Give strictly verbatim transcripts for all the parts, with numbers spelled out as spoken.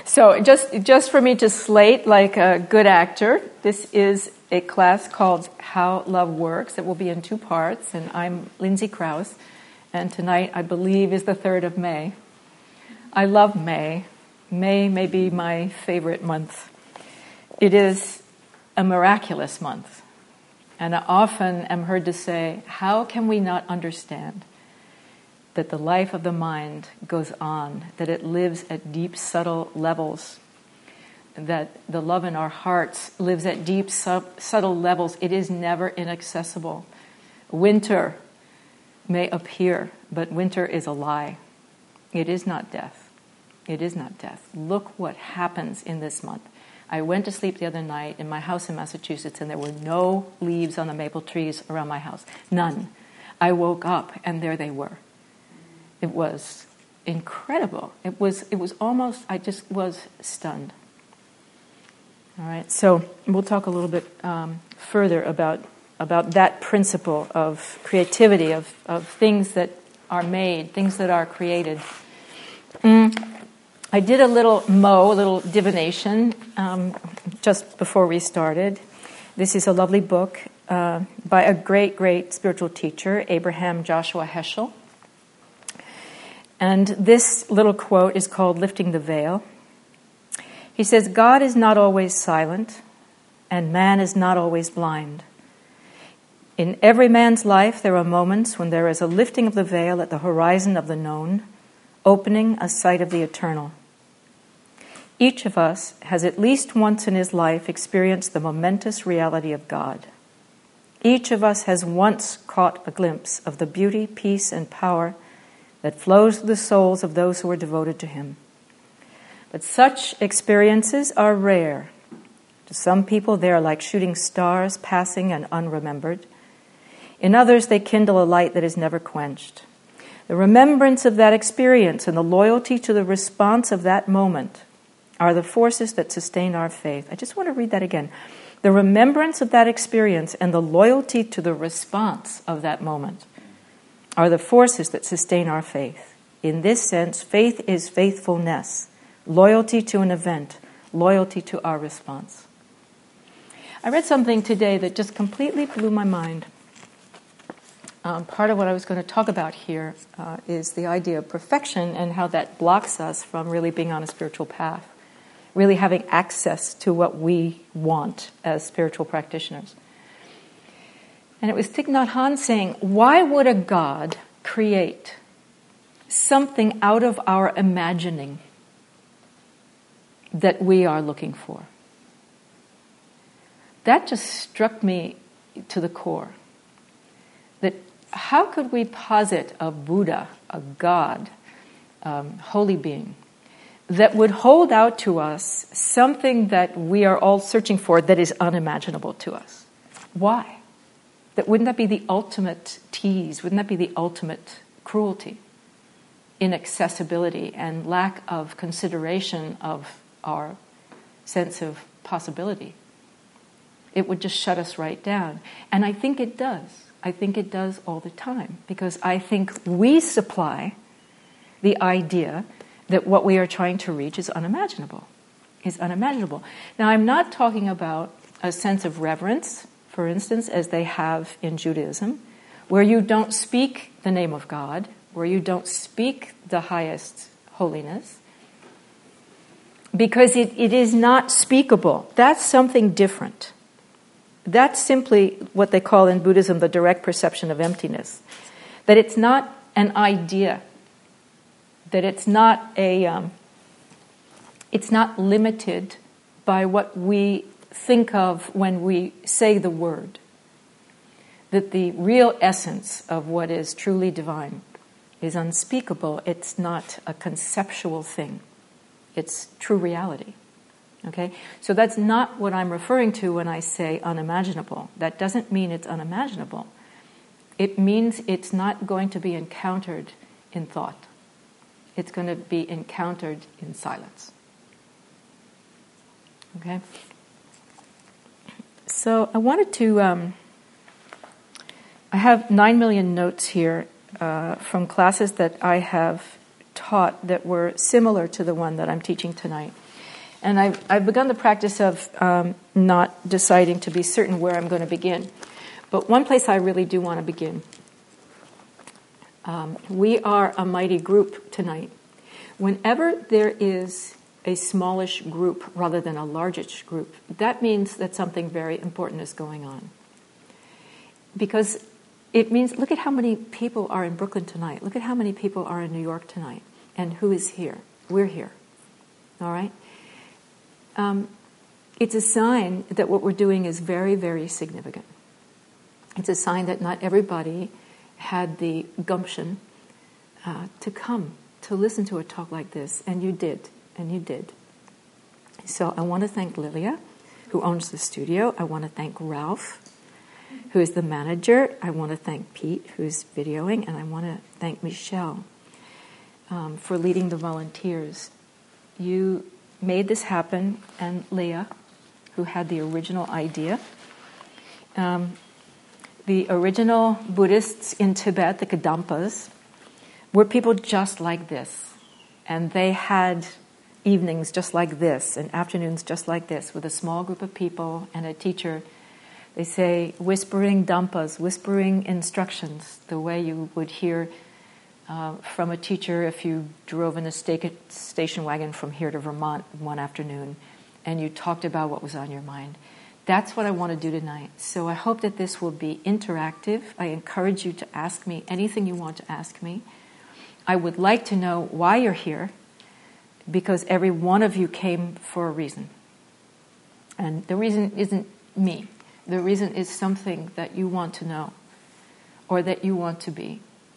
So just just for me to slate like a good actor, this is a class called How Love Works. It will be in two parts, and I'm Lindsay Krause, and tonight I believe is the third of May. I love May. May may be my favorite month. It is a miraculous month, and I often am heard to say, how can we not understand that the life of the mind goes on, that it lives at deep, subtle levels, that the love in our hearts lives at deep, sub- subtle levels. It is never inaccessible. Winter may appear, but winter is a lie. It is not death. It is not death. Look what happens in this month. I went to sleep the other night in my house in Massachusetts, and there were no leaves on the maple trees around my house. None. I woke up, and there they were. It was incredible. It was it was almost, I just was stunned. All right, so we'll talk a little bit um, further about about that principle of creativity, of, of things that are made, things that are created. Mm. I did a little mo, a little divination um, just before we started. This is a lovely book uh, by a great, great spiritual teacher, Abraham Joshua Heschel. And this little quote is called Lifting the Veil. He says, God is not always silent, and man is not always blind. In every man's life, there are moments when there is a lifting of the veil at the horizon of the known, opening a sight of the eternal. Each of us has at least once in his life experienced the momentous reality of God. Each of us has once caught a glimpse of the beauty, peace, and power that flows through the souls of those who are devoted to him. But such experiences are rare. To some people, they are like shooting stars, passing and unremembered. In others, they kindle a light that is never quenched. The remembrance of that experience and the loyalty to the response of that moment are the forces that sustain our faith. I just want to read that again. The remembrance of that experience and the loyalty to the response of that moment are the forces that sustain our faith. In this sense, faith is faithfulness, loyalty to an event, loyalty to our response. I read something today that just completely blew my mind. Um, part of what I was going to talk about here uh, is the idea of perfection and how that blocks us from really being on a spiritual path, really having access to what we want as spiritual practitioners. And it was Thich Nhat Hanh saying, why would a God create something out of our imagining that we are looking for? That just struck me to the core. That how could we posit a Buddha, a God, um, holy being, that would hold out to us something that we are all searching for that is unimaginable to us? Why? That wouldn't that be the ultimate tease? Wouldn't that be the ultimate cruelty? Inaccessibility and lack of consideration of our sense of possibility. It would just shut us right down. And I think it does. I think it does all the time. Because I think we supply the idea that what we are trying to reach is unimaginable. Is unimaginable. Now, I'm not talking about a sense of reverence, for instance, as they have in Judaism, where you don't speak the name of God, where you don't speak the highest holiness, because it, it is not speakable. That's something different. That's simply what they call in Buddhism the direct perception of emptiness. That it's not an idea, that it's not a, um, it's not limited by what we think of when we say the word. That the real essence of what is truly divine is unspeakable. It's not a conceptual thing. It's true reality. Okay? So that's not what I'm referring to when I say unimaginable. That doesn't mean it's unimaginable. It means it's not going to be encountered in thought. It's going to be encountered in silence. Okay? So I wanted to, um, I have nine million notes here uh, from classes that I have taught that were similar to the one that I'm teaching tonight. And I've, I've begun the practice of um, not deciding to be certain where I'm going to begin. But one place I really do want to begin. Um, we are a mighty group tonight. Whenever there is a smallish group rather than a largish group, that means that something very important is going on. Because it means, look at how many people are in Brooklyn tonight. Look at how many people are in New York tonight. And who is here? We're here. All right? Um, it's a sign that what we're doing is very, very significant. It's a sign that not everybody had the gumption uh, to come, to listen to a talk like this. And you did. And you did. So I want to thank Lilia, who owns the studio. I want to thank Ralph, who is the manager. I want to thank Pete, who's videoing. And I want to thank Michelle um, for leading the volunteers. You made this happen, and Leah, who had the original idea. Um, the original Buddhists in Tibet, the Kadampas, were people just like this. And they had evenings just like this and afternoons just like this with a small group of people and a teacher. They say whispering dampas, whispering instructions, the way you would hear uh, from a teacher if you drove in a sta- station wagon from here to Vermont one afternoon and you talked about what was on your mind. That's what I want to do tonight. So I hope that this will be interactive. I encourage you to ask me anything you want to ask me. I would like to know why you're here, because every one of you came for a reason. And the reason isn't me. The reason is something that you want to know or that you want to be.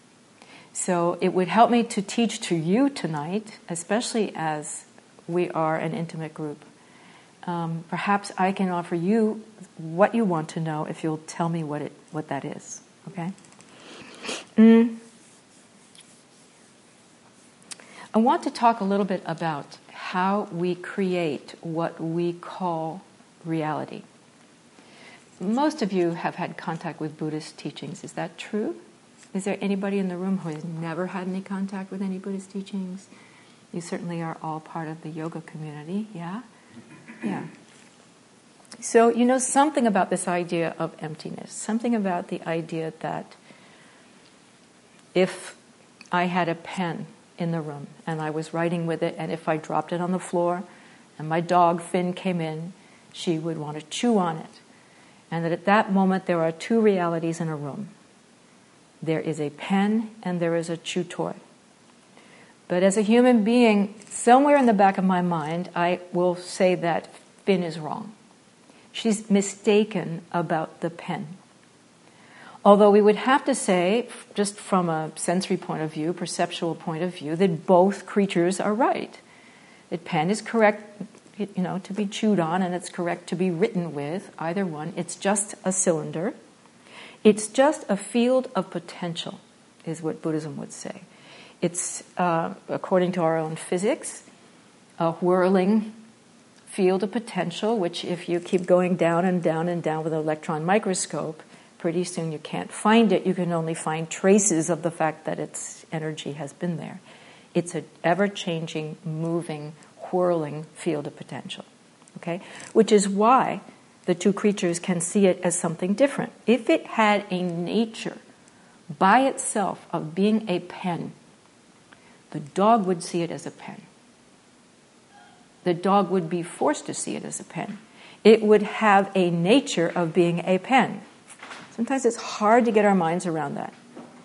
So it would help me to teach to you tonight, especially as we are an intimate group. Um, perhaps I can offer you what you want to know if you'll tell me what it what that is. Okay? Mm. I want to talk a little bit about how we create what we call reality. Most of you have had contact with Buddhist teachings. Is that true? Is there anybody in the room who has never had any contact with any Buddhist teachings? You certainly are all part of the yoga community, yeah? Yeah. So you know something about this idea of emptiness, something about the idea that if I had a pen in the room and I was writing with it, and if I dropped it on the floor and my dog Finn came in, she would want to chew on it. And that at that moment there are two realities in a room. There is a pen and there is a chew toy. But as a human being, somewhere in the back of my mind, I will say that Finn is wrong. She's mistaken about the pen. Although we would have to say, just from a sensory point of view, perceptual point of view, that both creatures are right. That pen is correct, you know, to be chewed on, and it's correct to be written with, either one. It's just a cylinder. It's just a field of potential, is what Buddhism would say. It's, uh, according to our own physics, a whirling field of potential, which if you keep going down and down and down with an electron microscope, pretty soon you can't find it. You can only find traces of the fact that its energy has been there. It's an ever-changing, moving, whirling field of potential. Okay? Which is why the two creatures can see it as something different. If it had a nature by itself of being a pen, the dog would see it as a pen. The dog would be forced to see it as a pen. It would have a nature of being a pen. Sometimes it's hard to get our minds around that.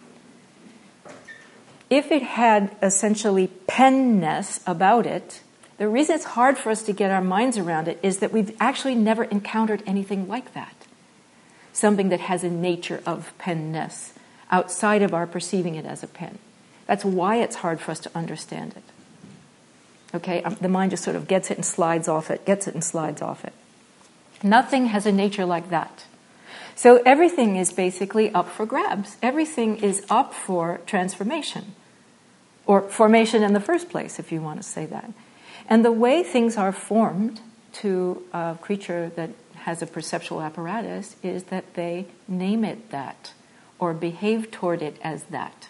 If it had essentially penness about it, the reason it's hard for us to get our minds around it is that we've actually never encountered anything like that. Something that has a nature of penness outside of our perceiving it as a pen. That's why it's hard for us to understand it. Okay, um, the mind just sort of gets it and slides off it, gets it and slides off it. Nothing has a nature like that. So everything is basically up for grabs. Everything is up for transformation. Or formation in the first place, if you want to say that. And the way things are formed to a creature that has a perceptual apparatus is that they name it that, or behave toward it as that.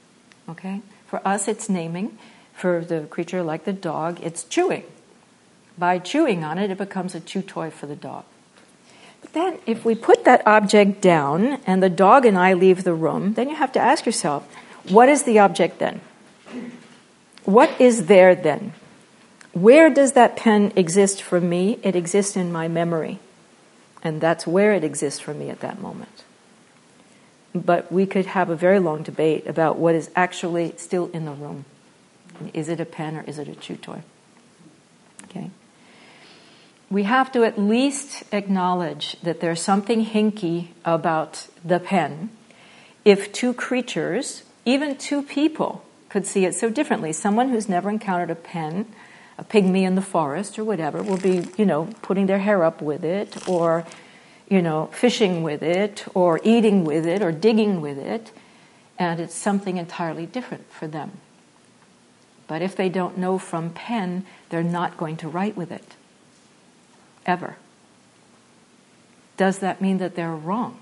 Okay? For us, it's naming. For the creature like the dog, it's chewing. By chewing on it, it becomes a chew toy for the dog. But then if we put that object down and the dog and I leave the room, then you have to ask yourself, what is the object then? What is there then? Where does that pen exist for me? It exists in my memory. And that's where it exists for me at that moment. But we could have a very long debate about what is actually still in the room. Is it a pen or is it a chew toy? Okay. We have to at least acknowledge that there's something hinky about the pen if two creatures, even two people, could see it so differently. Someone who's never encountered a pen, a pygmy in the forest or whatever, will be, you know, putting their hair up with it, or, you know, fishing with it, or eating with it, or digging with it, and it's something entirely different for them. But if they don't know from pen, they're not going to write with it. Ever. Does that mean that they're wrong?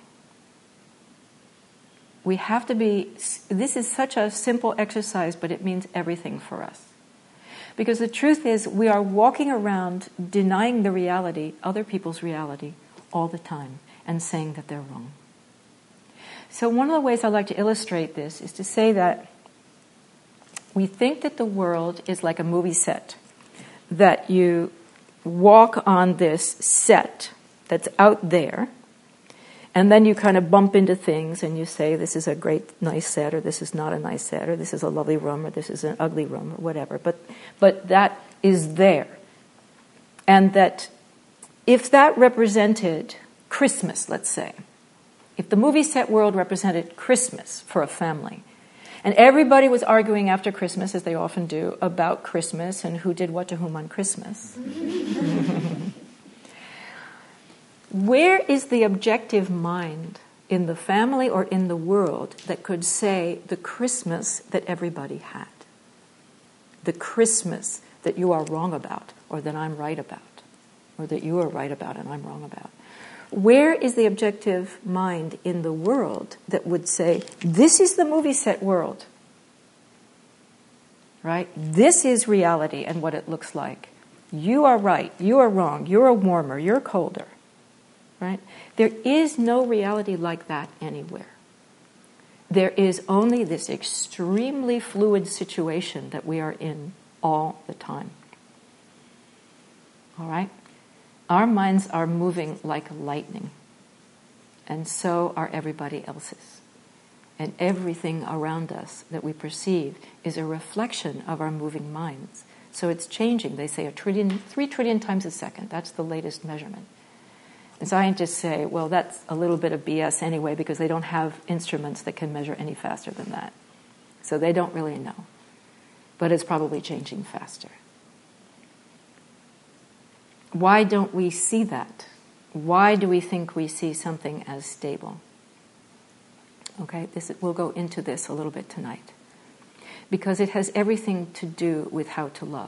We have to be, this is such a simple exercise, but it means everything for us. Because the truth is, we are walking around denying the reality, other people's reality, all the time, and saying that they're wrong. So one of the ways I like to illustrate this is to say that we think that the world is like a movie set, that you walk on this set that's out there, and then you kind of bump into things and you say, this is a great, nice set, or this is not a nice set, or this is a lovely room, or this is an ugly room, or whatever. But, but that is there. And that if that represented Christmas, let's say, if the movie set world represented Christmas for a family, and everybody was arguing after Christmas, as they often do, about Christmas and who did what to whom on Christmas. Where is the objective mind in the family or in the world that could say the Christmas that everybody had? The Christmas that you are wrong about, or that I'm right about, or that you are right about and I'm wrong about. Where is the objective mind in the world that would say, this is the movie set world, right? This is reality and what it looks like. You are right, you are wrong, you're warmer, you're colder, right? There is no reality like that anywhere. There is only this extremely fluid situation that we are in all the time. All right? Our minds are moving like lightning, and so are everybody else's. And everything around us that we perceive is a reflection of our moving minds. So it's changing. They say a trillion, three trillion times a second. That's the latest measurement. And scientists say, well, that's a little bit of B S anyway, because they don't have instruments that can measure any faster than that. So they don't really know. But it's probably changing faster. Why don't we see that? Why do we think we see something as stable? Okay, this, we'll go into this a little bit tonight. Because it has everything to do with how to love.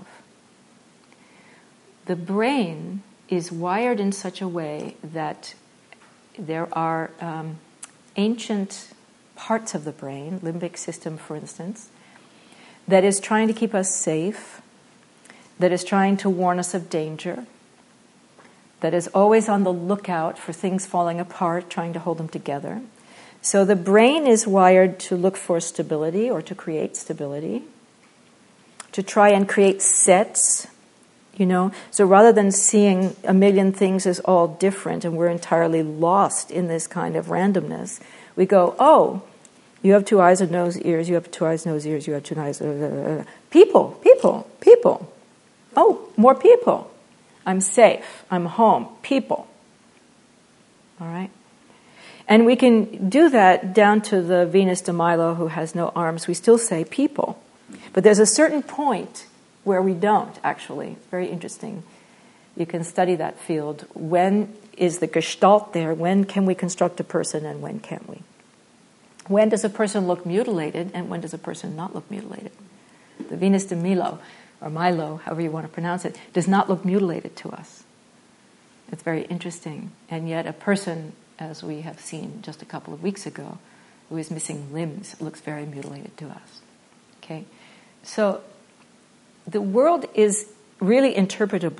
The brain is wired in such a way that there are um, ancient parts of the brain, limbic system for instance, that is trying to keep us safe, that is trying to warn us of danger, that is always on the lookout for things falling apart, trying to hold them together. So the brain is wired to look for stability or to create stability, to try and create sets, you know. So rather than seeing a million things as all different and we're entirely lost in this kind of randomness, we go, oh, you have two eyes, a nose, ears, you have two eyes, nose, ears, you have two eyes, uh, people, people, people. Oh, more people. I'm safe. I'm home. People. All right? And we can do that down to the Venus de Milo who has no arms. We still say people. But there's a certain point where we don't, actually. Very interesting. You can study that field. When is the gestalt there? When can we construct a person and when can't we? When does a person look mutilated and when does a person not look mutilated? The Venus de Milo, or Milo, however you want to pronounce it, does not look mutilated to us. It's very interesting. And yet a person, as we have seen just a couple of weeks ago, who is missing limbs, looks very mutilated to us. Okay? So the world is really interpretable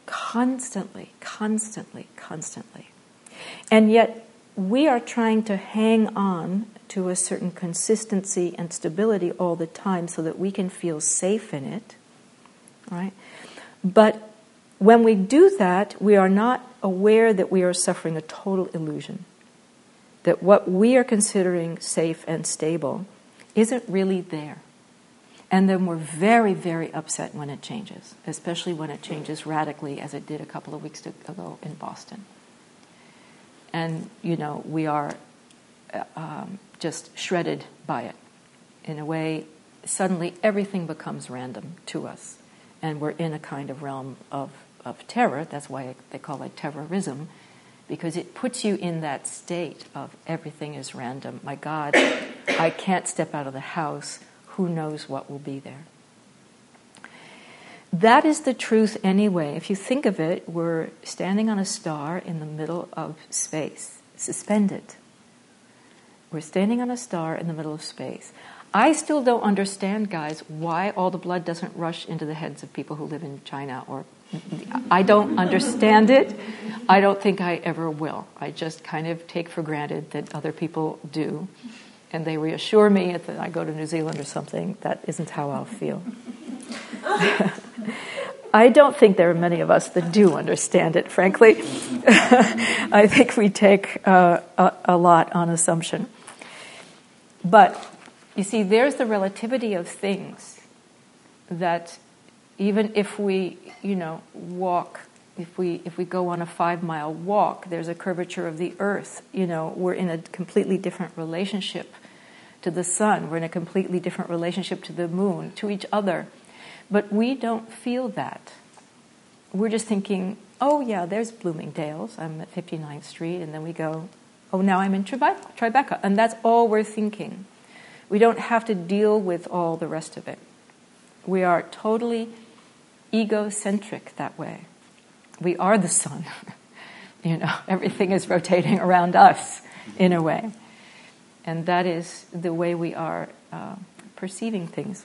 constantly, constantly, constantly. And yet we are trying to hang on to a certain consistency and stability all the time so that we can feel safe in it, right? But when we do that, we are not aware that we are suffering a total illusion, that what we are considering safe and stable isn't really there. And then we're very, very upset when it changes, especially when it changes radically as it did a couple of weeks ago in Boston. And, you know, we are um, just shredded by it. In a way, suddenly everything becomes random to us. And we're in a kind of realm of, of terror. That's why they call it terrorism, because it puts you in that state of everything is random. My God, I can't step out of the house. Who knows what will be there? That is the truth anyway. If you think of it, we're standing on a star in the middle of space, suspended. We're standing on a star in the middle of space. I still don't understand, guys, why all the blood doesn't rush into the heads of people who live in China. Or I don't understand it. I don't think I ever will. I just kind of take for granted that other people do. And they reassure me that I go to New Zealand or something, that isn't how I'll feel. I don't think there are many of us that do understand it, frankly. I think we take uh, a, a lot on assumption. But, you see, there's the relativity of things that even if we, you know, walk, if we if we go on a five-mile walk, there's a curvature of the earth. You know, we're in a completely different relationship to the sun. We're in a completely different relationship to the moon, to each other. But we don't feel that. We're just thinking, oh yeah, there's Bloomingdale's. I'm at fifty-ninth Street. And then we go, oh, now I'm in Tribeca. Tribeca. And that's all we're thinking. We don't have to deal with all the rest of it. We are totally egocentric that way. We are the sun. You know, everything is rotating around us in a way. And that is the way we are uh, perceiving things.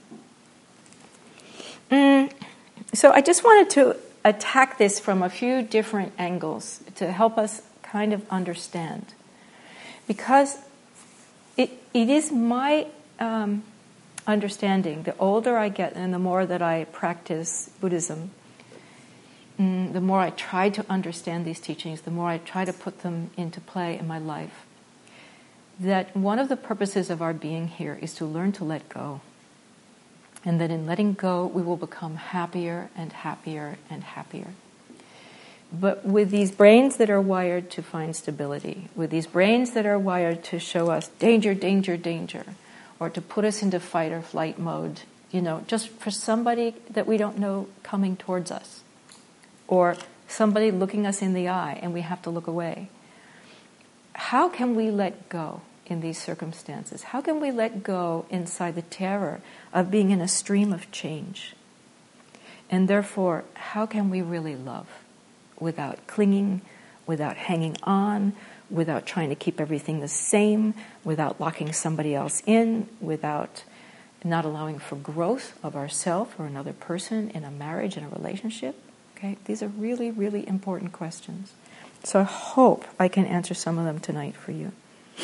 Mm. So I just wanted to attack this from a few different angles to help us kind of understand. Because it it is my um, understanding, the older I get and the more that I practice Buddhism, mm, the more I try to understand these teachings, the more I try to put them into play in my life, that one of the purposes of our being here is to learn to let go. And that in letting go, we will become happier and happier and happier. But with these brains that are wired to find stability, with these brains that are wired to show us danger, danger, danger, or to put us into fight or flight mode, you know, just for somebody that we don't know coming towards us, or somebody looking us in the eye and we have to look away. How can we let go in these circumstances? How can we let go inside the terror of being in a stream of change? And therefore, how can we really love without clinging, without hanging on, without trying to keep everything the same, without locking somebody else in, without not allowing for growth of ourself or another person in a marriage, in a relationship? Okay, these are really, really important questions. So I hope I can answer some of them tonight for you.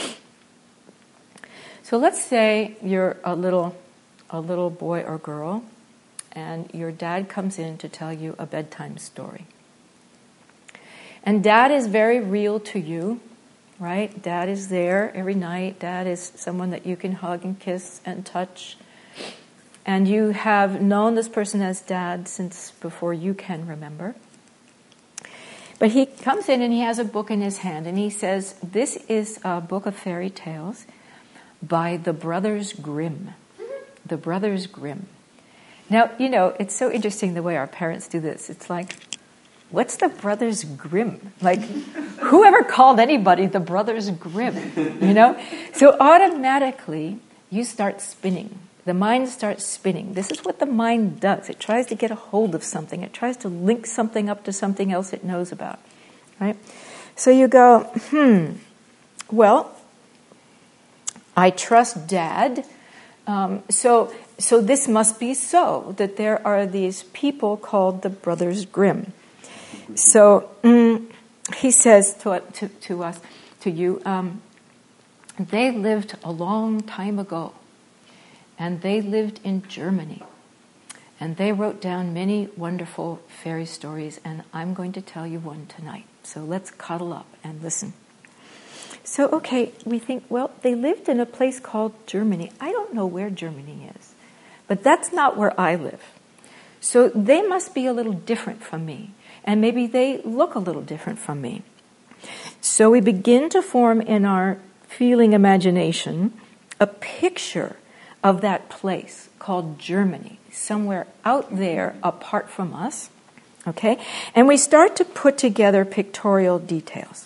So let's say you're a little, a little boy or girl, and your dad comes in to tell you a bedtime story. And dad is very real to you, right? Dad is there every night. Dad is someone that you can hug and kiss and touch. And you have known this person as dad since before you can remember. But he comes in and he has a book in his hand and he says, this is a book of fairy tales by the Brothers Grimm. The Brothers Grimm. Now, you know, it's so interesting the way our parents do this. It's like, what's the Brothers Grimm? Like, whoever called anybody the Brothers Grimm, you know? So automatically, you start spinning. The mind starts spinning. This is what the mind does. It tries to get a hold of something. It tries to link something up to something else it knows about, right? So you go, hmm, well, I trust Dad. Um, so, so this must be so, that there are these people called the Brothers Grimm. So mm, he says to, to, to us, to you, um, they lived a long time ago, and they lived in Germany, and they wrote down many wonderful fairy stories, and I'm going to tell you one tonight. So let's cuddle up and listen. So, okay, we think, well, they lived in a place called Germany. I don't know where Germany is, but that's not where I live. So they must be a little different from me, and maybe they look a little different from me. So we begin to form in our feeling imagination a picture of that place called Germany, somewhere out there apart from us, okay? And we start to put together pictorial details.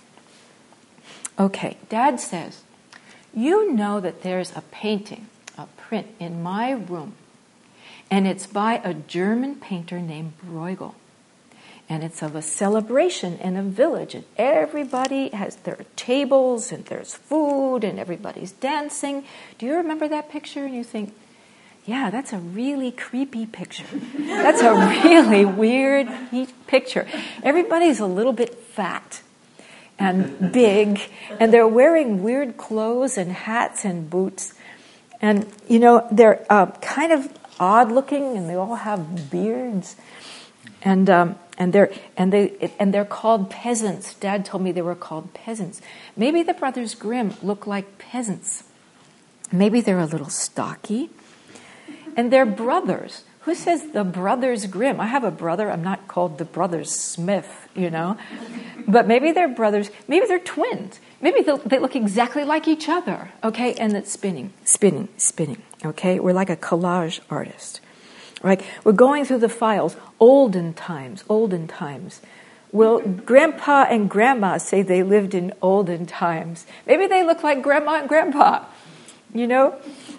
Okay, Dad says, you know that there's a painting, a print in my room, and it's by a German painter named Bruegel. And it's of a celebration in a village, and everybody has, there are tables, and there's food, and everybody's dancing. Do you remember that picture? And you think, yeah, that's a really creepy picture. That's a really weird picture. Everybody's a little bit fat and big, and they're wearing weird clothes and hats and boots. And, you know, they're uh, kind of odd looking, and they all have beards. And um, and they're and they and they're called peasants. Dad told me they were called peasants. Maybe the Brothers Grimm look like peasants. Maybe they're a little stocky. And they're brothers. Who says the Brothers Grimm? I have a brother. I'm not called the Brothers Smith, you know. But maybe they're brothers. Maybe they're twins. Maybe they look exactly like each other. Okay, and it's spinning, spinning, spinning. Okay, we're like a collage artist. Right? We're going through the files. Olden times, olden times. Well, Grandpa and Grandma say they lived in olden times. Maybe they look like Grandma and Grandpa, you know?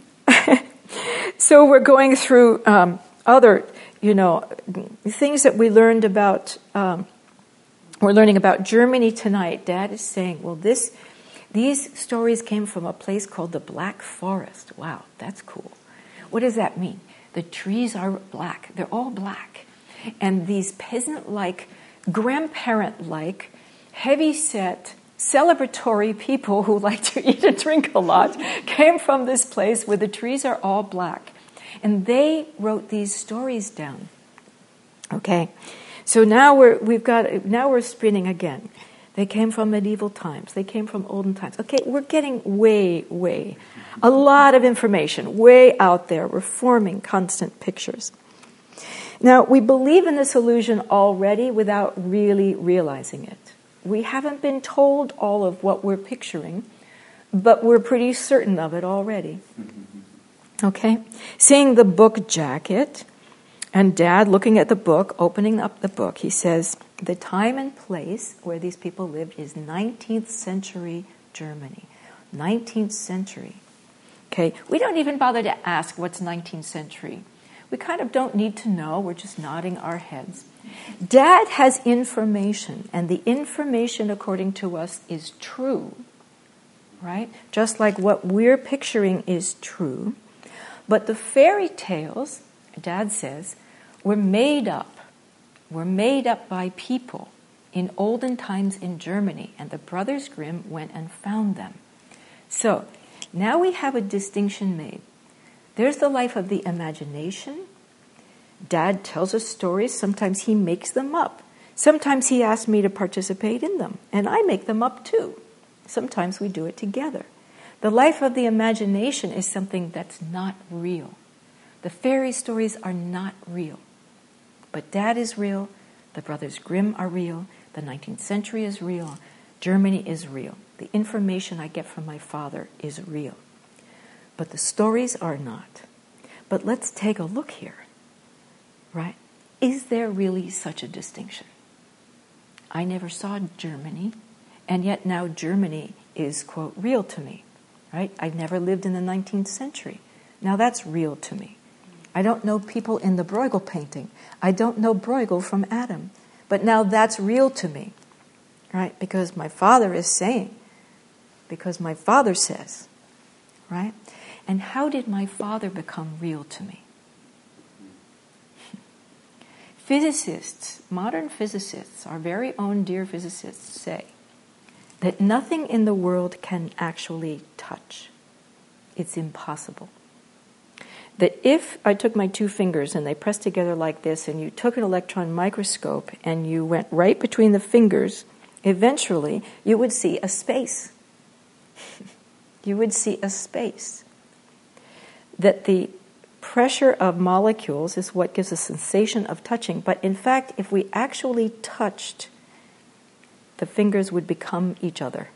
So we're going through um, other, you know, things that we learned about. Um, we're learning about Germany tonight. Dad is saying, well, this, these stories came from a place called the Black Forest. Wow, that's cool. What does that mean? The trees are black. They're all black. And these peasant-like, grandparent-like, heavy-set, celebratory people who like to eat and drink a lot came from this place where the trees are all black. And they wrote these stories down. Okay, so now we're we've got now we're spinning again. They came from medieval times. They came from olden times. Okay, we're getting way, way, a lot of information, way out there. We're forming constant pictures. Now, we believe in this illusion already without really realizing it. We haven't been told all of what we're picturing, but we're pretty certain of it already. Okay? Seeing the book jacket, and Dad looking at the book, opening up the book, he says, the time and place where these people lived is nineteenth century Germany. nineteenth century. Okay? We don't even bother to ask what's nineteenth century. We kind of don't need to know. We're just nodding our heads. Dad has information, and the information, according to us, is true. Right? Just like what we're picturing is true. But the fairy tales, Dad says, were made up. Were made up by people in olden times in Germany, and the Brothers Grimm went and found them. So, now we have a distinction made. There's the life of the imagination. Dad tells us stories. Sometimes he makes them up. Sometimes he asks me to participate in them, and I make them up too. Sometimes we do it together. The life of the imagination is something that's not real. The fairy stories are not real. But Dad is real, the Brothers Grimm are real, the nineteenth century is real, Germany is real. The information I get from my father is real. But the stories are not. But let's take a look here, right? Is there really such a distinction? I never saw Germany, and yet now Germany is, quote, real to me, right? I've never lived in the nineteenth century. Now that's real to me. I don't know people in the Bruegel painting. I don't know Bruegel from Adam. But now that's real to me, right? Because my father is saying, because my father says, right? And how did my father become real to me? physicists, modern physicists, our very own dear physicists say that nothing in the world can actually touch. It's impossible. That if I took my two fingers and they pressed together like this, and you took an electron microscope and you went right between the fingers, eventually you would see a space. You would see a space. That the pressure of molecules is what gives a sensation of touching. But in fact, if we actually touched, the fingers would become each other.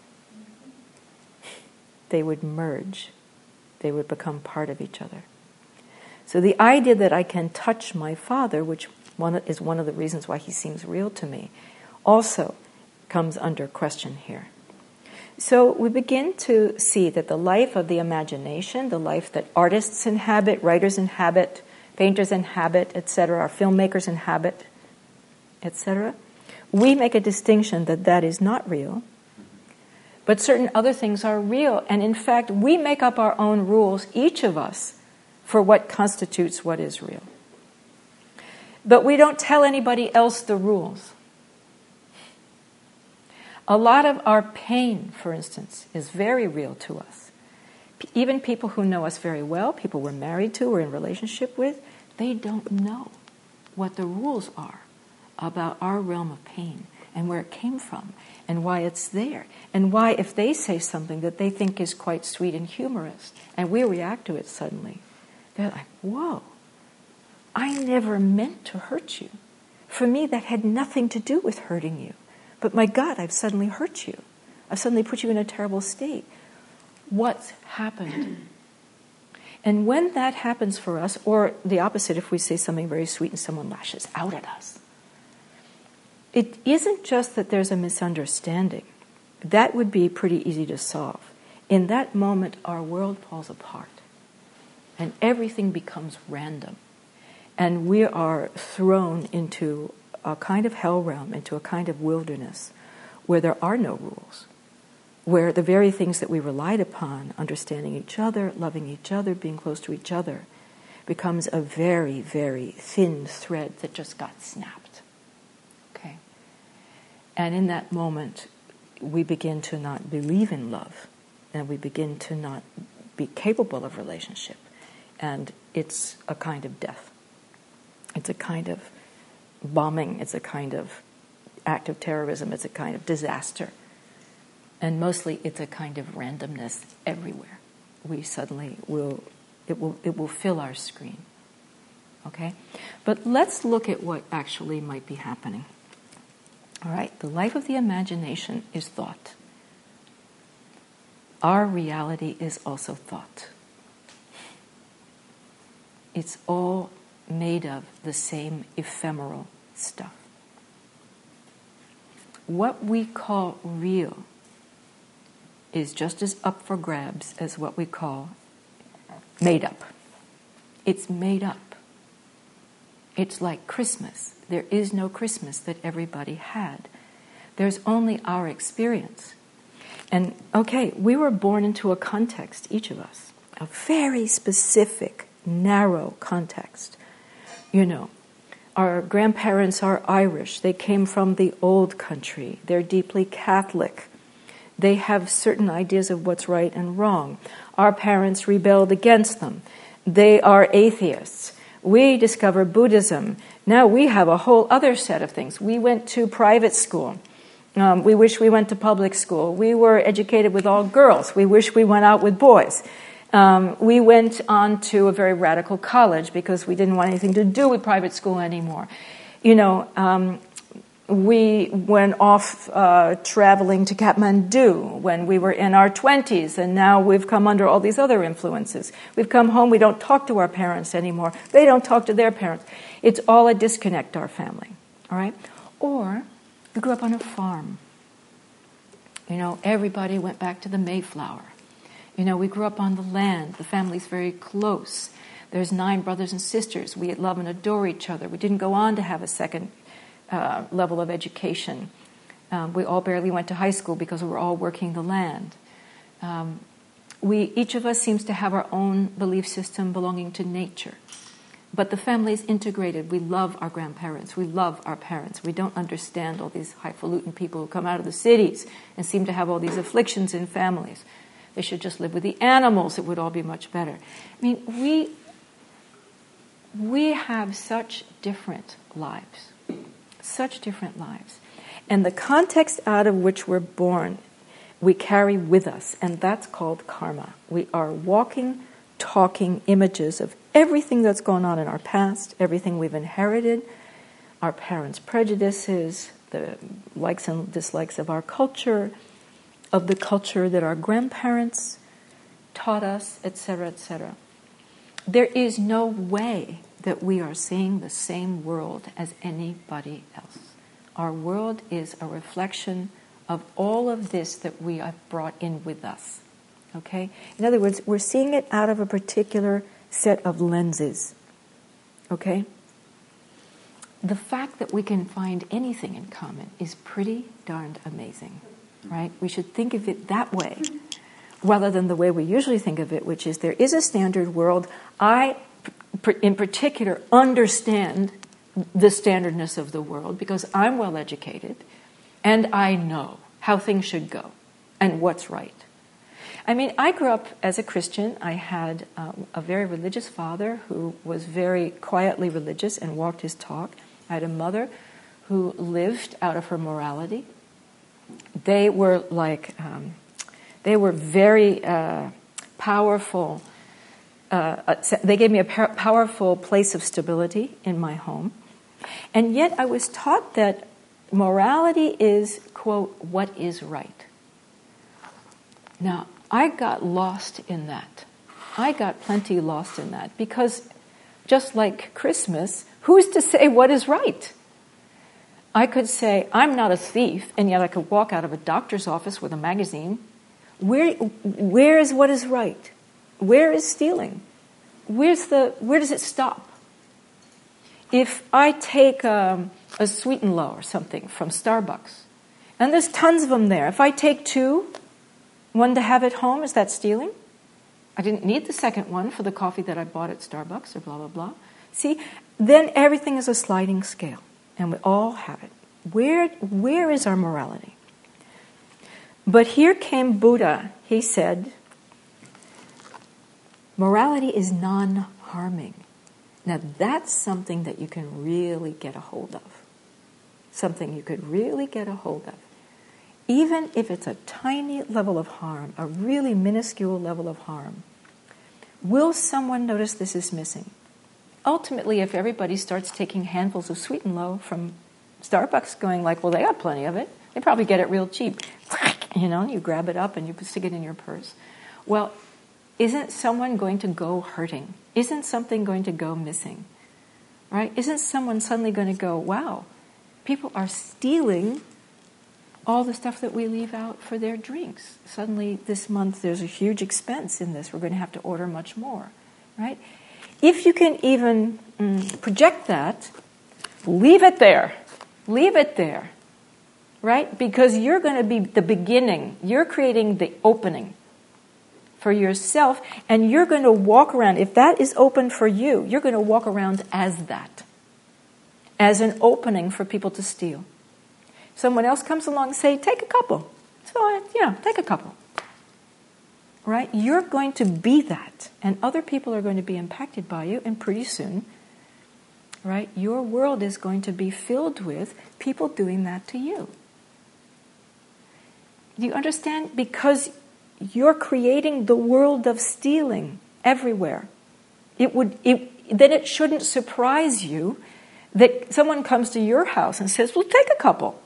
They would merge. They would become part of each other. So the idea that I can touch my father, which one is one of the reasons why he seems real to me, also comes under question here. So we begin to see that the life of the imagination, the life that artists inhabit, writers inhabit, painters inhabit, et cetera, our filmmakers inhabit, et cetera, we make a distinction that that is not real, but certain other things are real. And in fact, we make up our own rules, each of us, for what constitutes what is real. But we don't tell anybody else the rules. A lot of our pain, for instance, is very real to us. P- even people who know us very well, people we're married to or in relationship with, they don't know what the rules are about our realm of pain and where it came from and why it's there, and why if they say something that they think is quite sweet and humorous and we react to it suddenly, they're like, whoa, I never meant to hurt you. For me, that had nothing to do with hurting you. But my God, I've suddenly hurt you. I've suddenly put you in a terrible state. What's happened? And when that happens for us, or the opposite, if we say something very sweet and someone lashes out at us, it isn't just that there's a misunderstanding. That would be pretty easy to solve. In that moment, our world falls apart. And everything becomes random. And we are thrown into a kind of hell realm, into a kind of wilderness, where there are no rules, where the very things that we relied upon, understanding each other, loving each other, being close to each other, becomes a very, very thin thread that just got snapped. Okay? And in that moment, we begin to not believe in love, and we begin to not be capable of relationship. And it's a kind of death. It's a kind of bombing. It's a kind of act of terrorism. It's a kind of disaster. And mostly it's a kind of randomness everywhere. We suddenly will, it will, it will fill our screen. Okay? But let's look at what actually might be happening. All right? The life of the imagination is thought. Our reality is also thought. It's all made of the same ephemeral stuff. What we call real is just as up for grabs as what we call made up. It's made up. It's like Christmas. There is no Christmas that everybody had. There's only our experience. And okay, we were born into a context, each of us, a very specific, narrow context. You know, our grandparents are Irish. They came from the old country. They're deeply Catholic. They have certain ideas of what's right and wrong. Our parents rebelled against them. They are atheists. We discover Buddhism. Now we have a whole other set of things. We went to private school. Um, we wish we went to public school. We were educated with all girls. We wish we went out with boys. Um, we went on to a very radical college because we didn't want anything to do with private school anymore. You know, um, we went off uh, traveling to Kathmandu when we were in our twenties, and now we've come under all these other influences. We've come home, we don't talk to our parents anymore. They don't talk to their parents. It's all a disconnect, our family. All right? Or we grew up on a farm. You know, everybody went back to the Mayflower. You know, we grew up on the land. The family's very close. There's nine brothers and sisters. We love and adore each other. We didn't go on to have a second uh, level of education. Um, we all barely went to high school because we were all working the land. Um, we, each of us seems to have our own belief system belonging to nature. But the family is integrated. We love our grandparents. We love our parents. We don't understand all these highfalutin people who come out of the cities and seem to have all these afflictions in families. They should just live with the animals. It would all be much better. I mean, we we have such different lives. Such different lives. And the context out of which we're born, we carry with us, and that's called karma. We are walking, talking images of everything that's gone on in our past, everything we've inherited, our parents' prejudices, the likes and dislikes of our culture, of the culture that our grandparents taught us, et cetera, et cetera. There is no way that we are seeing the same world as anybody else. Our world is a reflection of all of this that we have brought in with us. Okay? In other words, we're seeing it out of a particular set of lenses. Okay? The fact that we can find anything in common is pretty darned amazing. Right? We should think of it that way, rather than the way we usually think of it, which is there is a standard world. I, in particular, understand the standardness of the world because I'm well educated and I know how things should go and what's right. I mean, I grew up as a Christian. I had um, a very religious father who was very quietly religious and walked his talk. I had a mother who lived out of her morality. They were like, um, they were very uh, powerful. Uh, they gave me a par- powerful place of stability in my home. And yet I was taught that morality is, quote, what is right. Now, I got lost in that. I got plenty lost in that because just like Christmas, who's to say what is right? I could say, I'm not a thief, and yet I could walk out of a doctor's office with a magazine. Where, where is what is right? Where is stealing? Where's the, where does it stop? If I take um, a Sweet and Low or something from Starbucks, and there's tons of them there, if I take two, one to have at home, is that stealing? I didn't need the second one for the coffee that I bought at Starbucks or blah, blah, blah. See, then everything is a sliding scale, and we all have it. Where, where is our morality? But here came Buddha. He said, morality is non-harming. Now that's something that you can really get a hold of. Something you could really get a hold of. Even if it's a tiny level of harm, a really minuscule level of harm, will someone notice this is missing? Ultimately, if everybody starts taking handfuls of Sweet and Low from Starbucks going like, well, they got plenty of it. They probably get it real cheap. You know, you grab it up and you stick it in your purse. Well, isn't someone going to go hurting? Isn't something going to go missing? Right? Isn't someone suddenly going to go, wow, people are stealing all the stuff that we leave out for their drinks. Suddenly this month there's a huge expense in this. We're going to have to order much more. Right? If you can even mm, project that, leave it there. Leave it there. Right? Because you're going to be the beginning. You're creating the opening for yourself, and you're going to walk around. If that is open for you, you're going to walk around as that. As an opening for people to steal. Someone else comes along and say, take a couple. So, yeah, take a couple. Right? You're going to be that. And other people are going to be impacted by you. And pretty soon, right, your world is going to be filled with people doing that to you. Do you understand? Because you're creating the world of stealing everywhere. It would, it, then it shouldn't surprise you that someone comes to your house and says, well, take a couple.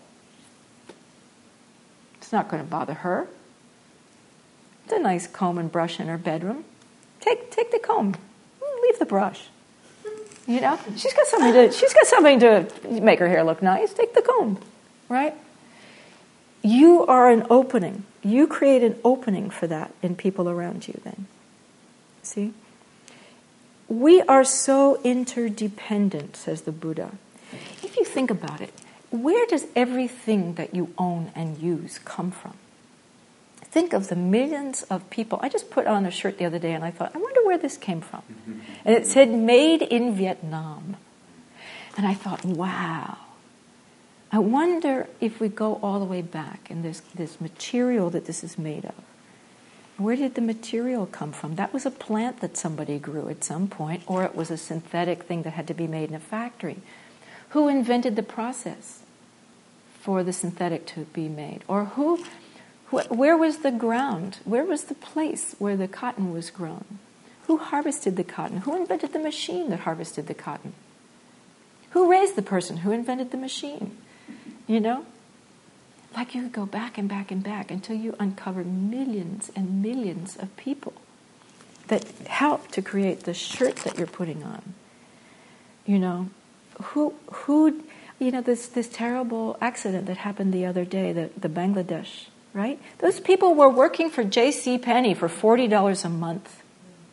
It's not going to bother her. It's a nice comb and brush in her bedroom. Take take the comb. Leave the brush. You know, she's got something to she's got something to make her hair look nice. Take the comb, right? You are an opening. You create an opening for that in people around you. Then, see, we are so interdependent, says the Buddha. If you think about it, where does everything that you own and use come from? Think of the millions of people. I just put on a shirt the other day and I thought, I wonder where this came from. And it said, made in Vietnam. And I thought, wow. I wonder if we go all the way back and this, this material that this is made of. Where did the material come from? That was a plant that somebody grew at some point, or it was a synthetic thing that had to be made in a factory. Who invented the process for the synthetic to be made? Or who, wh- where was the ground? Where was the place where the cotton was grown? Who harvested the cotton? Who invented the machine that harvested the cotton? Who raised the person who invented the machine? You know? Like you could go back and back and back until you uncover millions and millions of people that helped to create the shirt that you're putting on. You know, who, who, you know, this, this terrible accident that happened the other day, the, the Bangladesh, right? Those people were working for J C Penney for forty dollars a month.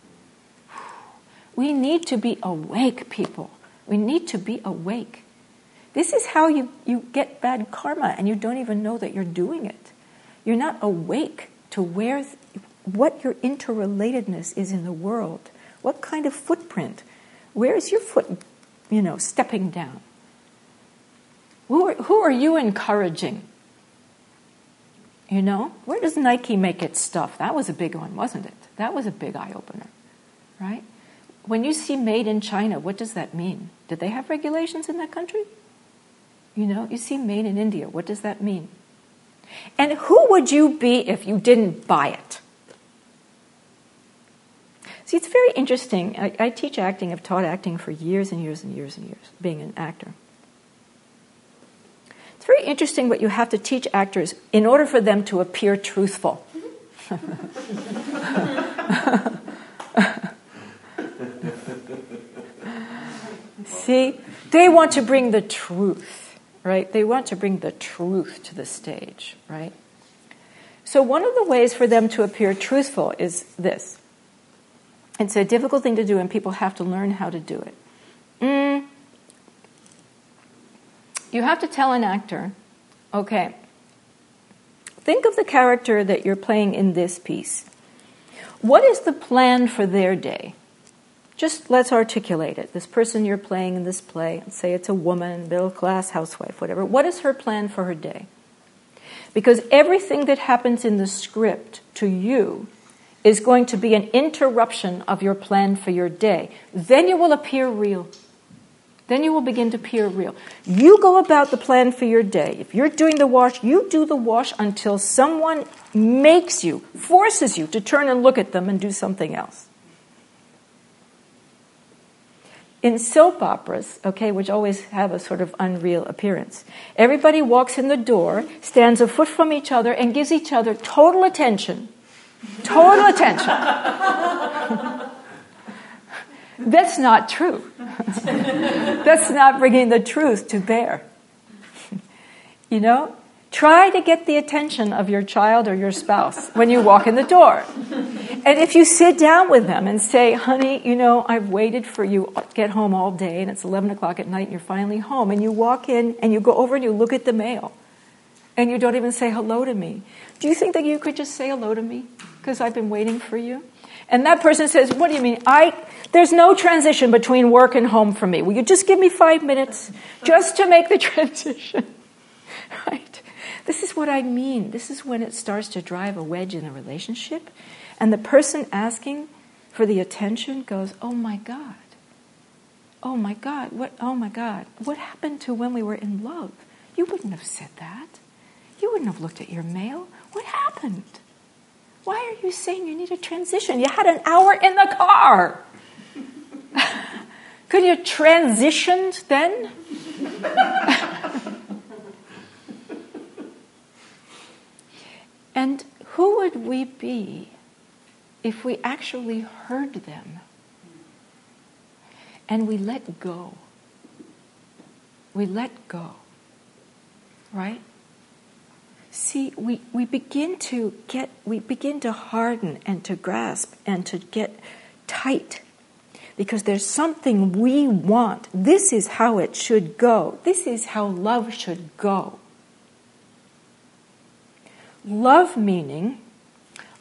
We need to be awake, people. We need to be awake. This is how you, you get bad karma, and you don't even know that you're doing it. You're not awake to where, what your interrelatedness is in the world. What kind of footprint? Where is your foot, you know, stepping down? Who are, who are you encouraging? You know, where does Nike make its stuff? That was a big one, wasn't it? That was a big eye-opener, right? When you see made in China, what does that mean? Did they have regulations in that country? You know, you see made in India. What does that mean? And who would you be if you didn't buy it? See, it's very interesting. I, I teach acting. I've taught acting for years and years and years and years, being an actor. It's very interesting what you have to teach actors in order for them to appear truthful. See, they want to bring the truth. Right? They want to bring the truth to the stage, right? So one of the ways for them to appear truthful is this. It's a difficult thing to do, and people have to learn how to do it. Mm. You have to tell an actor, okay, think of the character that you're playing in this piece. What is the plan for their day? Just let's articulate it. This person you're playing in this play, say it's a woman, middle-class housewife, whatever. What is her plan for her day? Because everything that happens in the script to you is going to be an interruption of your plan for your day. Then you will appear real. Then you will begin to appear real. You go about the plan for your day. If you're doing the wash, you do the wash until someone makes you, forces you to turn and look at them and do something else. In soap operas, okay, which always have a sort of unreal appearance, everybody walks in the door, stands a foot from each other, and gives each other total attention. Total attention. That's not true. That's not bringing the truth to bear. You know? Try to get the attention of your child or your spouse when you walk in the door. And if you sit down with them and say, honey, you know, I've waited for you to get home all day and it's eleven o'clock at night and you're finally home, and you walk in and you go over and you look at the mail and you don't even say hello to me. Do you think that you could just say hello to me because I've been waiting for you? And that person says, what do you mean? I, there's no transition between work and home for me. Will you just give me five minutes just to make the transition? Right? This is what I mean. This is when it starts to drive a wedge in the relationship. And the person asking for the attention goes, oh my God. Oh my God. What? Oh my God. What happened to when we were in love? You wouldn't have said that. You wouldn't have looked at your mail. What happened? Why are you saying you need a transition? You had an hour in the car. Could you have transitioned then? And who would we be if we actually heard them and we let go? We let go, right? See, we, we begin to get, we begin to harden and to grasp and to get tight because there's something we want. This is how it should go. This is how love should go. Love meaning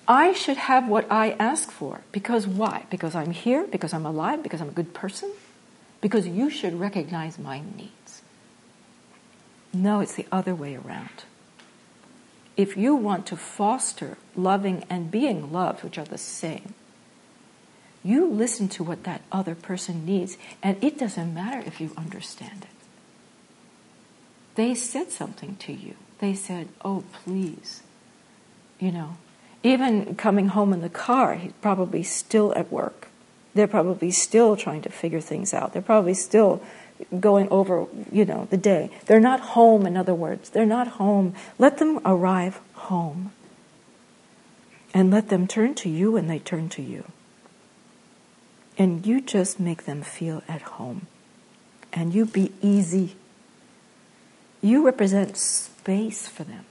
I should have what I ask for. Because why? Because I'm here, because I'm alive, because I'm a good person? Because you should recognize my needs. No, it's the other way around. If you want to foster loving and being loved, which are the same, you listen to what that other person needs, and it doesn't matter if you understand it. They said something to you. They said, oh, please. You know, even coming home in the car, he's probably still at work. They're probably still trying to figure things out. They're probably still going over, you know, the day. They're not home, in other words. They're not home. Let them arrive home. And let them turn to you when they turn to you. And you just make them feel at home. And you be easy. You represent space for them.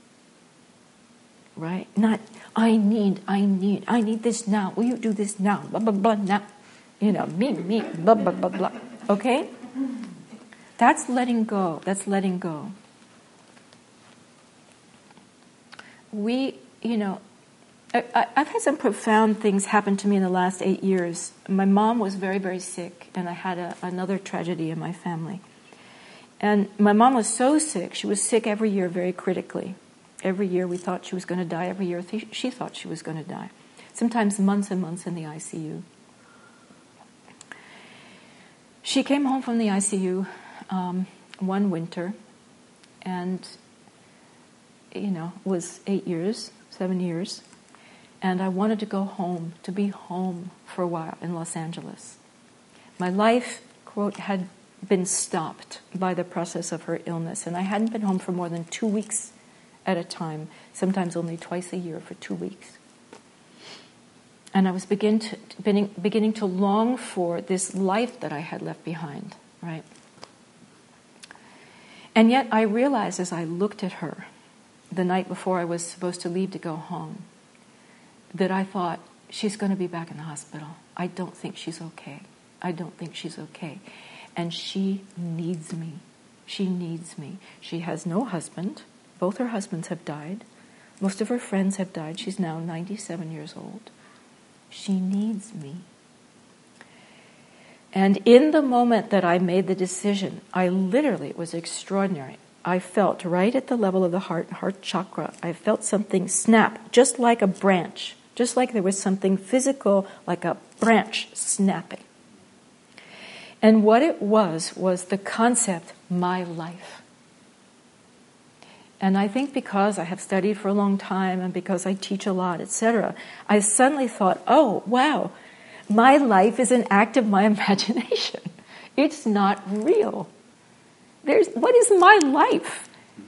Right? Not, I need, I need, I need this now. Will you do this now? Blah, blah, blah, now. You know, me, me, blah, blah, blah, blah. Okay? That's letting go. That's letting go. We, you know, I, I've had some profound things happen to me in the last eight years. My mom was very, very sick, and I had a, another tragedy in my family. And my mom was so sick, she was sick every year very critically. Every year we thought she was going to die. Every year th- she thought she was going to die. Sometimes months and months in the I C U. She came home from the I C U um, one winter, and, you know, it was eight years, seven years. And I wanted to go home, to be home for a while in Los Angeles. My life, quote, had been stopped by the process of her illness, and I hadn't been home for more than two weeks at a time, sometimes only twice a year for two weeks. And I was begin to, beginning, beginning to long for this life that I had left behind, right? And yet I realized as I looked at her the night before I was supposed to leave to go home, that I thought, she's going to be back in the hospital. I don't think she's okay. I don't think she's okay. And she needs me. She needs me. She has no husband. Both her husbands have died. Most of her friends have died. She's now ninety-seven years old. She needs me. And in the moment that I made the decision, I literally, it was extraordinary. I felt right at the level of the heart, heart chakra, I felt something snap, just like a branch, just like there was something physical, like a branch snapping. And what it was, was the concept, my life. And I think because I have studied for a long time and because I teach a lot, et cetera, I suddenly thought, oh, wow, my life is an act of my imagination. It's not real. There's, what is my life?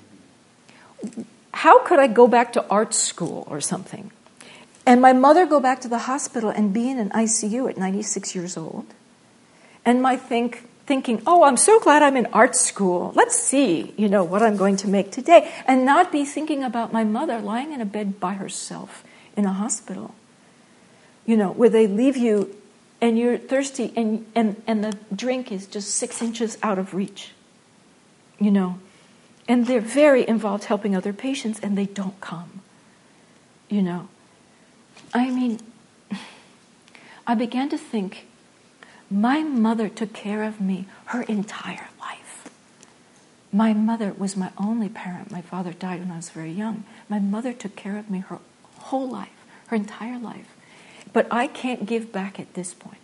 How could I go back to art school or something? And my mother go back to the hospital and be in an I C U at ninety-six years old? And my think, thinking, oh, I'm so glad I'm in art school. Let's see, you know, what I'm going to make today. And not be thinking about my mother lying in a bed by herself in a hospital. You know, where they leave you and you're thirsty and, and, and the drink is just six inches out of reach. You know, and they're very involved helping other patients and they don't come. You know, I mean, I began to think, my mother took care of me her entire life. My mother was my only parent. My father died when I was very young. My mother took care of me her whole life, her entire life. But I can't give back at this point.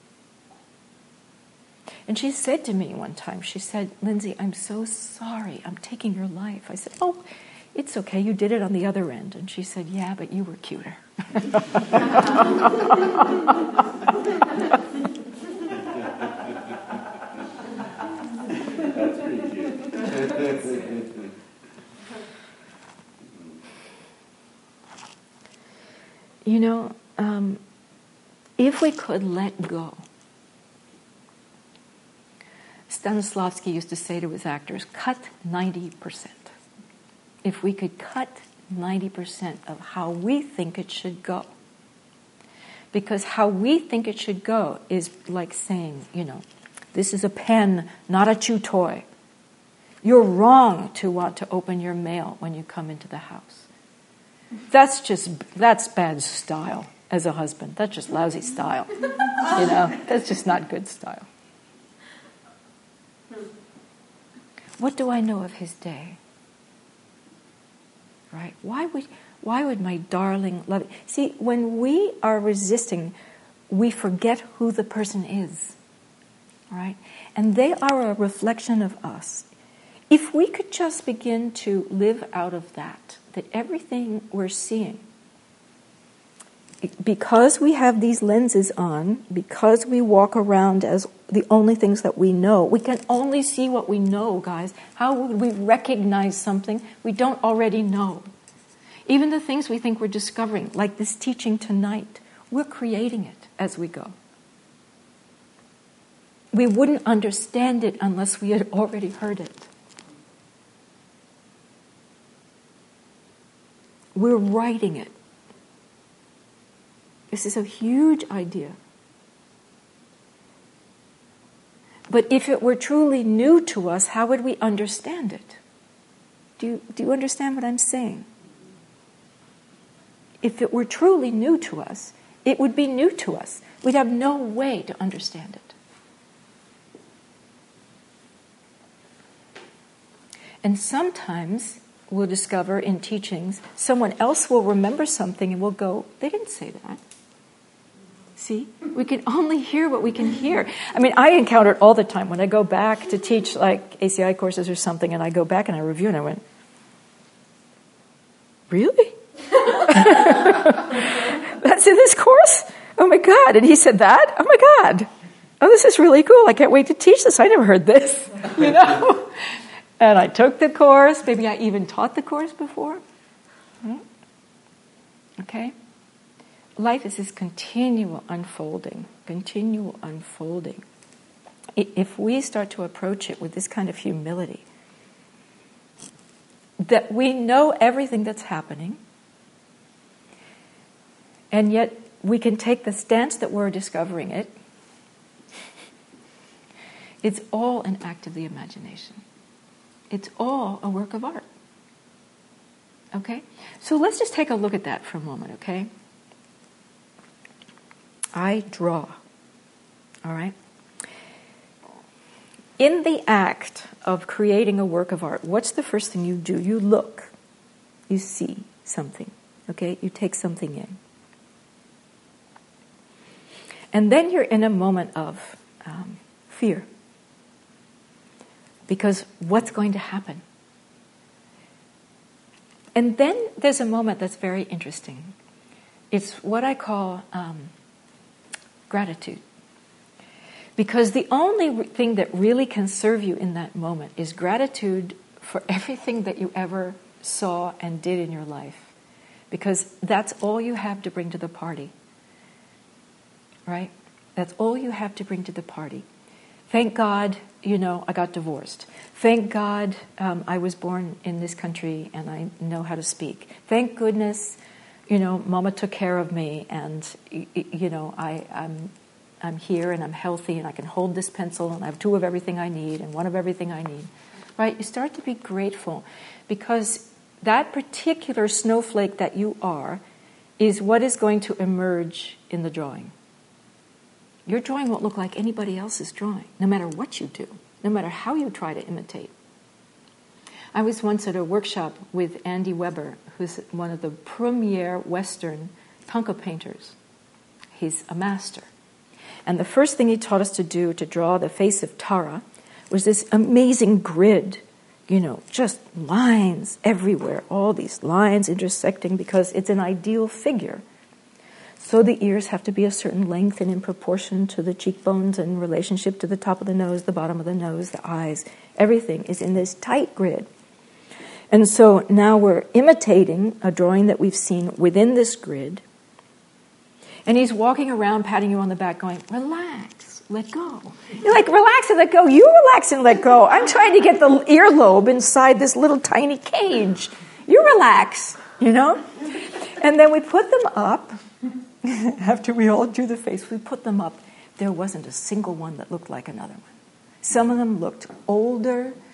And she said to me one time, she said, Lindsay, I'm so sorry. I'm taking your life. I said, oh, it's okay. You did it on the other end. And she said, yeah, but you were cuter. That's pretty cute. You know, um, if we could let go. Stanislavski used to say to his actors, cut ninety percent. If we could cut ninety percent of how we think it should go. Because how we think it should go is like saying, you know, this is a pen, not a chew toy. You're wrong to want to open your mail when you come into the house. That's just, that's bad style as a husband. That's just lousy style. You know, that's just not good style. What do I know of his day? Right? Why would, why would my darling love it? See, when we are resisting, we forget who the person is. Right? And they are a reflection of us. If we could just begin to live out of that, that everything we're seeing, because we have these lenses on, because we walk around as the only things that we know, we can only see what we know, guys. How would we recognize something we don't already know? Even the things we think we're discovering, like this teaching tonight, we're creating it as we go. We wouldn't understand it unless we had already heard it. We're writing it. This is a huge idea. But if it were truly new to us, how would we understand it? Do you, do you understand what I'm saying? If it were truly new to us, it would be new to us. We'd have no way to understand it. And sometimes we'll discover in teachings, someone else will remember something and we'll go, they didn't say that. See? We can only hear what we can hear. I mean, I encounter it all the time when I go back to teach like A C I courses or something, and I go back and I review and I went, really? That's in this course? Oh my God. And he said that? Oh my God. Oh, this is really cool. I can't wait to teach this. I never heard this. You know? And I took the course. Maybe I even taught the course before. Hmm? Okay? Life is this continual unfolding, continual unfolding. If we start to approach it with this kind of humility, that we know everything that's happening, and yet we can take the stance that we're discovering it, it's all an act of the imagination. It's all a work of art. Okay? So let's just take a look at that for a moment, okay? I draw. All right? In the act of creating a work of art, what's the first thing you do? You look. You see something. Okay? You take something in. And then you're in a moment of um, fear. Because what's going to happen? And then there's a moment that's very interesting. It's what I call um, gratitude. Because the only re- thing that really can serve you in that moment is gratitude for everything that you ever saw and did in your life. Because that's all you have to bring to the party. Right? That's all you have to bring to the party. Thank God, you know, I got divorced. Thank God um, I was born in this country and I know how to speak. Thank goodness, you know, Mama took care of me and, you know, I, I'm I'm here and I'm healthy and I can hold this pencil and I have two of everything I need and one of everything I need. Right? You start to be grateful because that particular snowflake that you are is what is going to emerge in the drawing. Your drawing won't look like anybody else's drawing, no matter what you do, no matter how you try to imitate. I was once at a workshop with Andy Weber, who's one of the premier Western Thangka painters. He's a master. And the first thing he taught us to do to draw the face of Tara was this amazing grid, you know, just lines everywhere, all these lines intersecting because it's an ideal figure. So the ears have to be a certain length and in proportion to the cheekbones and relationship to the top of the nose, the bottom of the nose, the eyes. Everything is in this tight grid. And so now we're imitating a drawing that we've seen within this grid. And he's walking around patting you on the back going, relax, let go. You're like, relax and let go. You relax and let go. I'm trying to get the earlobe inside this little tiny cage. You relax, you know? And then we put them up. After we all drew the face, we put them up. There wasn't a single one that looked like another one. Some of them looked older.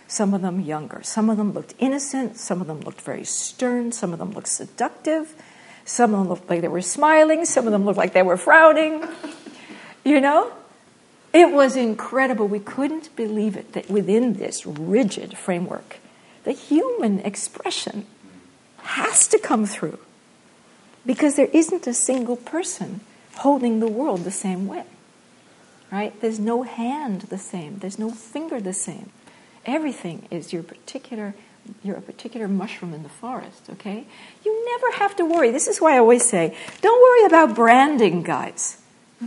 some of them younger. Some of them looked innocent. Some of them looked very stern. Some of them looked seductive. Some of them looked like they were smiling. Some of them looked like they were frowning. You know? It was incredible. We couldn't believe it that within this rigid framework, the human expression has to come through. Because there isn't a single person holding the world the same way. Right? There's no hand the same. There's no finger the same. Everything is your particular, you're a particular mushroom in the forest, okay? You never have to worry. This is why I always say, don't worry about branding, guys.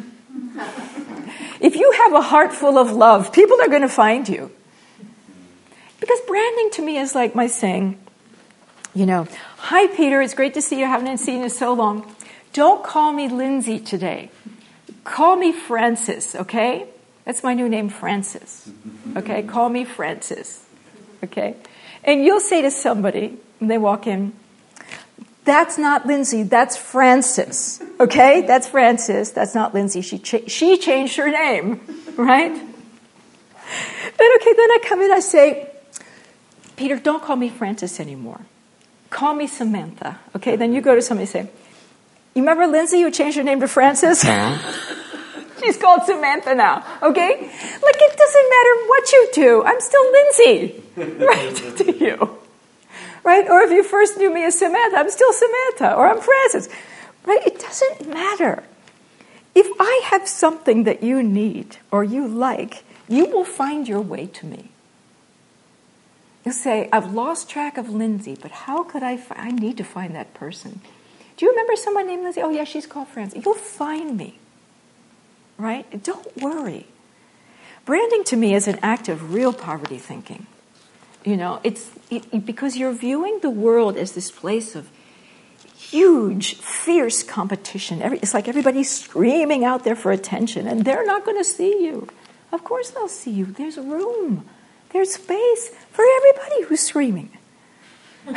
If you have a heart full of love, people are going to find you. Because branding to me is like my saying, you know, hi, Peter, it's great to see you. I haven't seen you so long. Don't call me Lindsay today. Call me Francis, okay? That's my new name, Francis. Okay, call me Francis. Okay? And you'll say to somebody, when they walk in, that's not Lindsay, that's Francis. Okay? That's Francis, that's not Lindsay. She cha- she changed her name, right? Then, okay, then I come in, I say, Peter, don't call me Francis anymore. Call me Samantha. Okay, then you go to somebody and say, you remember Lindsay who changed her name to Francis? She's called Samantha now, okay? Like, it doesn't matter what you do. I'm still Lindsay, right, to you. Right? Or if you first knew me as Samantha, I'm still Samantha, or I'm Francis. Right? It doesn't matter. If I have something that you need or you like, you will find your way to me. You'll say, I've lost track of Lindsay, but how could I find, I need to find that person. Do you remember someone named Lindsay? Oh, yeah, she's called Francis. You'll find me. Right? Don't worry. Branding to me is an act of real poverty thinking. You know, it's it, it, because you're viewing the world as this place of huge, fierce competition. Every, it's like everybody's screaming out there for attention, and they're not going to see you. Of course they'll see you. There's room. There's space for everybody who's screaming. We're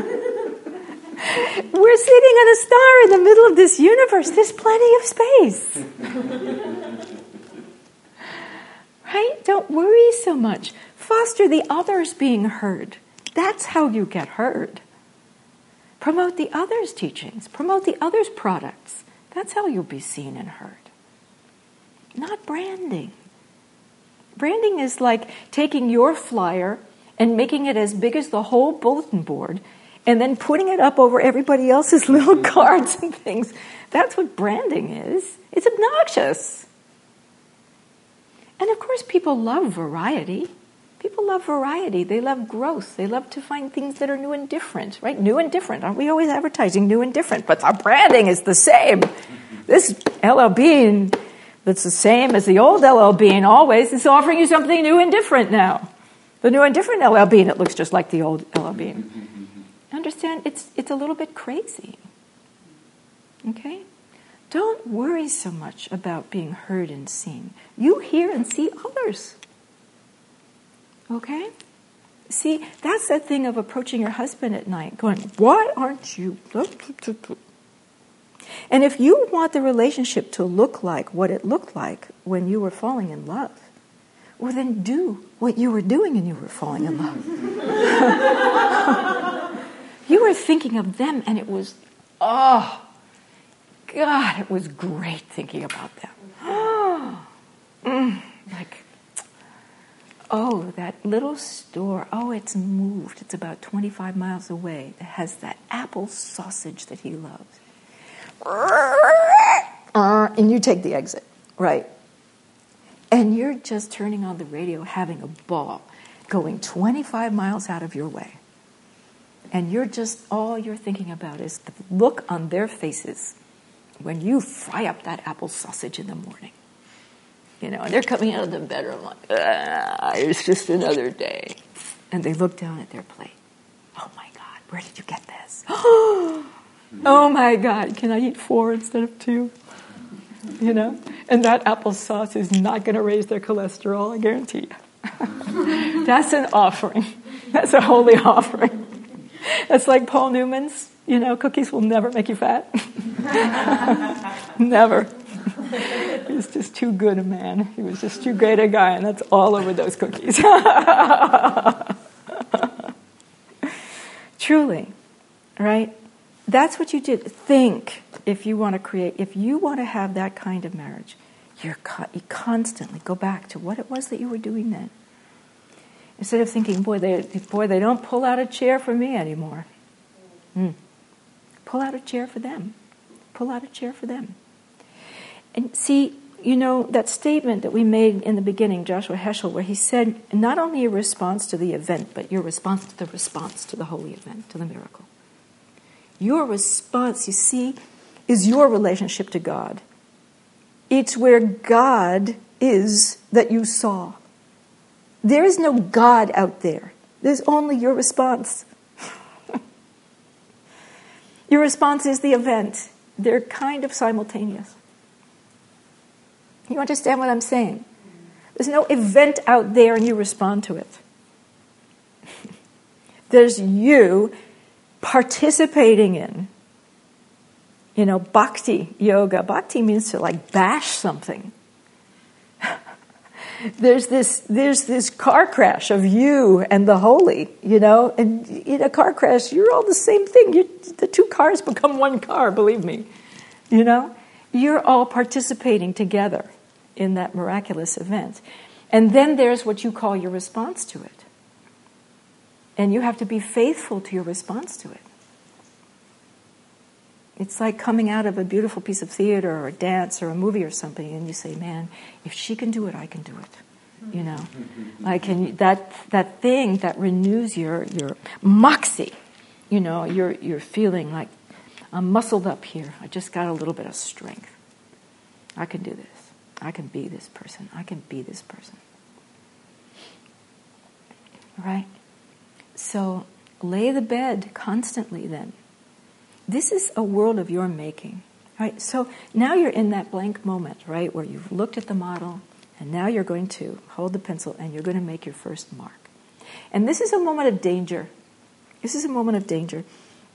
sitting on a star in the middle of this universe. There's plenty of space. Right? Don't worry so much. Foster the others being heard. That's how you get heard. Promote the others' teachings. Promote the others' products. That's how you'll be seen and heard. Not branding. Branding is like taking your flyer and making it as big as the whole bulletin board and then putting it up over everybody else's little cards and things. That's what branding is. It's obnoxious. And of course, people love variety. People love variety. They love growth. They love to find things that are new and different, right? New and different. Aren't we always advertising new and different? But our branding is the same. This L L Bean that's the same as the old L L Bean always is offering you something new and different now. The new and different L L Bean, it looks just like the old L L Bean. Understand? It's it's a little bit crazy. Okay? Don't worry so much about being heard and seen. You hear and see others. Okay? See, that's that thing of approaching your husband at night, going, why aren't you? And if you want the relationship to look like what it looked like when you were falling in love, well, then do what you were doing when you were falling in love. You were thinking of them, and it was, oh, God, it was great thinking about them. Oh, mm, like, oh, that little store, oh, it's moved. It's about twenty-five miles away. It has that apple sausage that he loves. And you take the exit, right? And you're just turning on the radio, having a ball, going twenty-five miles out of your way. And you're just, all you're thinking about is the look on their faces when you fry up that apple sausage in the morning. You know, and they're coming out of the bedroom like, ah, it's just another day. And they look down at their plate. Oh my God, where did you get this? Oh my God, can I eat four instead of two? You know? And that applesauce is not going to raise their cholesterol, I guarantee you. That's an offering. That's a holy offering. That's like Paul Newman's, you know, cookies will never make you fat. Never. He was just too good a man. He was just too great a guy, and that's all over those cookies. Truly, right? That's what you did. Think if you want to create, if you want to have that kind of marriage, you're co- you constantly go back to what it was that you were doing then. Instead of thinking, boy, they boy they don't pull out a chair for me anymore. Mm. Pull out a chair for them. Pull out a chair for them. And see, you know, that statement that we made in the beginning, Joshua Heschel, where he said, not only your response to the event, but your response to the response to the holy event, to the miracle. Your response, you see, is your relationship to God. It's where God is that you saw. There is no God out there. There's only your response. Your response is the event. They're kind of simultaneous. You understand what I'm saying? There's no event out there and you respond to it. There's you participating in, you know, bhakti yoga. Bhakti means to like bash something. There's this there's this car crash of you and the holy, you know, and in a car crash, you're all the same thing. You, the two cars become one car, believe me. You know, you're all participating together in that miraculous event. And then there's what you call your response to it. And you have to be faithful to your response to it. It's like coming out of a beautiful piece of theater or a dance or a movie or something, and you say, man, if she can do it, I can do it. You know, like, and that that thing that renews your your moxie. You know, you're you're feeling like, I'm muscled up here. I just got a little bit of strength. I can do this. I can be this person. I can be this person. Right? So lay the bed constantly then. This is a world of your making, right? So now you're in that blank moment, right, where you've looked at the model, and now you're going to hold the pencil and you're going to make your first mark. And this is a moment of danger. This is a moment of danger.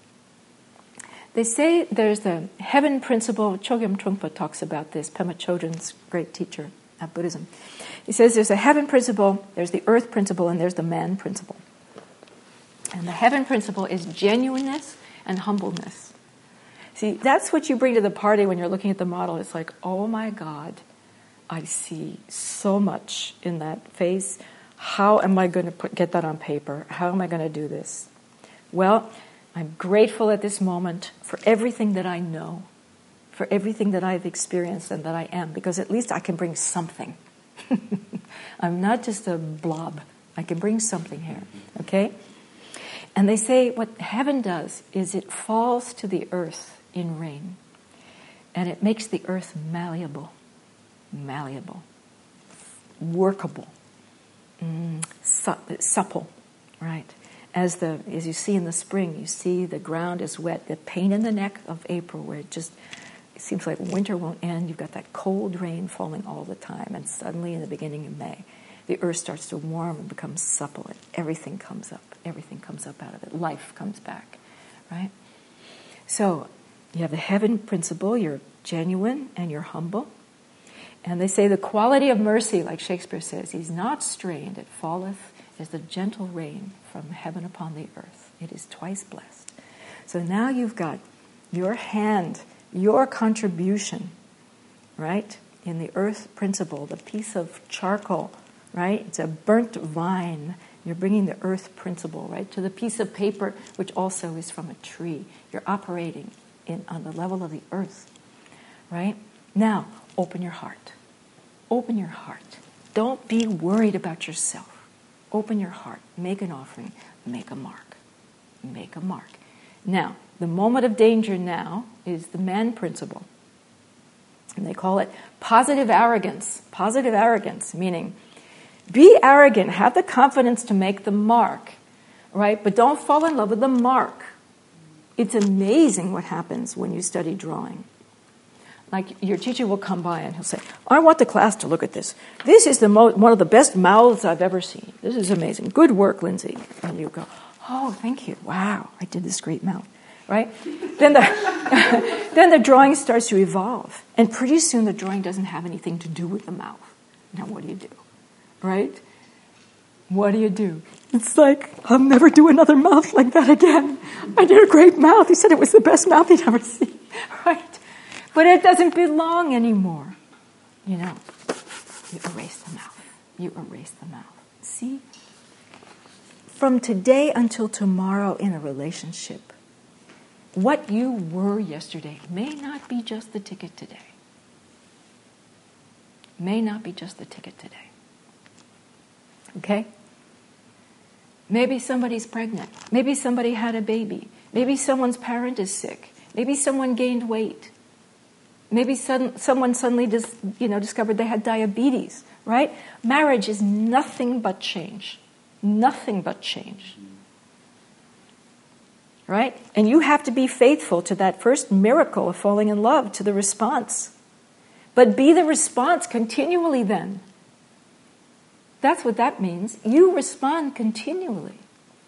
They say there's the heaven principle. Chogyam Trungpa talks about this. Pema Chodron's great teacher of Buddhism. He says there's a heaven principle, there's the earth principle, and there's the man principle. And the heaven principle is genuineness and humbleness. See, that's what you bring to the party when you're looking at the model. It's like, oh my God, I see so much in that face. How am I going to put, get that on paper? How am I going to do this? Well, I'm grateful at this moment for everything that I know, for everything that I've experienced and that I am, because at least I can bring something. I'm not just a blob. I can bring something here, okay? And they say what heaven does is it falls to the earth in rain, and it makes the earth malleable, malleable, workable, mm, su- supple, right? As the as you see in the spring, you see the ground is wet. The pain in the neck of April, where it just it seems like winter won't end. You've got that cold rain falling all the time, and suddenly in the beginning of May, the earth starts to warm and become supple, and everything comes up. Everything comes up out of it. Life comes back, right? So you have the heaven principle. You're genuine and you're humble. And they say the quality of mercy, like Shakespeare says, is not strained. It falleth as the gentle rain from heaven upon the earth. It is twice blessed. So now you've got your hand, your contribution, right? In the earth principle, the piece of charcoal, right? It's a burnt vine. You're bringing the earth principle, right, to the piece of paper, which also is from a tree. You're operating in on the level of the earth, right? Now, open your heart. Open your heart. Don't be worried about yourself. Open your heart. Make an offering. Make a mark. Make a mark. Now, the moment of danger now is the man principle. And they call it positive arrogance. Positive arrogance, meaning be arrogant, have the confidence to make the mark, right? But don't fall in love with the mark. It's amazing what happens when you study drawing. Like your teacher will come by and he'll say, I want the class to look at this. This is the mo- one of the best mouths I've ever seen. This is amazing. Good work, Lindsay. And you go, oh, thank you. Wow, I did this great mouth, right? then the then the drawing starts to evolve. And pretty soon the drawing doesn't have anything to do with the mouth. Now what do you do? Right? What do you do? It's like, I'll never do another mouth like that again. I did a great mouth. He said it was the best mouth he'd ever seen. Right? But it doesn't belong anymore. You know, you erase the mouth. You erase the mouth. See? From today until tomorrow in a relationship, what you were yesterday may not be just the ticket today. May not be just the ticket today. Okay? Maybe somebody's pregnant. Maybe somebody had a baby. Maybe someone's parent is sick. Maybe someone gained weight. Maybe sudden, someone suddenly dis, you know, discovered they had diabetes, right? Marriage is nothing but change. Nothing but change. Right? And you have to be faithful to that first miracle of falling in love, to the response. But be the response continually then. That's what that means. You respond continually.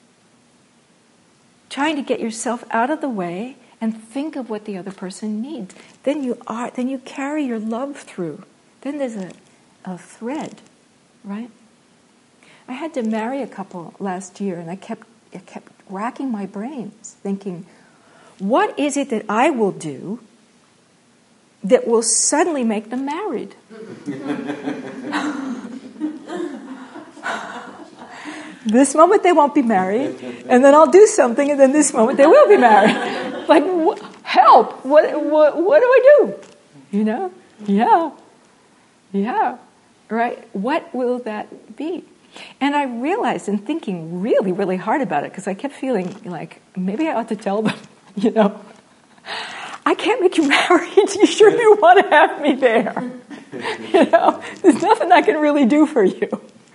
Trying to get yourself out of the way and think of what the other person needs. Then you are, then you carry your love through. Then there's a, a thread, right? I had to marry a couple last year, and I kept I kept racking my brains, thinking, what is it that I will do that will suddenly make them married? This moment they won't be married, and then I'll do something, and then this moment they will be married. Like, wh- help! What, what, what do I do? You know? Yeah. Yeah. Right? What will that be? And I realized in thinking really, really hard about it, because I kept feeling like, maybe I ought to tell them, you know, I can't make you married. You sure you want to have me there? You know, there's nothing I can really do for you.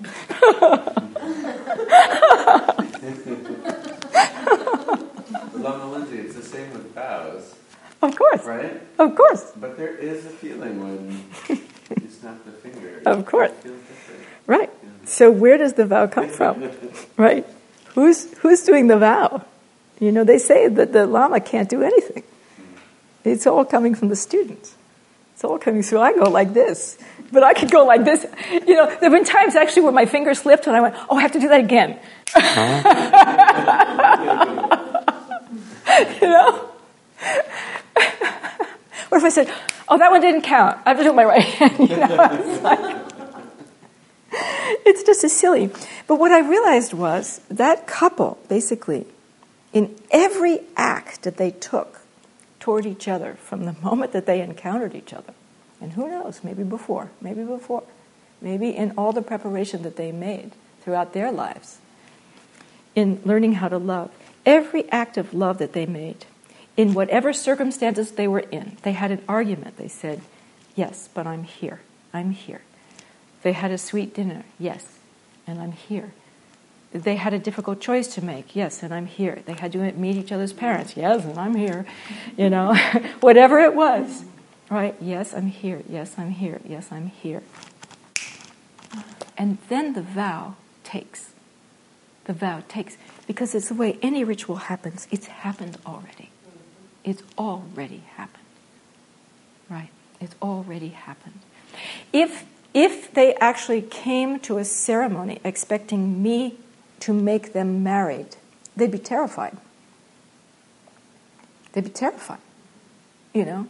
Lama Lindsay, it's the same with vows. Of course. Right? Of course. But there is a feeling when you snap the finger. Of course. It feels different. Right. So where does the vow come from? Right? Who's who's doing the vow? You know, they say that the Lama can't do anything. It's all coming from the students. It's all coming through. I go like this. But I could go like this. You know, there have been times actually where my finger slipped and I went, oh, I have to do that again. You know? What if I said, oh, that one didn't count. I have to do it my right hand. You know? It's like, it's just as silly. But what I realized was that couple, basically, in every act that they took toward each other from the moment that they encountered each other, and who knows, maybe before, maybe before, maybe in all the preparation that they made throughout their lives, in learning how to love, every act of love that they made, in whatever circumstances they were in, they had an argument. They said, yes, but I'm here. I'm here. They had a sweet dinner. Yes, and I'm here. They had a difficult choice to make. Yes, and I'm here. They had to meet each other's parents. Yes, and I'm here. You know, whatever it was. Right? Yes, I'm here. Yes, I'm here. Yes, I'm here. And then the vow takes. The vow takes. Because it's the way any ritual happens. It's happened already. It's already happened. Right? It's already happened. If if they actually came to a ceremony expecting me to make them married, they'd be terrified. They'd be terrified. You know?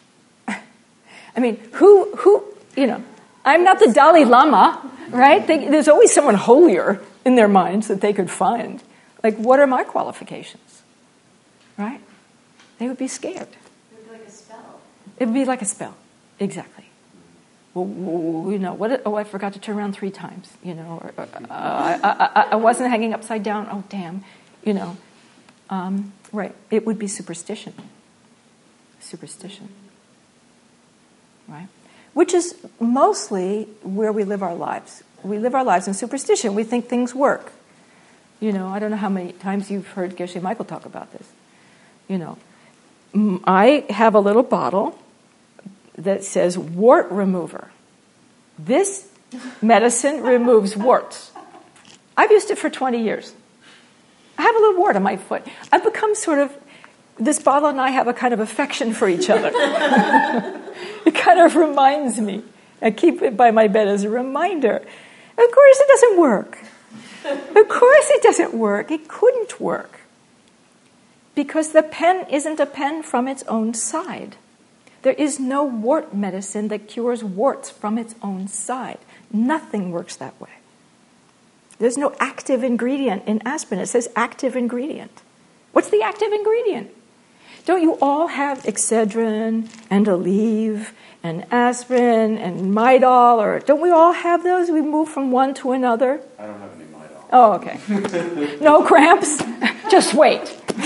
I mean, who, who, you know, I'm not the Dalai Lama, right? They, there's always someone holier in their minds that they could find. Like, what are my qualifications? Right? They would be scared. It would be like a spell. It would be like a spell. Exactly. Well, you know, what? Oh, I forgot to turn around three times. You know, or, uh, I, I, I wasn't hanging upside down. Oh, damn. You know, um, right? It would be superstition. Superstition, right? Which is mostly where we live our lives. We live our lives in superstition. We think things work. You know, I don't know how many times you've heard Geshe Michael talk about this. You know, I have a little bottle that says wart remover. This medicine removes warts. I've used it for twenty years. I have a little wart on my foot. I've become sort of, this bottle and I have a kind of affection for each other. It kind of reminds me. I keep it by my bed as a reminder. Of course, it doesn't work. Of course it doesn't work. It couldn't work. Because the pen isn't a pen from its own side. There is no wart medicine that cures warts from its own side. Nothing works that way. There's no active ingredient in aspirin. It says active ingredient. What's the active ingredient? Don't you all have Excedrin and Aleve and aspirin and Midol? Or don't we all have those? We move from one to another. I don't have any Midol. Oh, okay. No cramps? Just wait.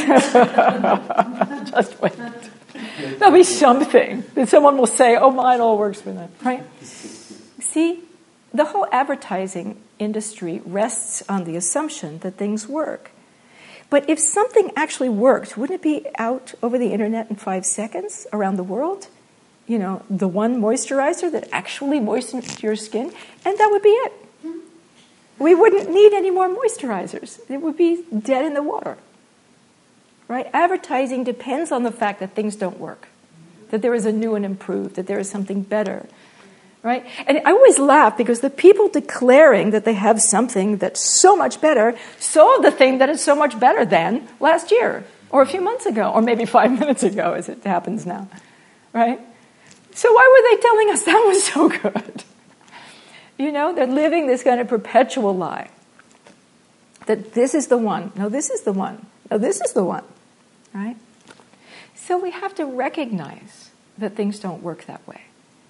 Just wait. There'll be something that someone will say, oh, Midol works for that, right? See, the whole advertising industry rests on the assumption that things work. But if something actually worked, wouldn't it be out over the internet in five seconds around the world? You know, the one moisturizer that actually moistens your skin, and that would be it. We wouldn't need any more moisturizers. It would be dead in the water. Right? Advertising depends on the fact that things don't work, that there is a new and improved, that there is something better. Right? And I always laugh because the people declaring that they have something that's so much better saw the thing that is so much better than last year or a few months ago or maybe five minutes ago as it happens now. Right? So why were they telling us that was so good? You know, they're living this kind of perpetual lie that this is the one. No, this is the one. No, this is the one. Right? So we have to recognize that things don't work that way.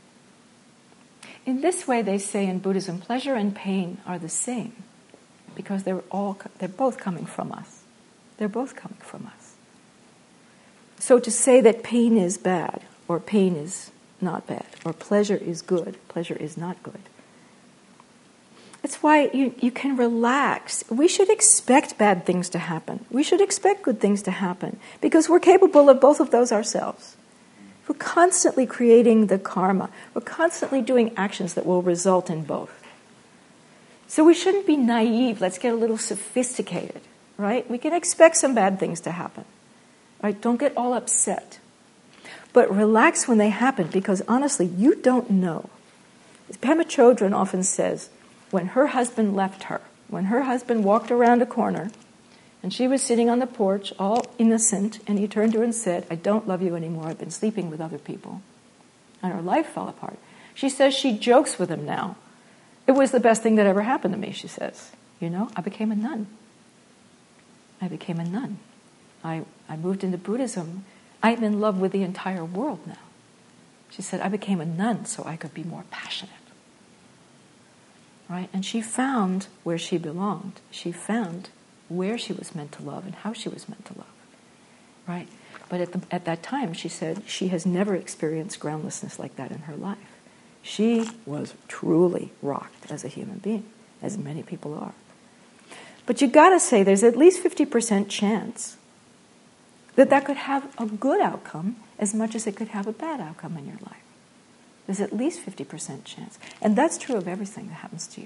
In this way, they say in Buddhism, pleasure and pain are the same because they're all they're both coming from us. They're both coming from us. So to say that pain is bad or pain is not bad or pleasure is good, pleasure is not good. That's why you, you can relax. We should expect bad things to happen. We should expect good things to happen because we're capable of both of those ourselves. We're constantly creating the karma. We're constantly doing actions that will result in both. So we shouldn't be naive. Let's get a little sophisticated, right? We can expect some bad things to happen, right? Don't get all upset. But relax when they happen because honestly, you don't know. As Pema Chodron often says, when her husband left her, when her husband walked around a corner and she was sitting on the porch, all innocent, and he turned to her and said, I don't love you anymore, I've been sleeping with other people. And her life fell apart. She says she jokes with him now. It was the best thing that ever happened to me, she says. You know, I became a nun. I became a nun. I, I moved into Buddhism. I'm in love with the entire world now. She said, I became a nun so I could be more passionate. Right? And she found where she belonged. She found where she was meant to love and how she was meant to love, right? But at, the, at that time, she said she has never experienced groundlessness like that in her life. She was truly rocked as a human being, as many people are. But you got to say there's at least fifty percent chance that that could have a good outcome as much as it could have a bad outcome in your life. There's at least fifty percent chance. And that's true of everything that happens to you.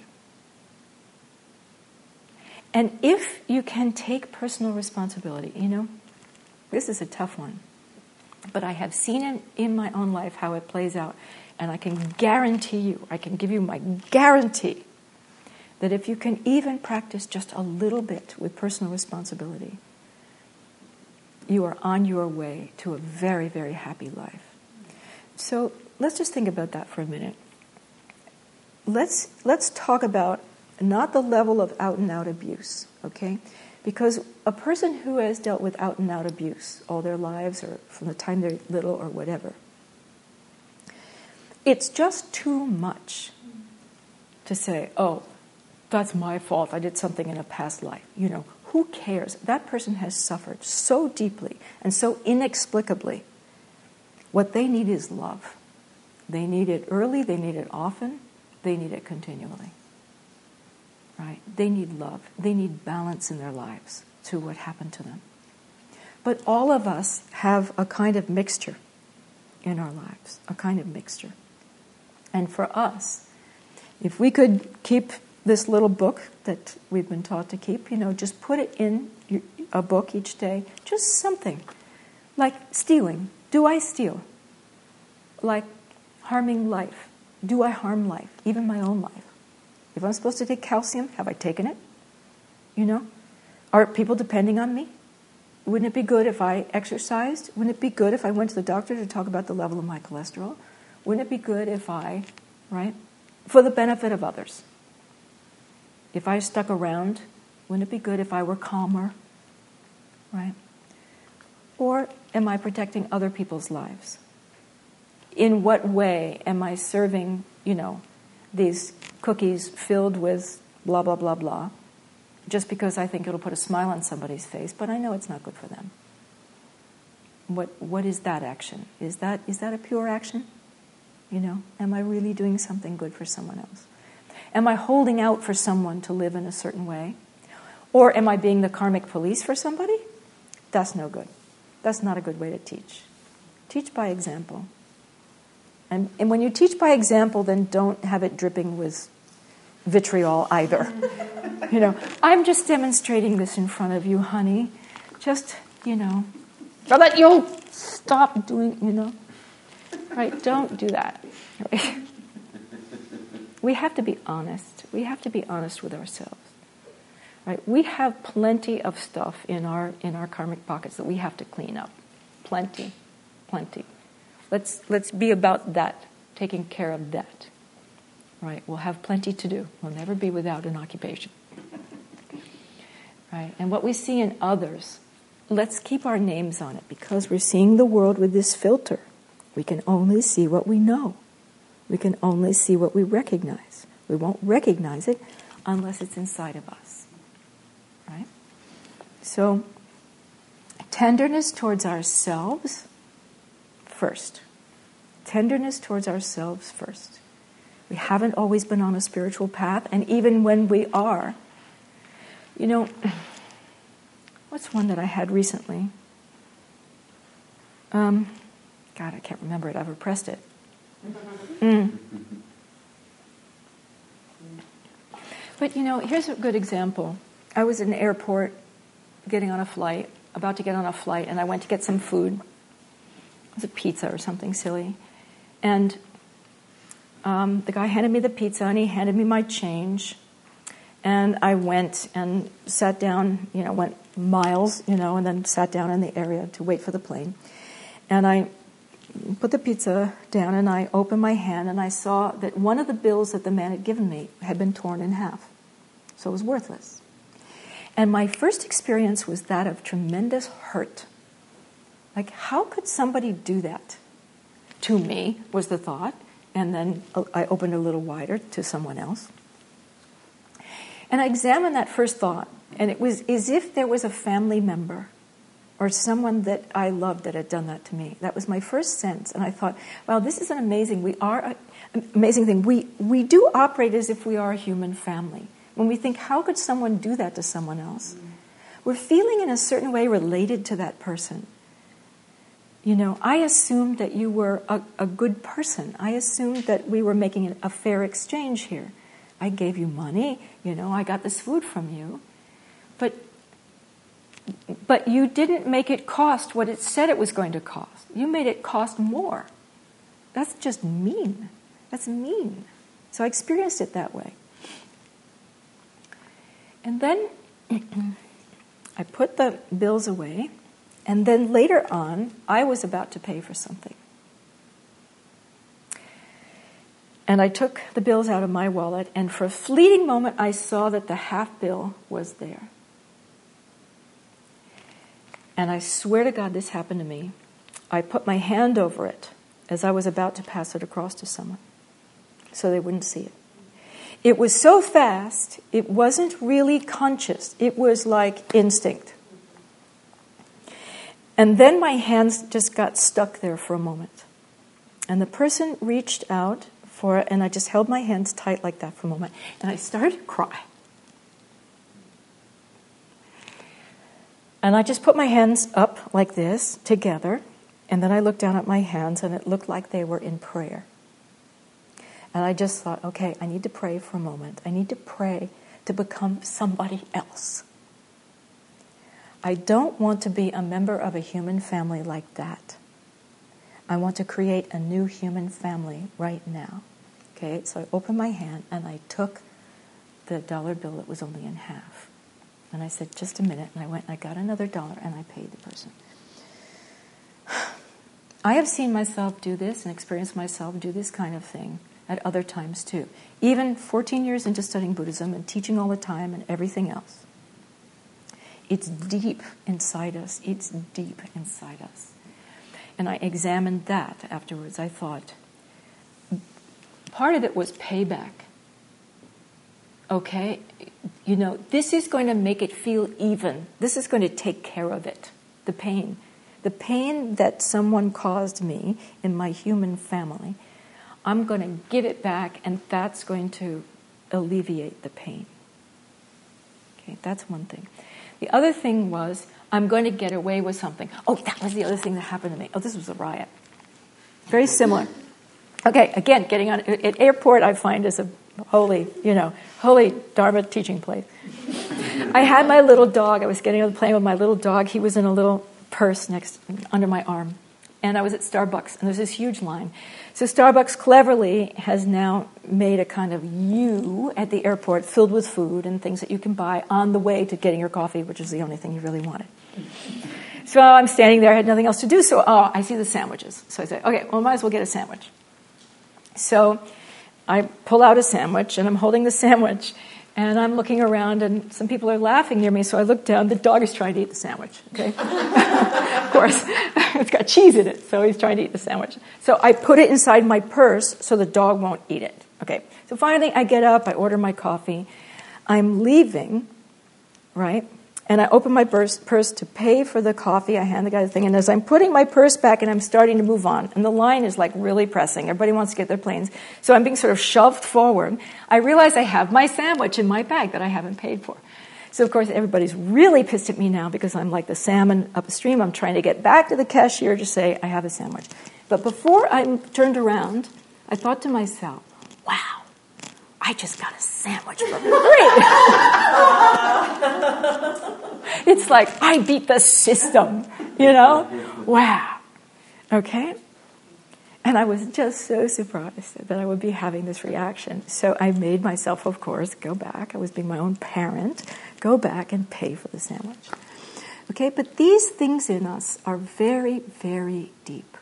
And if you can take personal responsibility, you know, this is a tough one, but I have seen it in my own life how it plays out, and I can guarantee you, I can give you my guarantee, that if you can even practice just a little bit with personal responsibility, you are on your way to a very, very happy life. So let's just think about that for a minute. Let's let's talk about not the level of out-and-out abuse, okay? Because a person who has dealt with out-and-out abuse all their lives or from the time they're little or whatever, it's just too much to say, oh, that's my fault, I did something in a past life. You know, who cares? That person has suffered so deeply and so inexplicably. What they need is love. They need it early, they need it often, they need it continually. Right? They need love. They need balance in their lives to what happened to them. But all of us have a kind of mixture in our lives, a kind of mixture. And for us, if we could keep this little book that we've been taught to keep, you know, just put it in a book each day, just something. Like stealing. Do I steal? Like harming life. Do I harm life? Even my own life. If I'm supposed to take calcium, have I taken it? You know? Are people depending on me? Wouldn't it be good if I exercised? Wouldn't it be good if I went to the doctor to talk about the level of my cholesterol? Wouldn't it be good if I, right? For the benefit of others. If I stuck around, wouldn't it be good if I were calmer? Right? Or am I protecting other people's lives? In what way am I serving, you know, these cookies filled with blah, blah, blah, blah, just because I think it'll put a smile on somebody's face, but I know it's not good for them? What what is that action? Is that is that a pure action? You know, am I really doing something good for someone else? Am I holding out for someone to live in a certain way? Or am I being the karmic police for somebody? That's no good. That's not a good way to teach. Teach by example. And, and when you teach by example, then don't have it dripping with vitriol either. You know, I'm just demonstrating this in front of you, honey. Just, you know, so that you'll stop doing, you know. Right? Don't do that. Right? We have to be honest. We have to be honest with ourselves. Right? We have plenty of stuff in our in our karmic pockets that we have to clean up. Plenty. Plenty. Let's let's be about that, taking care of that. Right? We'll have plenty to do. We'll never be without an occupation. Right? And what we see in others, let's keep our names on it, because we're seeing the world with this filter. We can only see what we know. We can only see what we recognize. We won't recognize it unless it's inside of us. Right? So, tenderness towards ourselves first. Tenderness towards ourselves first. We haven't always been on a spiritual path, and even when we are, you know, what's one that I had recently? Um, God, I can't remember it. I've repressed it. Mm. But, you know, here's a good example. I was in the airport getting on a flight, about to get on a flight, and I went to get some food. It was a pizza or something silly. And um, the guy handed me the pizza, and he handed me my change. And I went and sat down, you know, went miles, you know, and then sat down in the area to wait for the plane. And I put the pizza down, and I opened my hand, and I saw that one of the bills that the man had given me had been torn in half. So it was worthless. And my first experience was that of tremendous hurt. Like, how could somebody do that? To me, was the thought. And then I opened a little wider to someone else. And I examined that first thought, and it was as if there was a family member or someone that I loved that had done that to me. That was my first sense. And I thought, wow, this is an amazing, we are, an amazing thing. We, we do operate as if we are a human family. When we think, how could someone do that to someone else? Mm. We're feeling in a certain way related to that person. You know, I assumed that you were a, a good person. I assumed that we were making a fair exchange here. I gave you money, you know, I got this food from you. But but you didn't make it cost what it said it was going to cost. You made it cost more. That's just mean. That's mean. So I experienced it that way. And then I put the bills away, and then later on, I was about to pay for something. And I took the bills out of my wallet, and for a fleeting moment, I saw that the half bill was there. And I swear to God, this happened to me. I put my hand over it as I was about to pass it across to someone, so they wouldn't see it. It was so fast, it wasn't really conscious. It was like instinct. And then my hands just got stuck there for a moment. And the person reached out for it, and I just held my hands tight like that for a moment. And I started to cry. And I just put my hands up like this, together, and then I looked down at my hands, and it looked like they were in prayer. And I just thought, okay, I need to pray for a moment. I need to pray to become somebody else. I don't want to be a member of a human family like that. I want to create a new human family right now. Okay, so I opened my hand and I took the dollar bill that was only in half. And I said, just a minute. And I went and I got another dollar and I paid the person. I have seen myself do this and experienced myself do this kind of thing at other times too. Even fourteen years into studying Buddhism and teaching all the time and everything else. It's deep inside us. It's deep inside us. And I examined that afterwards. I thought, part of it was payback. Okay? You know, this is going to make it feel even. This is going to take care of it. The pain. The pain that someone caused me in my human family, I'm going to give it back, and that's going to alleviate the pain. Okay, that's one thing. The other thing was, I'm going to get away with something. Oh, that was the other thing that happened to me. Oh, this was a riot. Very similar. Okay, again, getting on at airport, I find is a holy, you know, holy Dharma teaching place. I had my little dog. I was getting on the plane with my little dog. He was in a little purse next under my arm. And I was at Starbucks, and there's this huge line. So Starbucks cleverly has now made a kind of U at the airport filled with food and things that you can buy on the way to getting your coffee, which is the only thing you really wanted. So I'm standing there, I had nothing else to do, so oh, I see the sandwiches. So I said, okay, well, I might as well get a sandwich. So I pull out a sandwich, and I'm holding the sandwich, and I'm looking around, and some people are laughing near me, so I look down. The dog is trying to eat the sandwich, okay? Of course, it's got cheese in it, so he's trying to eat the sandwich. So I put it inside my purse so the dog won't eat it. Okay, so finally I get up, I order my coffee. I'm leaving, right? And I open my purse, purse to pay for the coffee. I hand the guy the thing, and as I'm putting my purse back and I'm starting to move on, and the line is like really pressing. Everybody wants to get their planes. So I'm being sort of shoved forward. I realize I have my sandwich in my bag that I haven't paid for. So, of course, everybody's really pissed at me now because I'm like the salmon upstream. I'm trying to get back to the cashier to say I have a sandwich. But before I turned around, I thought to myself, wow, I just got a sandwich for free. It's like, I beat the system, you know? Wow. Okay? And I was just so surprised that I would be having this reaction. So I made myself, of course, go back. I was being my own parent. Go back and pay for the sandwich. Okay? But these things in us are very, very deep.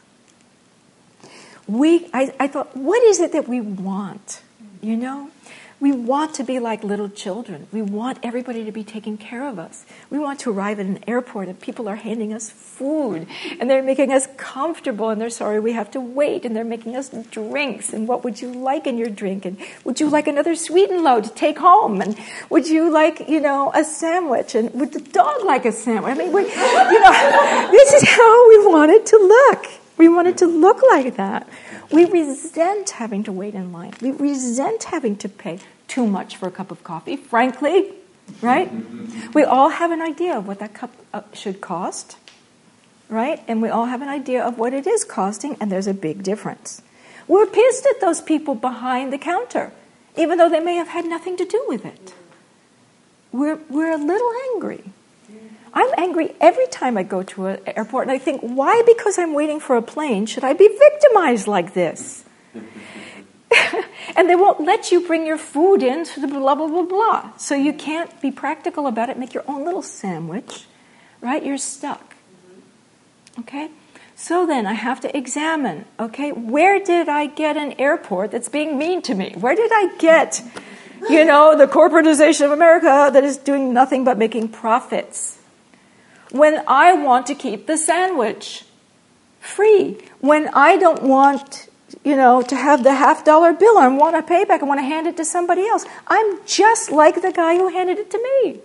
We, I, I thought, what is it that we want? You know? We want to be like little children. We want everybody to be taking care of us. We want to arrive at an airport and people are handing us food and they're making us comfortable and they're sorry we have to wait and they're making us drinks and what would you like in your drink and would you like another sweet and low to take home and would you like, you know, a sandwich and would the dog like a sandwich? I mean, we, you know, this is how we want it to look. We want it to look like that. We resent having to wait in line. We resent having to pay too much for a cup of coffee, frankly, right? We all have an idea of what that cup should cost, right? And we all have an idea of what it is costing, and there's a big difference. We're pissed at those people behind the counter, even though they may have had nothing to do with it. We're, we're a little angry. I'm angry every time I go to an airport, and I think, why, because I'm waiting for a plane, should I be victimized like this? And they won't let you bring your food in to the blah, blah, blah, blah. So you can't be practical about it, make your own little sandwich, right? You're stuck. Okay? So then I have to examine, okay, where did I get an airport that's being mean to me? Where did I get, you know, the corporatization of America that is doing nothing but making profits? When I want to keep the sandwich free, when I don't want, you know, to have the half dollar bill, I want to pay back, I want to hand it to somebody else. I'm just like the guy who handed it to me.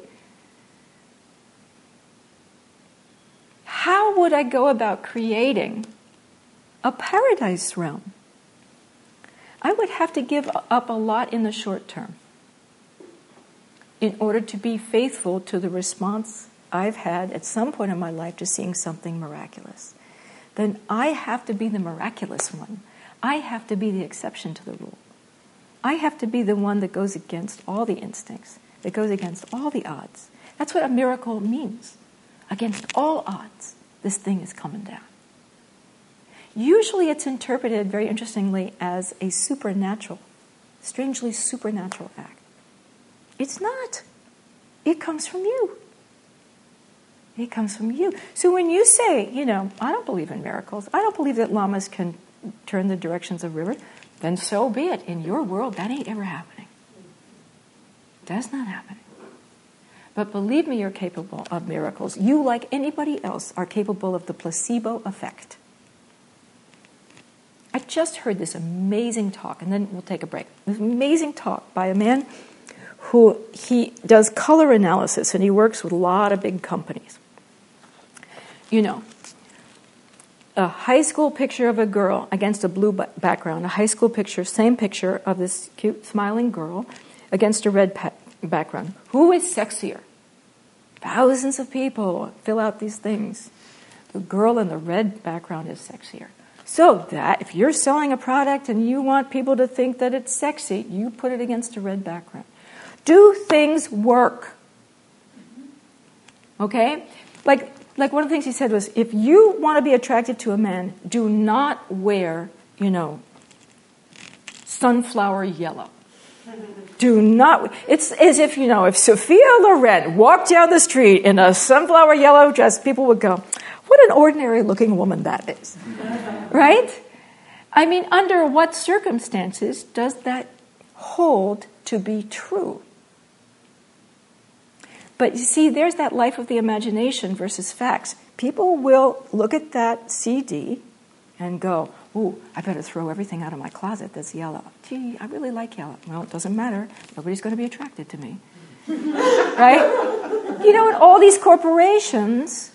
How would I go about creating a paradise realm? I would have to give up a lot in the short term in order to be faithful to the response I've had at some point in my life to seeing something miraculous. Then I have to be the miraculous one. I have to be the exception to the rule. I have to be the one that goes against all the instincts, that goes against all the odds. That's what a miracle means. Against all odds, this thing is coming down. Usually it's interpreted, very interestingly, as a supernatural, strangely supernatural act. It's not. It comes from you. It comes from you. So when you say, you know, I don't believe in miracles, I don't believe that llamas can turn the directions of rivers, then so be it. In your world, that ain't ever happening. That's not happening. But believe me, you're capable of miracles. You, like anybody else, are capable of the placebo effect. I just heard this amazing talk, and then we'll take a break. This amazing talk by a man who he does color analysis, and he works with a lot of big companies. You know, a high school picture of a girl against a blue background, a high school picture, same picture of this cute smiling girl against a red pa- background. Who is sexier? Thousands of people fill out these things. The girl in the red background is sexier. So that if you're selling a product and you want people to think that it's sexy, you put it against a red background. Do things work? Okay? Like, like one of the things he said was, if you want to be attracted to a man, do not wear, you know, sunflower yellow. Do not. It's as if, you know, if Sophia Loren walked down the street in a sunflower yellow dress, people would go, what an ordinary looking woman that is. Right? I mean, under what circumstances does that hold to be true? But you see, there's that life of the imagination versus facts. People will look at that C D and go, ooh, I better throw everything out of my closet that's yellow. Gee, I really like yellow. Well, it doesn't matter. Nobody's going to be attracted to me. Right? You know, in all these corporations,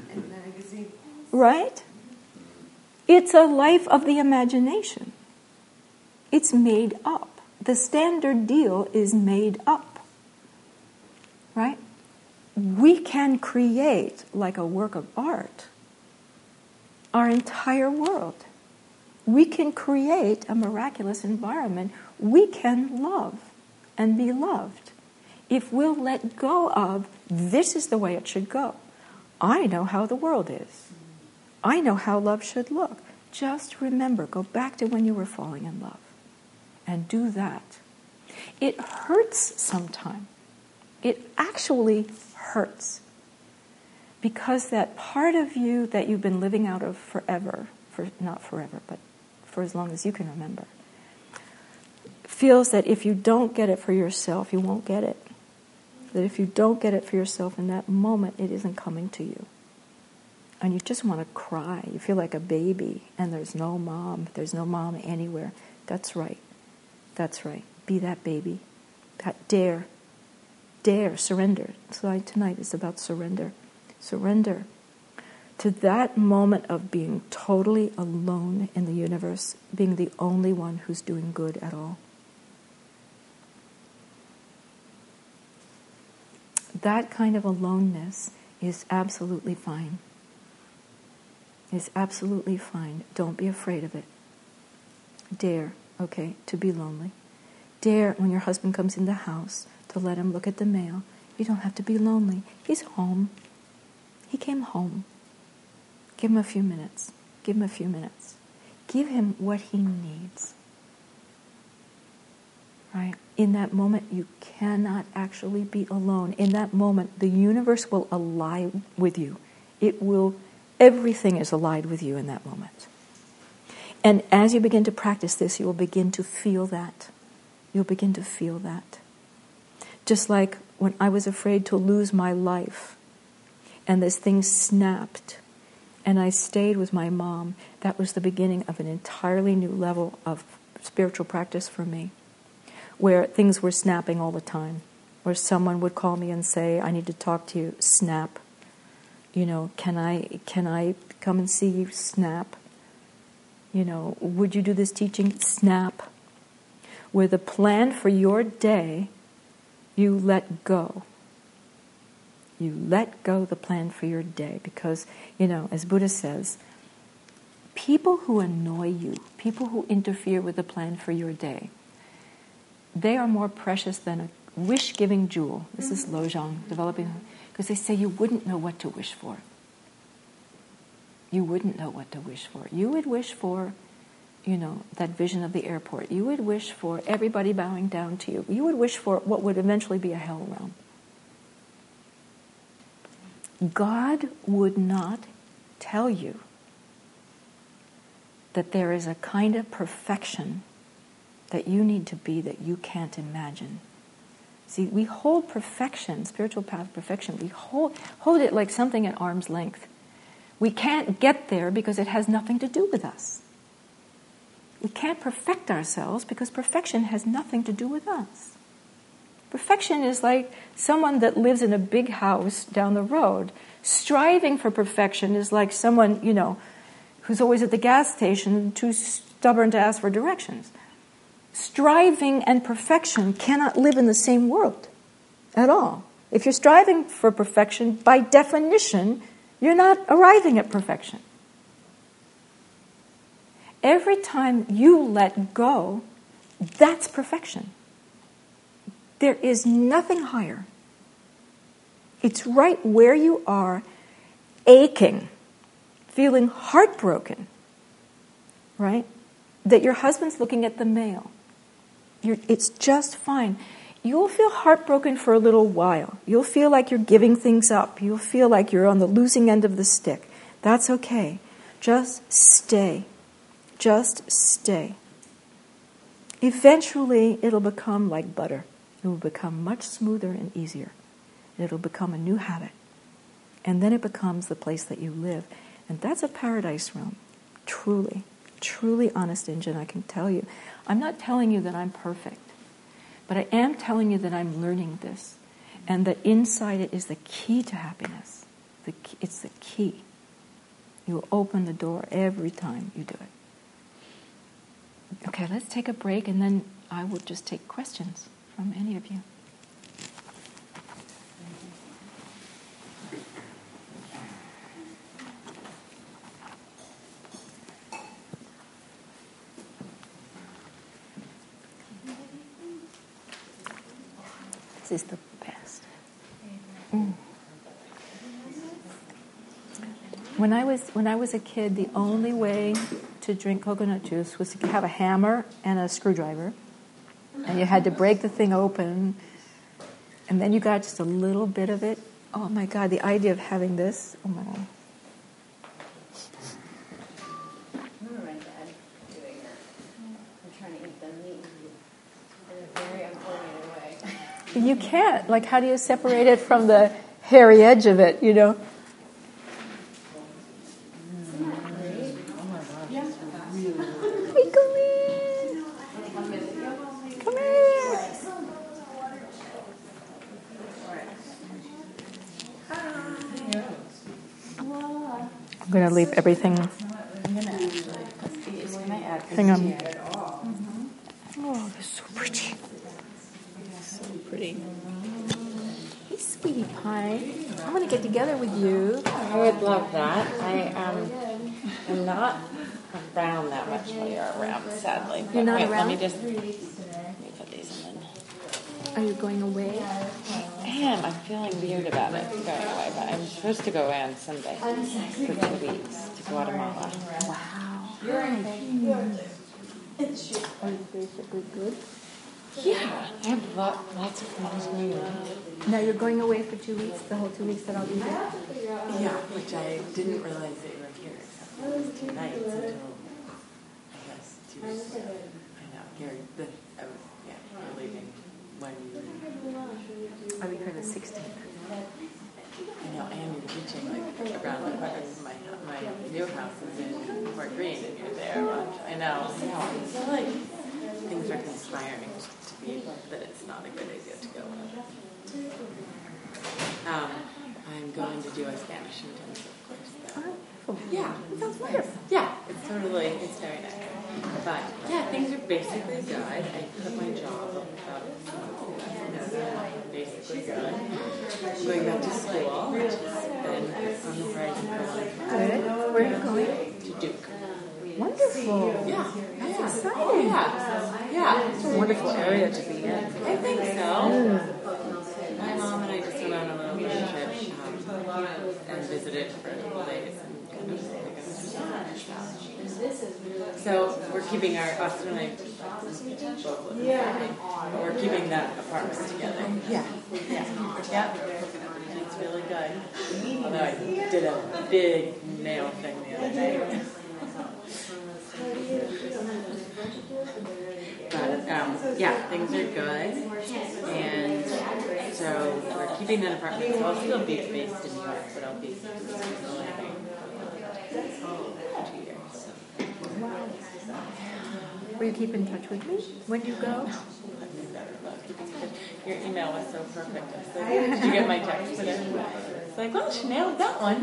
right? It's a life of the imagination. It's made up. The standard deal is made up. Right? We can create, like a work of art, our entire world. We can create a miraculous environment. We can love and be loved if we'll let go of, this is the way it should go. I know how the world is. I know how love should look. Just remember, go back to when you were falling in love and do that. It hurts sometimes. It actually hurts because that part of you that you've been living out of forever, for not forever, but for as long as you can remember, feels that if you don't get it for yourself, you won't get it. That if you don't get it for yourself in that moment, it isn't coming to you. And you just want to cry. You feel like a baby, and there's no mom. There's no mom anywhere. That's right. That's right. Be that baby. That dare. Dare. Surrender. So tonight is about surrender. Surrender to that moment of being totally alone in the universe, being the only one who's doing good at all. That kind of aloneness is absolutely fine. Is absolutely fine. Don't be afraid of it. Dare, okay, to be lonely. Dare, when your husband comes in the house, to let him look at the mail. You don't have to be lonely. He's home. He came home. Give him a few minutes. Give him a few minutes. Give him what he needs. Right? In that moment, you cannot actually be alone. In that moment, the universe will ally with you. It will, everything is allied with you in that moment. And as you begin to practice this, you will begin to feel that. You'll begin to feel that. Just like when I was afraid to lose my life, and this thing snapped, and I stayed with my mom, that was the beginning of an entirely new level of spiritual practice for me, where things were snapping all the time, where someone would call me and say, I need to talk to you, snap. You know, can I can I come and see you, snap. You know, would you do this teaching, snap. Where the plan for your day, you let go. You let go the plan for your day because, you know, as Buddha says, people who annoy you, people who interfere with the plan for your day, they are more precious than a wish-giving jewel. This is Lojong developing, because they say you wouldn't know what to wish for. You wouldn't know what to wish for. You would wish for, you know, that vision of the airport. You would wish for everybody bowing down to you. You would wish for what would eventually be a hell realm. God would not tell you that there is a kind of perfection that you need to be that you can't imagine. See, we hold perfection, spiritual path perfection, we hold, hold it like something at arm's length. We can't get there because it has nothing to do with us. We can't perfect ourselves because perfection has nothing to do with us. Perfection is like someone that lives in a big house down the road. Striving for perfection is like someone, you know, who's always at the gas station, too stubborn to ask for directions. Striving and perfection cannot live in the same world at all. If you're striving for perfection, by definition, you're not arriving at perfection. Every time you let go, that's perfection. There is nothing higher. It's right where you are, aching, feeling heartbroken, right? That your husband's looking at the mail. You're, it's just fine. You'll feel heartbroken for a little while. You'll feel like you're giving things up. You'll feel like you're on the losing end of the stick. That's okay. Just stay. Just stay. Eventually, it'll become like butter. It will become much smoother and easier. It'll become a new habit. And then it becomes the place that you live. And that's a paradise realm. Truly. Truly honest Injun, I can tell you. I'm not telling you that I'm perfect. But I am telling you that I'm learning this. And that inside it is the key to happiness. The key, it's the key. You will open the door every time you do it. Okay, let's take a break and then I will just take questions from any of you. This is the best. Mm. When I was when I was a kid, the only way to drink coconut juice was to have a hammer and a screwdriver, and you had to break the thing open, and then you got just a little bit of it. Oh my God, the idea of having this, oh my God. I remember my dad doing that. I'm trying to eat the meat in a very uncoordinated way. You can't. Like, how do you separate it from the hairy edge of it, you know? I'm going to leave everything. I'm going to actually put these. Can I add these? Hang on. Mm-hmm. Oh, they're so pretty. So pretty. Hey, sweetie pie. I want to get together with you. I would love that. I um, am not around that much while you're around, sadly. But You're not wait, around? Let me just let me put these in. Are you going away? I am. I'm feeling weird about it going away, but I'm supposed to go away on Sunday for two weeks to Guatemala. Wow. Are you basically good? Yeah, I have lot, lots of things going on. Now you're going away for two weeks, the whole two weeks that I'll be there? Yeah, which I didn't realize that you were here except for those two nights until, I guess, two weeks ago. I know, you're, the, I was, yeah, you're leaving when you I'll be here the sixteenth. I know, and you're teaching like around the corner. My, my new house is in Fort Greene and you're there a bunch. I know, I know. I feel like things are conspiring to be that it's not a good idea to go in. Um, I'm going to do a Spanish intensive course though. Oh, Yeah, it sounds wonderful. Yeah, it's totally, it's very nice. But yeah, things are basically good. I quit my job about a month ago. Basically good. I'm going back to school, which has been on the horizon for a long time. good. Where are you going? To Duke. Wonderful. Yeah, that's yeah. exciting. Yeah, yeah. It's a wonderful area to be in. I think so. Mm. My mom and I just went on a little road trip um, and visited for a couple days and kind of like so we're keeping our Austin and I both live in but we're keeping that apartment together. Yeah, yeah, yeah. It's really good. Although I did a big nail thing the other day. But um, yeah, things are good, and so we're keeping that apartment. So I'll still be based in New York, but I'll be living for two years. Will you keep in touch with me when you go? Your email was so perfect. I was like, did you get my text today? It's like, well, she nailed that one.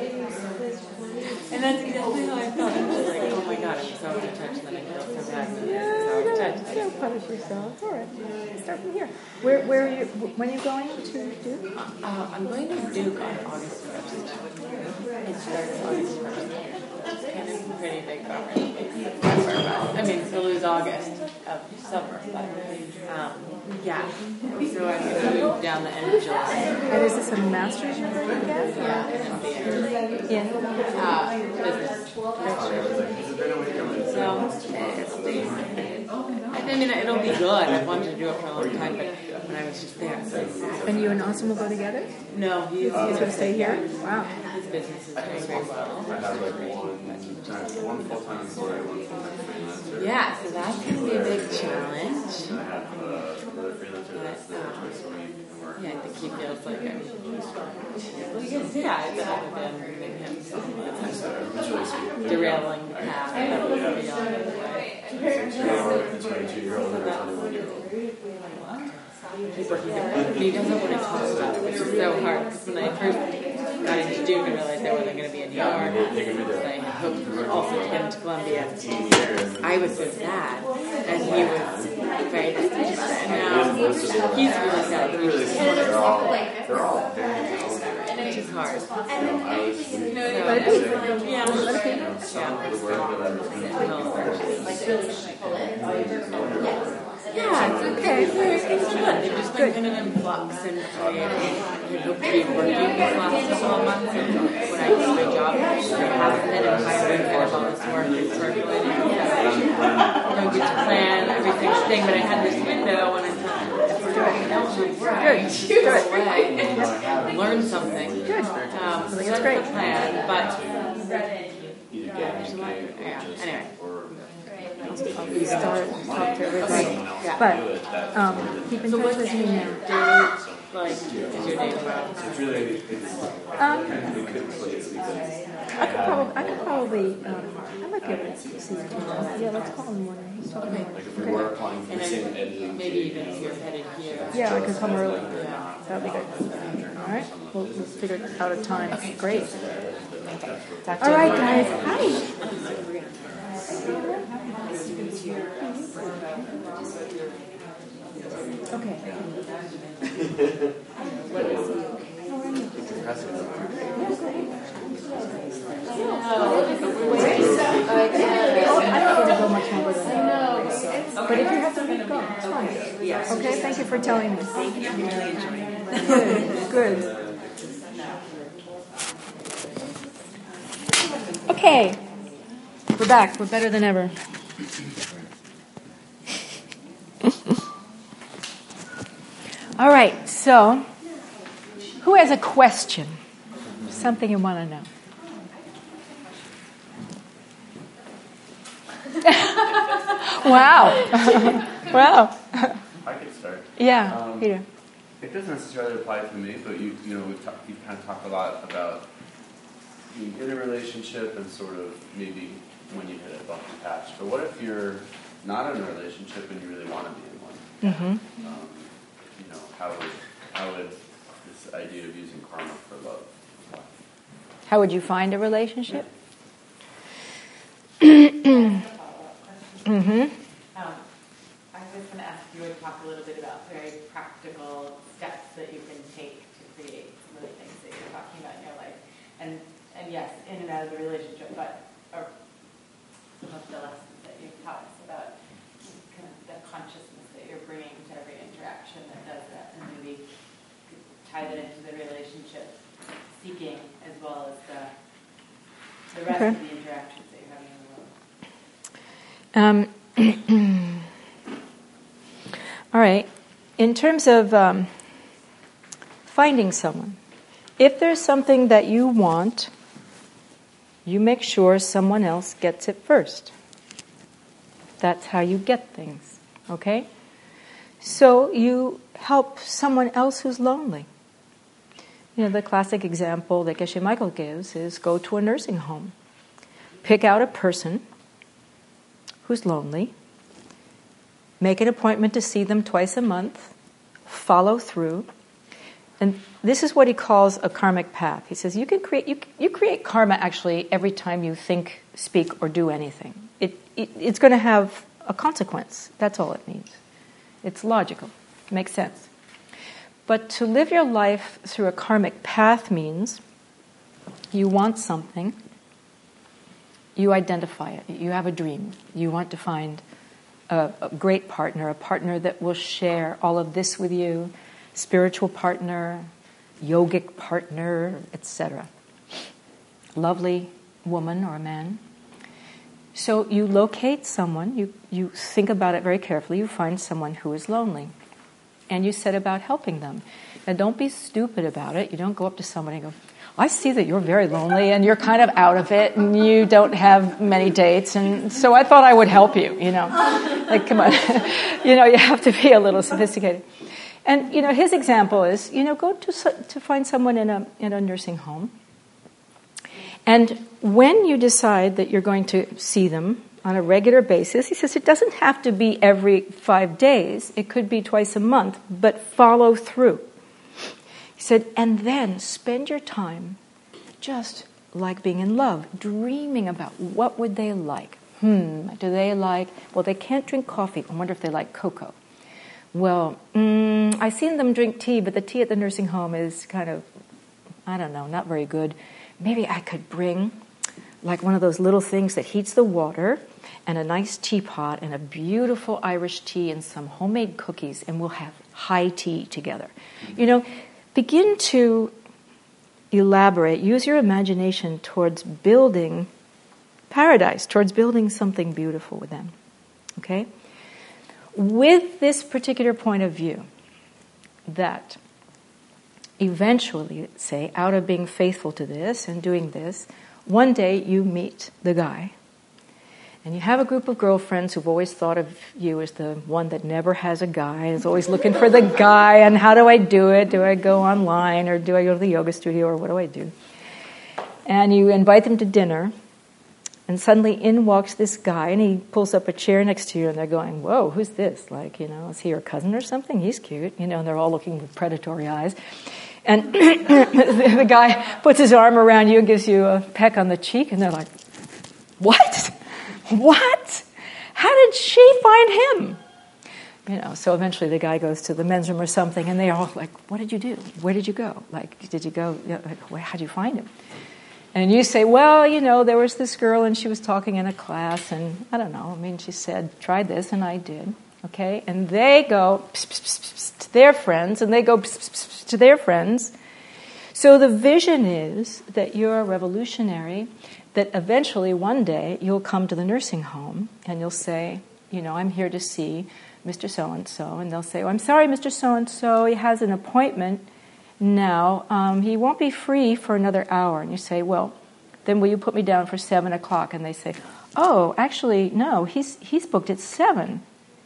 And that's exactly how I felt. I was like, oh my god, I'm so out of touch, and then I feel so bad. Yeah, So out of touch. don't punish yourself. All right, start from here. Where, where are you? When are you going to Duke? Uh, I'm going to Duke on August first. It starts August first. It's kind of a pretty big bummer. I mean, to lose August of summer, but um, yeah. So I'm going to move down the end of July. And is this a master's degree again? Yeah, and then the In? uh, business. So, I mean, it'll be good. I've wanted to do it for a long time, but when I was just there. So. And you and Austin will go together? No, he's, He's going to stay here? Wow. His business is doing very well. I have like one, one full-time employee, one full-time freelancer. Yeah, so that's going to be a big challenge. And I have uh, another freelancer that's there twice a week and work. Yeah, I think he feels like I'm. Well, you can see that I've been giving him some uh, derailing the path that would be on the way. twenty-two-year-old and a twenty-one-year-old. He's working different. He doesn't want to talk about it, which is so hard. Because when I first got into Duke and realized I wasn't going to be in New York, and I hoped also to get into Columbia, I was so sad. And he was very disinterested. And now he's really sad. They're all, they're all very talented. Which is hard. You know, I was, So, you know, yeah, some of the work that I was doing. yeah, it's okay. It's good. They've just been kind of in flux, and I hope to be working these last couple of months. And when I get my job, I haven't been entirely kind of all this work and circulating. So, you know, get to plan every single thing. But I had this window when I thought, if we're doing it, good, good, away, learn something. Good. Um, so that's that's great. the plan. But Either getting engaged yeah, anyway. or You start to talk to everybody. Yeah. But um, keep in touch with me now. Like, is your day tomorrow? it's really, it's Um, kind of a good place because I could probably, I could probably, um, I might be able to see him tomorrow. Yeah, let's call him in the morning. He's talking like if we were applying for And the same then editing maybe even if you're headed here. Yeah, I could come early. Yeah. That'd be good. All right, we'll, we'll figure out a time. Great. Talk to All you right, tomorrow. guys. Hi. Okay. I don't need to go much longer than that. But if you have to leave, go. It's fine. Okay, thank you for telling me. Thank you. I'm really enjoying it. Good, good. Okay. We're back. We're better than ever. All right, so who has a question? Something you want to know? Wow. Wow. I could start. Yeah, Um, Peter. It doesn't necessarily apply to me, but you you know we've talked, you've kind of talked a lot about being in a relationship and sort of maybe when you hit a bumpy patch. But what if you're not in a relationship and you really want to be in one? Mm-hmm. Um, you know, how would how would this idea of using karma for love apply? How would you find a relationship? Mm-hmm. Um, I was going to ask you to talk a little bit about very practical steps that you can take to create some of the things that you're talking about in your life. And and yes, in and out of the relationship, but or some of the lessons that you've taught us about kind of the consciousness that you're bringing to every interaction that does that, and maybe tie that into the relationship seeking as well as the the rest Okay. of the interactions that you're having in the world. Um, all right. In terms of um, finding someone, if there's something that you want, you make sure someone else gets it first. That's how you get things, okay? So you help someone else who's lonely. You know, the classic example that Geshe Michael gives is go to a nursing home. Pick out a person who's lonely, make an appointment to see them twice a month, follow through. And this is what he calls a karmic path. He says you can create you, you create karma actually every time you think, speak, or do anything. It, it it's going to have a consequence. That's all it means. It's logical. It makes sense. But to live your life through a karmic path means you want something, you identify it, you have a dream, you want to find a, a great partner, a partner that will share all of this with you, spiritual partner, yogic partner, et cetera. Lovely woman or a man. So you locate someone, you, you think about it very carefully, you find someone who is lonely. And you set about helping them. And don't be stupid about it. You don't go up to somebody and go, I see that you're very lonely and you're kind of out of it and you don't have many dates, and so I thought I would help you, you know. Like, come on. You know, you have to be a little sophisticated. And, you know, his example is, you know, go to to find someone in a in a nursing home. And when you decide that you're going to see them on a regular basis, he says it doesn't have to be every five days. It could be twice a month, but follow through. He said, and then spend your time just like being in love, dreaming about what would they like. Hmm, do they like, well, they can't drink coffee. I wonder if they like cocoa. Well, mm, I've seen them drink tea, but the tea at the nursing home is kind of, I don't know, not very good. Maybe I could bring like one of those little things that heats the water and a nice teapot and a beautiful Irish tea and some homemade cookies, and we'll have high tea together. You know, begin to elaborate, use your imagination towards building paradise, towards building something beautiful with them. Okay? With this particular point of view, that eventually, let's say, out of being faithful to this and doing this, one day you meet the guy, and you have a group of girlfriends who've always thought of you as the one that never has a guy, is always looking for the guy, and how do I do it? Do I go online, or do I go to the yoga studio, or what do I do? And you invite them to dinner, and suddenly in walks this guy, and he pulls up a chair next to you, and they're going, whoa, who's this? Like, you know, is he your cousin or something? He's cute. You know, and they're all looking with predatory eyes. And the guy puts his arm around you and gives you a peck on the cheek, and they're like, what? What? How did she find him? You know, so eventually the guy goes to the men's room or something, and they're all like, what did you do? Where did you go? Like, did you go, like, how did you find him? And you say, well, you know, there was this girl, and she was talking in a class, and I don't know, I mean, she said, try this, and I did. Okay, and they go pss, pss, pss, pss, to their friends, and they go pss, pss, pss, to their friends. So the vision is that you're a revolutionary, that eventually one day you'll come to the nursing home, and you'll say, you know, I'm here to see Mister So-and-so, and they'll say, oh, I'm sorry, Mister So-and-so, he has an appointment now. Um, he won't be free for another hour. And you say, well, then will you put me down for seven o'clock? And they say, oh, actually, no, he's he's booked at seven.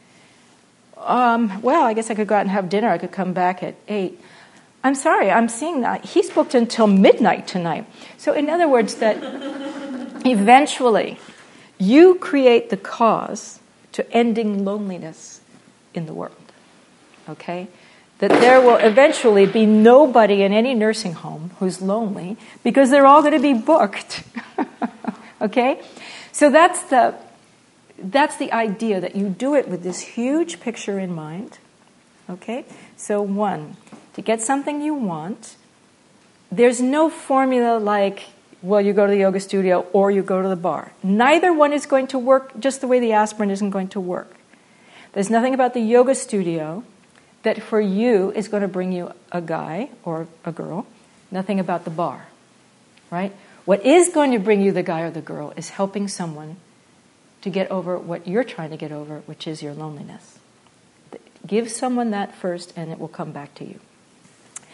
Um, well, I guess I could go out and have dinner. I could come back at eight. I'm sorry, I'm seeing that. He's booked until midnight tonight. So in other words, that eventually you create the cause to ending loneliness in the world. Okay? That there will eventually be nobody in any nursing home who's lonely because they're all going to be booked. Okay? So that's the... That's the idea, that you do it with this huge picture in mind. Okay? So one, to get something you want, there's no formula like, well, you go to the yoga studio or you go to the bar. Neither one is going to work just the way the aspirin isn't going to work. There's nothing about the yoga studio that for you is going to bring you a guy or a girl. Nothing about the bar. Right? What is going to bring you the guy or the girl is helping someone to get over what you're trying to get over, which is your loneliness. Give someone that first, and it will come back to you.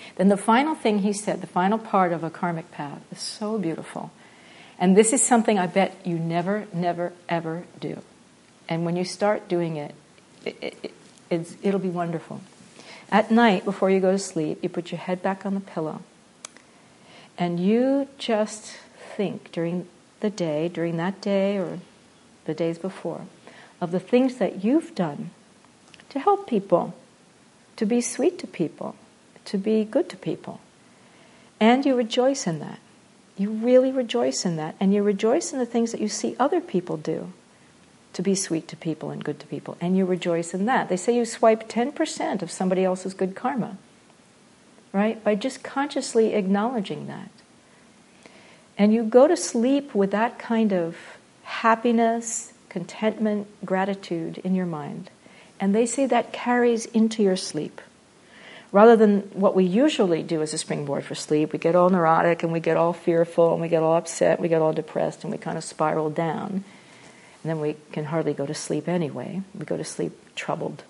Then the final thing he said, the final part of a karmic path, is so beautiful. And this is something I bet you never, never, ever do. And when you start doing it, it, it it's, it'll be wonderful. At night, before you go to sleep, you put your head back on the pillow. And you just think during the day, during that day or the days before, of the things that you've done to help people, to be sweet to people, to be good to people. And you rejoice in that. You really rejoice in that. And you rejoice in the things that you see other people do to be sweet to people and good to people. And you rejoice in that. They say you swipe ten percent of somebody else's good karma, right? By just consciously acknowledging that. And you go to sleep with that kind of happiness, contentment, gratitude in your mind. And they say that carries into your sleep. Rather than what we usually do as a springboard for sleep, we get all neurotic and we get all fearful and we get all upset, we get all depressed and we kind of spiral down. And then we can hardly go to sleep anyway. We go to sleep troubled.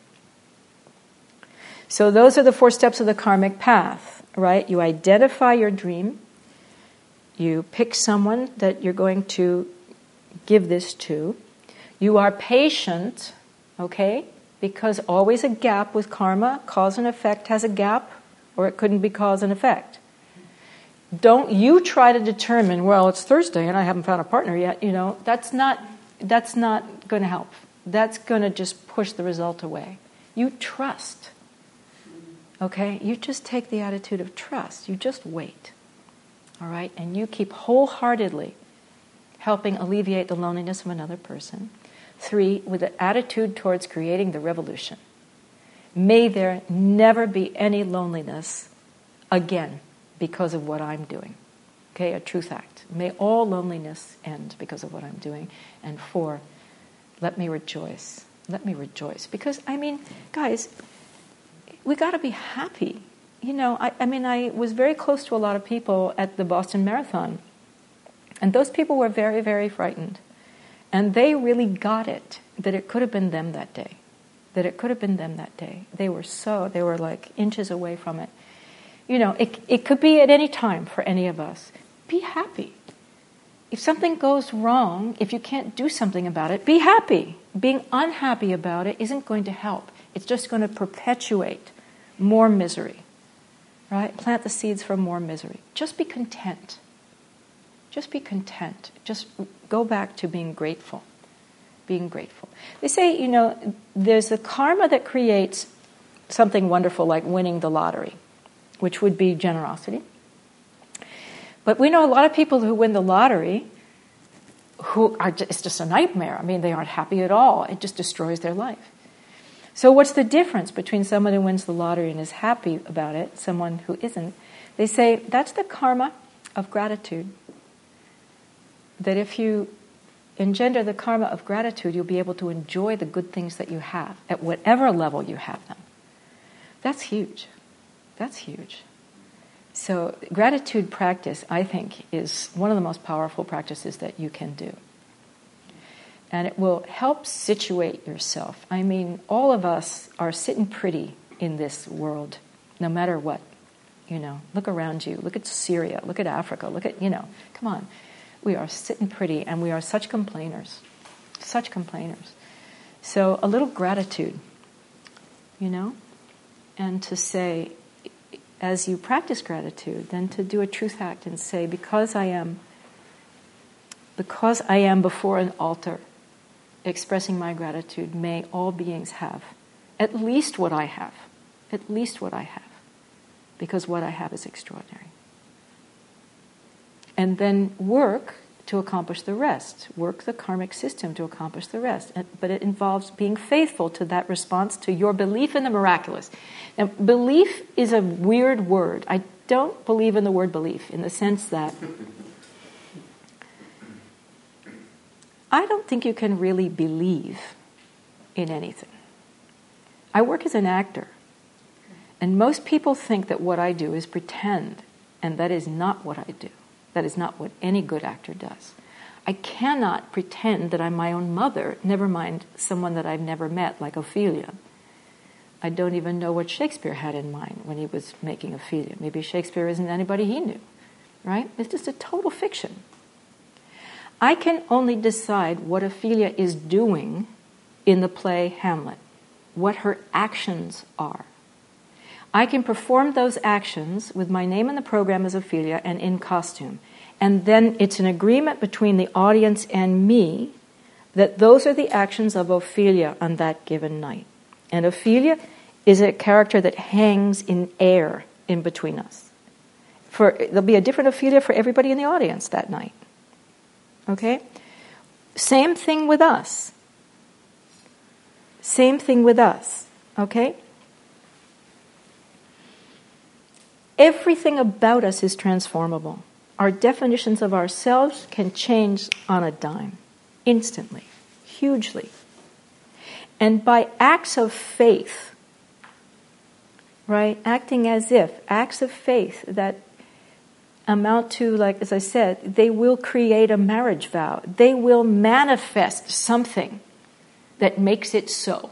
So those are the four steps of the karmic path, right? You identify your dream. You pick someone that you're going to give this to. You are patient, okay? Because always a gap with karma, cause and effect has a gap, or it couldn't be cause and effect. Don't you try to determine, well, it's Thursday and I haven't found a partner yet, you know, that's not that's not going to help. That's going to just push the result away. You trust. Okay? You just take the attitude of trust. You just wait. All right? And you keep wholeheartedly helping alleviate the loneliness of another person. Three, with an attitude towards creating the revolution. May there never be any loneliness again because of what I'm doing. Okay, a truth act. May all loneliness end because of what I'm doing. And four, let me rejoice. Let me rejoice. Because, I mean, guys, we got to be happy. You know, I, I mean, I was very close to a lot of people at the Boston Marathon. And those people were very, very frightened. And they really got it, that it could have been them that day. That it could have been them that day. They were so, they were like inches away from it. You know, it, it could be at any time for any of us. Be happy. If something goes wrong, if you can't do something about it, be happy. Being unhappy about it isn't going to help. It's just going to perpetuate more misery. Right? Plant the seeds for more misery. Just be content. Just be content. Just go back to being grateful. Being grateful. They say, you know, there's a karma that creates something wonderful like winning the lottery, which would be generosity. But we know a lot of people who win the lottery who are just, it's just a nightmare. I mean, they aren't happy at all. It just destroys their life. So what's the difference between someone who wins the lottery and is happy about it, someone who isn't? They say that's the karma of gratitude. That if you engender the karma of gratitude, you'll be able to enjoy the good things that you have at whatever level you have them. That's huge. That's huge. So gratitude practice, I think, is one of the most powerful practices that you can do. And it will help situate yourself. I mean, all of us are sitting pretty in this world, no matter what. You know, look around you. Look at Syria. Look at Africa. Look at, you know, come on. We are sitting pretty, and we are such complainers. Such complainers. So a little gratitude, you know, and to say, as you practice gratitude, then to do a truth act and say, because I am, because I am before an altar, expressing my gratitude, may all beings have at least what I have, at least what I have, because what I have is extraordinary. And then work to accomplish the rest. Work the karmic system to accomplish the rest. But it involves being faithful to that response, to your belief in the miraculous. Now, belief is a weird word. I don't believe in the word belief in the sense that I don't think you can really believe in anything. I work as an actor. And most people think that what I do is pretend. And that is not what I do. That is not what any good actor does. I cannot pretend that I'm my own mother, never mind someone that I've never met, like Ophelia. I don't even know what Shakespeare had in mind when he was making Ophelia. Maybe Shakespeare isn't anybody he knew, right? It's just a total fiction. I can only decide what Ophelia is doing in the play Hamlet, what her actions are. I can perform those actions with my name in the program as Ophelia and in costume. And then it's an agreement between the audience and me that those are the actions of Ophelia on that given night. And Ophelia is a character that hangs in air in between us. For there'll be a different Ophelia for everybody in the audience that night. Okay? Same thing with us. Same thing with us. Okay? Everything about us is transformable. Our definitions of ourselves can change on a dime, instantly, hugely. And by acts of faith, right, acting as if, acts of faith that amount to, like, as I said, they will create a marriage vow. They will manifest something that makes it so.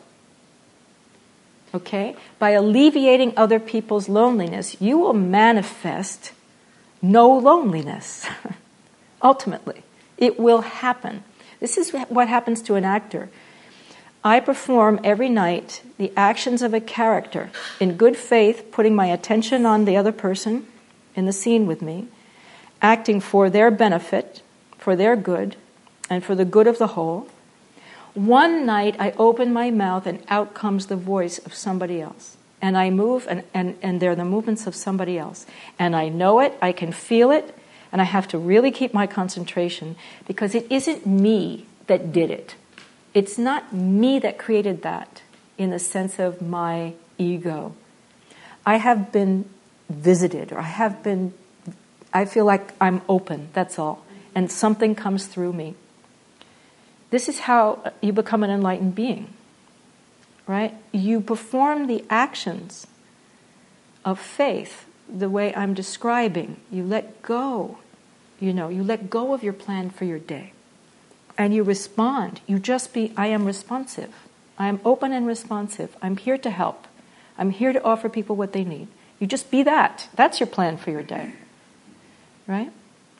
Okay? By alleviating other people's loneliness, you will manifest no loneliness. Ultimately, it will happen. This is what happens to an actor. I perform every night the actions of a character in good faith, putting my attention on the other person in the scene with me, acting for their benefit, for their good, and for the good of the whole. One night I open my mouth and out comes the voice of somebody else. And I move, and, and, and they're the movements of somebody else. And I know it, I can feel it, and I have to really keep my concentration because it isn't me that did it. It's not me that created that in the sense of my ego. I have been visited, or I have been, I feel like I'm open, that's all. And something comes through me. This is how you become an enlightened being, right? You perform the actions of faith the way I'm describing. You let go, you know, you let go of your plan for your day. And you respond. You just be, I am responsive. I am open and responsive. I'm here to help. I'm here to offer people what they need. You just be that. That's your plan for your day, right?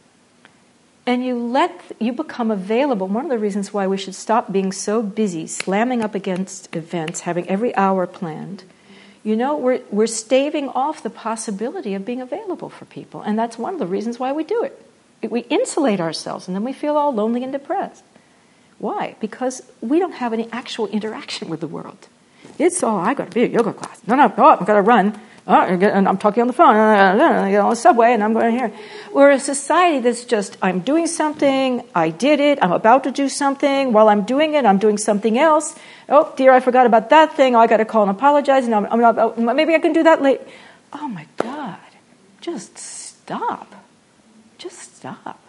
And you let, you become available. One of the reasons why we should stop being so busy, slamming up against events, having every hour planned, you know, we're, we're staving off the possibility of being available for people. And that's one of the reasons why we do it. We insulate ourselves and then we feel all lonely and depressed. Why? Because we don't have any actual interaction with the world. It's, oh, I got to be at a yoga class. No, no, oh, I've got to run. Oh, and I'm talking on the phone. I get on the subway and I'm going here. We're a society that's just, I'm doing something, I did it, I'm about to do something. While I'm doing it, I'm doing something else. Oh, dear, I forgot about that thing. Oh, I got to call and apologize. And I'm, I'm not, oh, maybe I can do that later. Oh, my God. Just stop. Just stop.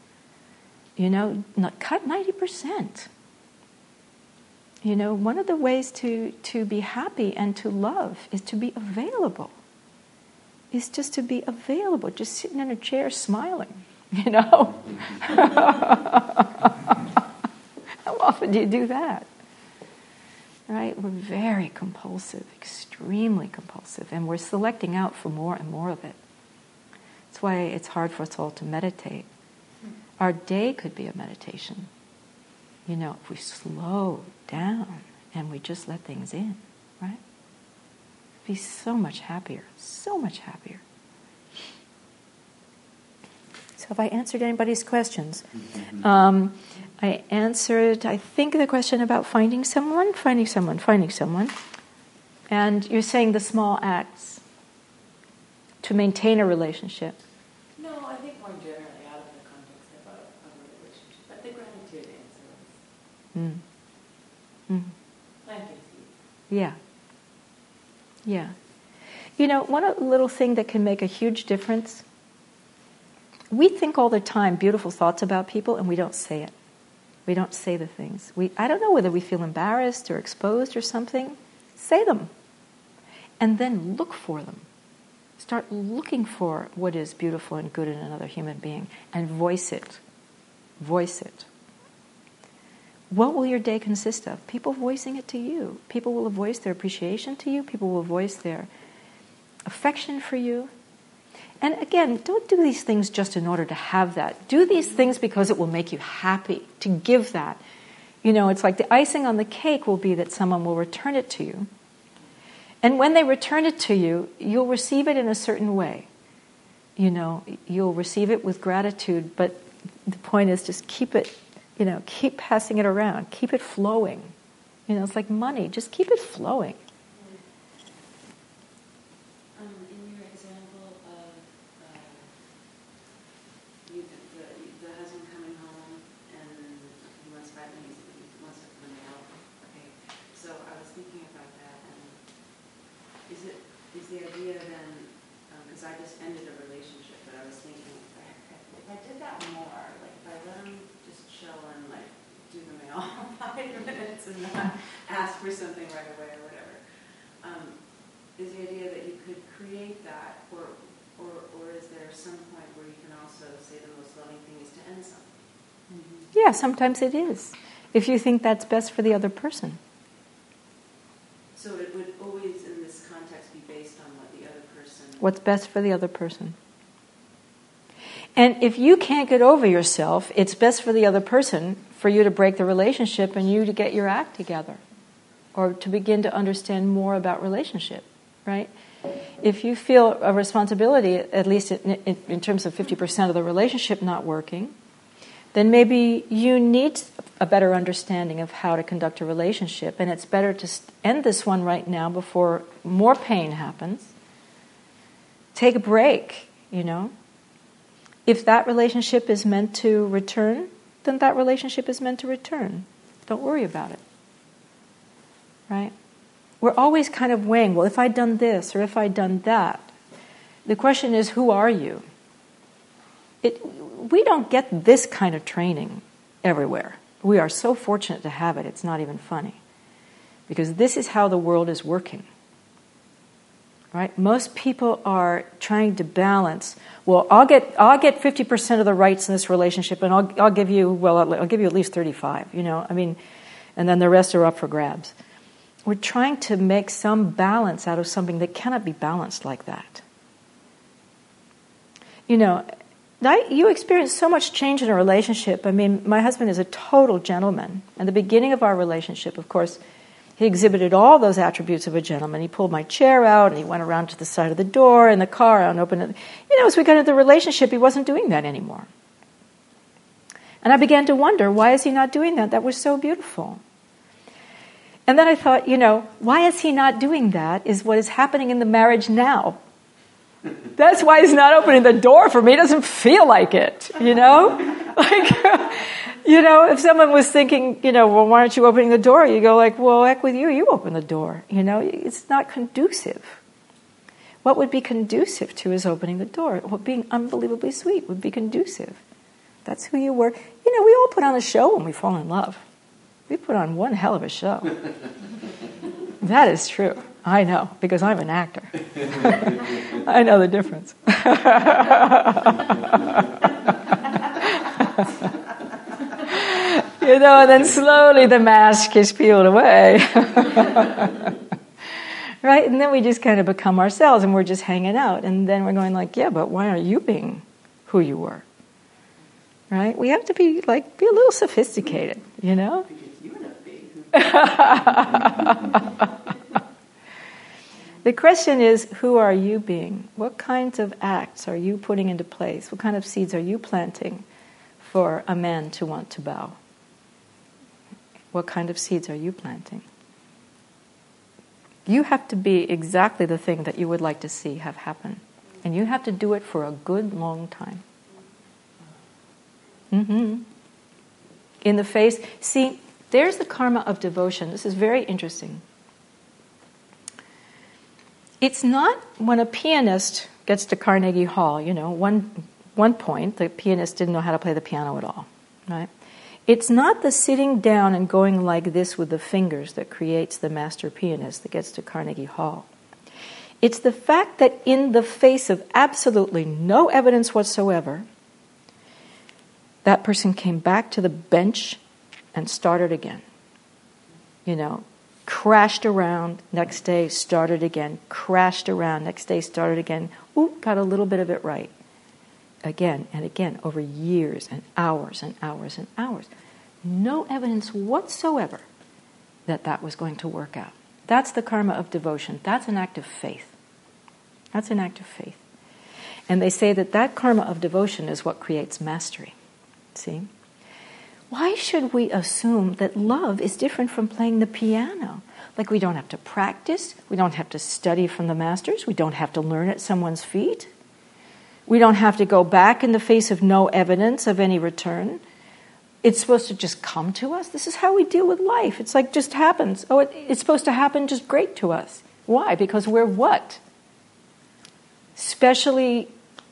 You know, not, cut ninety percent. You know, one of the ways to, to be happy and to love is to be available. Is just to be available, just sitting in a chair smiling, you know? How often do you do that? Right? We're very compulsive, extremely compulsive, and we're selecting out for more and more of it. That's why it's hard for us all to meditate. Our day could be a meditation. You know, if we slow down and we just let things in, right? Be so much happier, so much happier. So have I answered anybody's questions? Um, I answered, I think, the question about finding someone, finding someone, finding someone. And you're saying the small acts to maintain a relationship. No, I think more generally out of the context of a, of a relationship. But the gratitude answer is Mm. Mm. planting seeds. Yeah. Yeah. You know, one little thing that can make a huge difference, we think all the time beautiful thoughts about people and we don't say it. We don't say the things. We, I don't know whether we feel embarrassed or exposed or something. Say them. And then look for them. Start looking for what is beautiful and good in another human being and voice it. Voice it. what will your day consist of? People voicing it to you. People will voice their appreciation to you. People will voice their affection for you. And again, don't do these things just in order to have that. Do these things because it will make you happy to give that. You know, it's like the icing on the cake will be that someone will return it to you. And when they return it to you, you'll receive it in a certain way. You know, you'll receive it with gratitude, but the point is just keep it, you know, keep passing it around. Keep it flowing. You know, it's like money. Just keep it flowing. Um, in your example of uh, you, the, the husband coming home and he wants five minutes, he wants to come out. Okay, so I was thinking about that, and is it is the idea then? Because um, I just ended a relationship, but I was thinking if I, if I did that more, like if I let him just chill and like do the mail five minutes and not ask for something right away or whatever. Um, Is the idea that you could create that, or, or or is there some point where you can also say the most loving thing is to end something? Mm-hmm. Yeah, sometimes it is. If you think that's best for the other person. So it would always, in this context, be based on what the other person... What's best for the other person. And if you can't get over yourself, it's best for the other person for you to break the relationship and you to get your act together. Or to begin to understand more about relationship. Right? If you feel a responsibility, at least in, in, in terms of fifty percent of the relationship not working, then maybe you need a better understanding of how to conduct a relationship, and it's better to end this one right now before more pain happens. Take a break, you know. If that relationship is meant to return, then that relationship is meant to return. Don't worry about it. Right? We're always kind of weighing, well, if I'd done this or if I'd done that. The question is, who are you? It, we don't get this kind of training everywhere. We are so fortunate to have it, it's not even funny. Because this is how the world is working. Right? Most people are trying to balance, well, I'll get I'll get fifty percent of the rights in this relationship and I'll I'll give you, well, I'll, I'll give you at least thirty-five, you know, I mean, and then the rest are up for grabs. We're trying to make some balance out of something that cannot be balanced like that. You know, I, you experience so much change in a relationship. I mean, my husband is a total gentleman. At the beginning of our relationship, of course, he exhibited all those attributes of a gentleman. He pulled my chair out and he went around to the side of the door in the car and opened it. You know, as we got into the relationship, he wasn't doing that anymore. And I began to wonder, why is he not doing that? That was so beautiful. And then I thought, you know, why is he not doing that is what is happening in the marriage now. That's why he's not opening the door for me. He doesn't feel like it, you know? Like, you know, if someone was thinking, you know, well, why aren't you opening the door? You go like, well, heck with you, you open the door. You know, it's not conducive. What would be conducive to is opening the door. What being unbelievably sweet would be conducive. That's who you were. You know, we all put on a show when we fall in love. We put on one hell of a show. That is true. I know, because I'm an actor. I know the difference. You know, and then slowly the mask is peeled away. Right? And then we just kind of become ourselves and we're just hanging out. And then we're going like, yeah, but why aren't you being who you were? Right? We have to be like, be a little sophisticated, you know? The question is, who are you being? What kinds of acts are you putting into place? What kind of seeds are you planting for a man to want to bow? What kind of seeds are you planting? You have to be exactly the thing that you would like to see have happen. And you have to do it for a good long time. Mm-hmm. In the face, see, there's the karma of devotion. This is very interesting. It's not when a pianist gets to Carnegie Hall, you know, one one point, the pianist didn't know how to play the piano at all, right? It's not the sitting down and going like this with the fingers that creates the master pianist that gets to Carnegie Hall. It's the fact that in the face of absolutely no evidence whatsoever, that person came back to the bench and started again. You know, crashed around, next day started again, crashed around, next day started again. Ooh, got a little bit of it right. Again and again, over years and hours and hours and hours. No evidence whatsoever that that was going to work out. That's the karma of devotion. That's an act of faith. That's an act of faith. And they say that that karma of devotion is what creates mastery. See? Why should we assume that love is different from playing the piano? Like we don't have to practice, we don't have to study from the masters, we don't have to learn at someone's feet. We don't have to go back in the face of no evidence of any return. It's supposed to just come to us. This is how we deal with life. It's like just happens. Oh, it, it's supposed to happen just great to us. Why? Because we're what? Specially,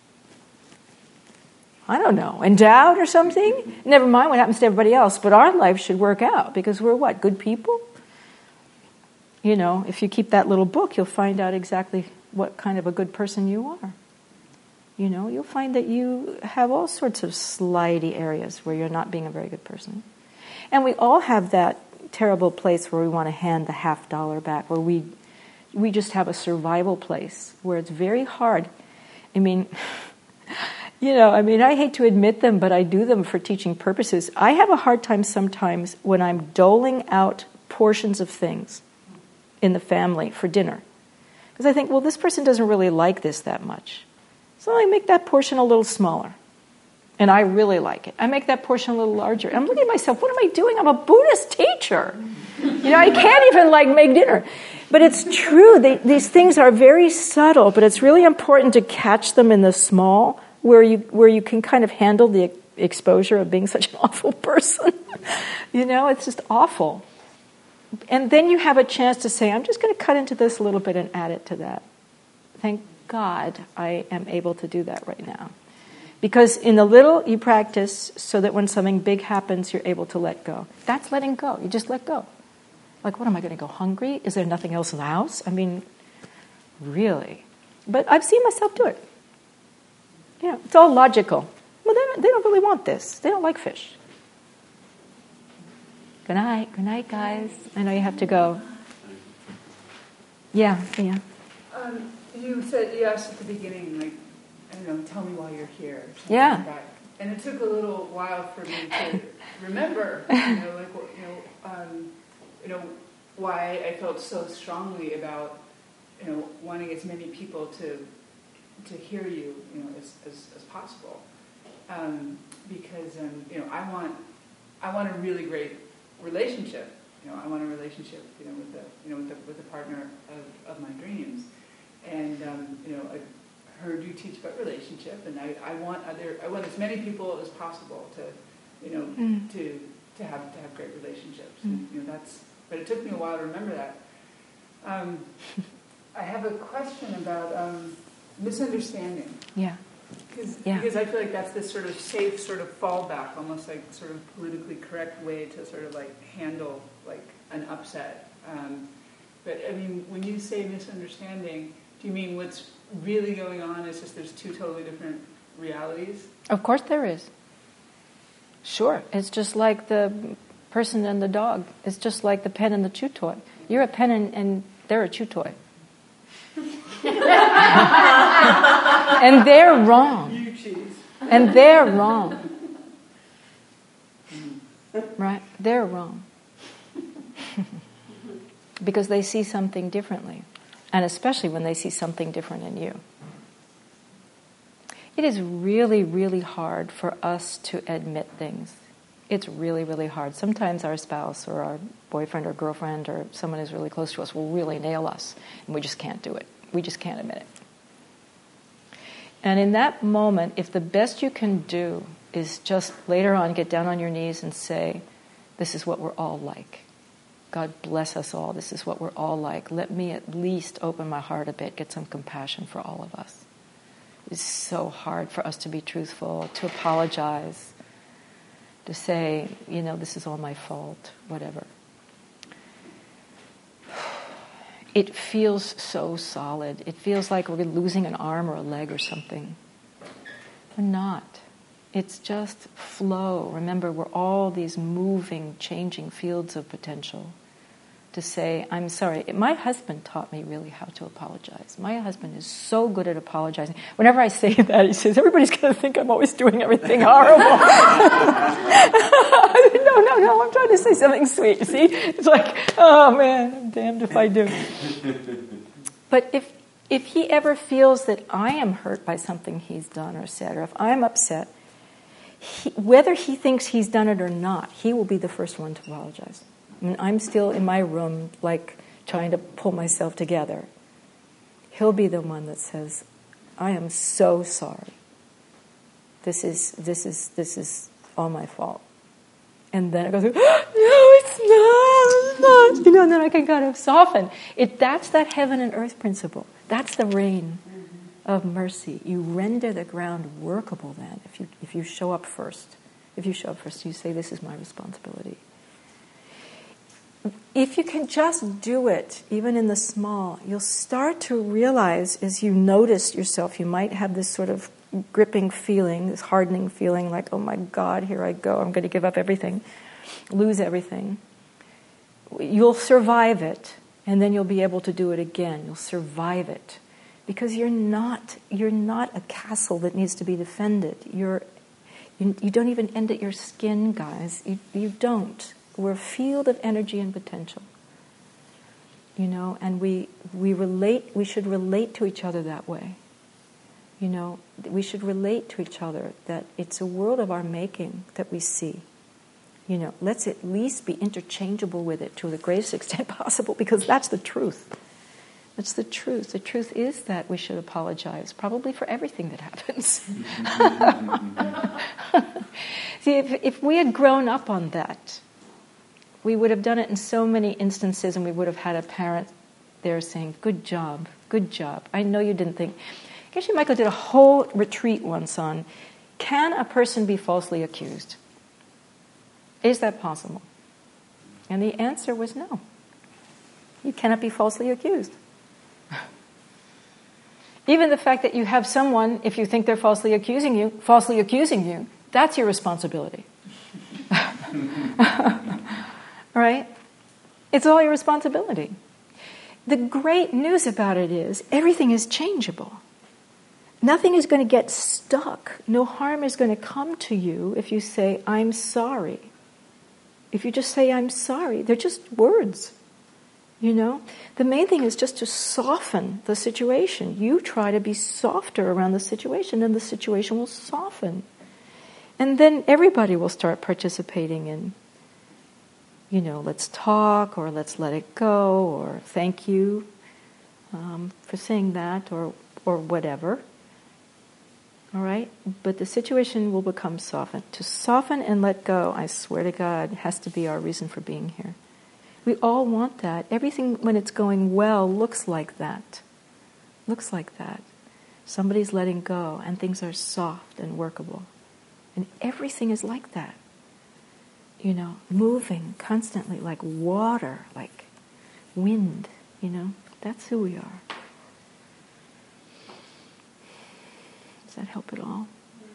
I don't know, endowed or something? Never mind what happens to everybody else, but our life should work out because we're what? Good people? You know, if you keep that little book, you'll find out exactly what kind of a good person you are. You know, you'll find that you have all sorts of slidey areas where you're not being a very good person. And we all have that terrible place where we want to hand the half dollar back, where we we just have a survival place where it's very hard. I mean, you know, I mean, I hate to admit them, but I do them for teaching purposes. I have a hard time sometimes when I'm doling out portions of things in the family for dinner. Because I think, well, this person doesn't really like this that much. So I make that portion a little smaller. And I really like it. I make that portion a little larger. I'm looking at myself, what am I doing? I'm a Buddhist teacher. You know, I can't even like make dinner. But it's true. They, these things are very subtle, but it's really important to catch them in the small, where you where you can kind of handle the exposure of being such an awful person. You know, it's just awful. And then you have a chance to say, I'm just going to cut into this a little bit and add it to that. Thank God I am able to do that right now. Because in the little you practice so that when something big happens, you're able to let go. That's letting go. You just let go. Like, what, am I going to go hungry? Is there nothing else in the house? I mean, really. But I've seen myself do it. You know, it's all logical. Well, they don't, they don't really want this. They don't like fish. Good night. Good night, guys. I know you have to go. Yeah, yeah. Um, you said, you asked at the beginning, like, I don't know, tell me why you're here. Yeah. Like that. And it took a little while for me to remember, you know, like, you know, um, you know, why I felt so strongly about, you know, wanting as many people to to hear you, you know, as as, as possible, um, because um, you know, I want I want a really great relationship. You know, I want a relationship, you know, with the you know with the with the partner of, of my dreams, and um, you know, I heard you teach about relationship, and I, I want other I want as many people as possible to, you know, mm. to to have to have great relationships. Mm. And, you know, that's. But it took me a while to remember that. Um, I have a question about um, misunderstanding. Yeah. Yeah. Because I feel like that's this sort of safe sort of fallback, almost like sort of politically correct way to sort of like handle like an upset. Um, but I mean, when you say misunderstanding, do you mean what's really going on is just there's two totally different realities? Of course there is. Sure. It's just like the person and the dog. It's just like the pen and the chew toy. You're a pen and, and they're a chew toy. And they're wrong. You cheese. And they're wrong. Right? They're wrong. Because they see something differently. And especially when they see something different in you. It is really, really hard for us to admit things. It's really, really hard. Sometimes our spouse or our boyfriend or girlfriend or someone who's really close to us will really nail us, and we just can't do it. We just can't admit it. And in that moment, if the best you can do is just later on get down on your knees and say, this is what we're all like. God bless us all. This is what we're all like. Let me at least open my heart a bit, get some compassion for all of us. It's so hard for us to be truthful, to apologize, to say, you know, this is all my fault, whatever. It feels so solid. It feels like we're losing an arm or a leg or something. We're not. It's just flow. Remember, we're all these moving, changing fields of potential. To say, I'm sorry. My husband taught me really how to apologize. My husband is so good at apologizing. Whenever I say that, he says, everybody's going to think I'm always doing everything horrible. no, no, no, I'm trying to say something sweet. See? It's like, oh man, I'm damned if I do. But if if he ever feels that I am hurt by something he's done or said, or if I'm upset, he, whether he thinks he's done it or not, he will be the first one to apologize. I mean, I'm still in my room, like, trying to pull myself together. He'll be the one that says, I am so sorry. This is, this is, this is all my fault. And then it goes, no, it's not, it's not. You know, and then I can kind of soften. It, that's that heaven and earth principle. That's the rain of mercy. You render the ground workable then, if you, if you show up first. If you show up first, you say, this is my responsibility. If you can just do it, even in the small, you'll start to realize as you notice yourself, you might have this sort of gripping feeling, this hardening feeling like, oh my God, here I go, I'm going to give up everything, lose everything. You'll survive it, and then you'll be able to do it again. You'll survive it. Because you're not, you're not a castle that needs to be defended. You're, you, you don't even end at your skin, guys. You, you don't. We're a field of energy and potential, you know, and we we relate. We should relate to each other that way, you know. We should relate to each other that it's a world of our making that we see, you know. Let's at least be interchangeable with it to the greatest extent possible, because that's the truth. That's the truth. The truth is that we should apologize, probably for everything that happens. See, if if we had grown up on that, we would have done it in so many instances, and we would have had a parent there saying, good job, good job. I know you didn't think. Geshe Michael did a whole retreat once on, can a person be falsely accused? Is that possible? And the answer was no. You cannot be falsely accused. Even the fact that you have someone, if you think they're falsely accusing you, falsely accusing you, that's your responsibility. Right? It's all your responsibility. The great news about it is everything is changeable. Nothing is going to get stuck. No harm is going to come to you if you say, I'm sorry. If you just say, I'm sorry, they're just words. You know? The main thing is just to soften the situation. You try to be softer around the situation, and the situation will soften. And then everybody will start participating in, you know, let's talk, or let's let it go, or thank you um, for saying that, or or whatever. All right? But the situation will become softened. To soften and let go, I swear to God, has to be our reason for being here. We all want that. Everything, when it's going well, looks like that. Looks like that. Somebody's letting go, and things are soft and workable. And everything is like that. You know, moving constantly like water, like wind, you know. That's who we are. Does that help at all?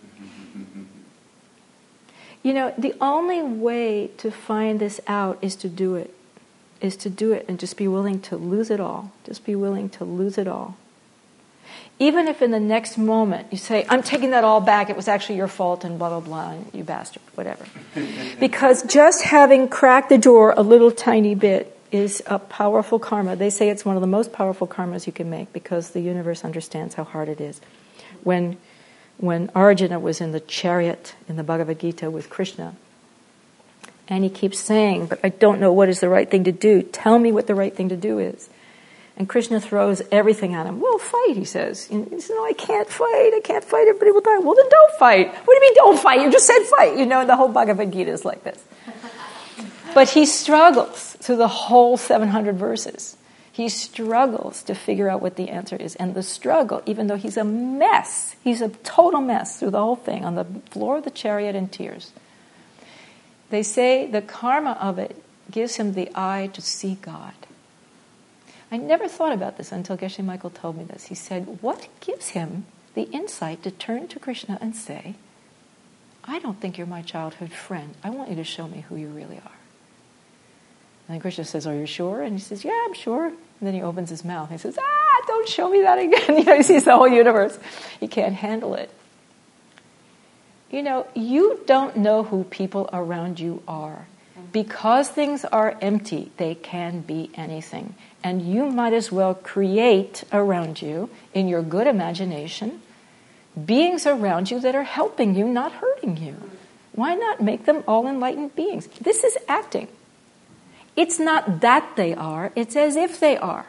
You know, the only way to find this out is to do it. Is to do it and just be willing to lose it all. Just be willing to lose it all. Even if in the next moment you say, I'm taking that all back, it was actually your fault and blah, blah, blah, and you bastard, whatever. Because just having cracked the door a little tiny bit is a powerful karma. They say it's one of the most powerful karmas you can make because the universe understands how hard it is. When, when Arjuna was in the chariot in the Bhagavad Gita with Krishna, and he keeps saying, but I don't know what is the right thing to do. Tell me what the right thing to do is. And Krishna throws everything at him. Well, fight, he says. And he says, no, I can't fight. I can't fight. Everybody will die. Well, then don't fight. What do you mean don't fight? You just said fight. You know, the whole Bhagavad Gita is like this. But he struggles through the whole seven hundred verses. He struggles to figure out what the answer is. And the struggle, even though he's a mess, he's a total mess through the whole thing, on the floor of the chariot in tears. They say the karma of it gives him the eye to see God. I never thought about this until Geshe Michael told me this. He said, what gives him the insight to turn to Krishna and say, I don't think you're my childhood friend. I want you to show me who you really are. And then Krishna says, are you sure? And he says, yeah, I'm sure. And then he opens his mouth. And he says, ah, don't show me that again. You know, he sees the whole universe. He can't handle it. You know, you don't know who people around you are. Because things are empty, they can be anything. And you might as well create around you, in your good imagination, beings around you that are helping you, not hurting you. Why not make them all enlightened beings? This is acting. It's not that they are, it's as if they are.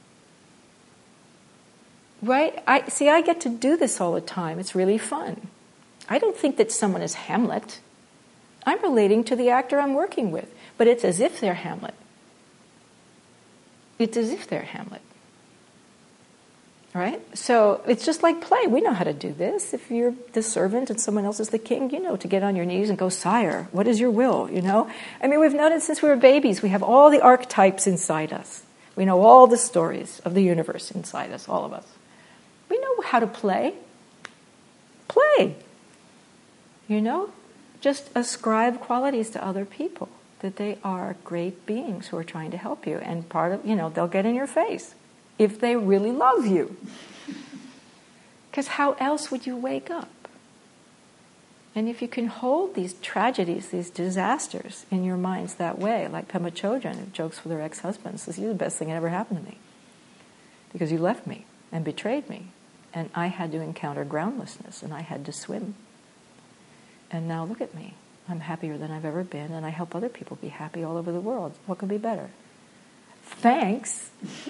Right? I see, I get to do this all the time. It's really fun. I don't think that someone is Hamlet. I'm relating to the actor I'm working with, but it's as if they're Hamlet. It's as if they're Hamlet. Right? So it's just like play. We know how to do this. If you're the servant and someone else is the king, you know to get on your knees and go, sire, what is your will? You know? I mean, we've known it since we were babies. We have all the archetypes inside us. We know all the stories of the universe inside us, all of us. We know how to play. Play. You know? Just ascribe qualities to other people, that they are great beings who are trying to help you. And part of, you know, they'll get in your face if they really love you. Because how else would you wake up? And if you can hold these tragedies, these disasters in your minds that way, like Pema Chodron, who jokes with her ex-husband, says, you're the best thing that ever happened to me. Because you left me and betrayed me. And I had to encounter groundlessness, and I had to swim. And now look at me. I'm happier than I've ever been, and I help other people be happy all over the world. What could be better? Thanks.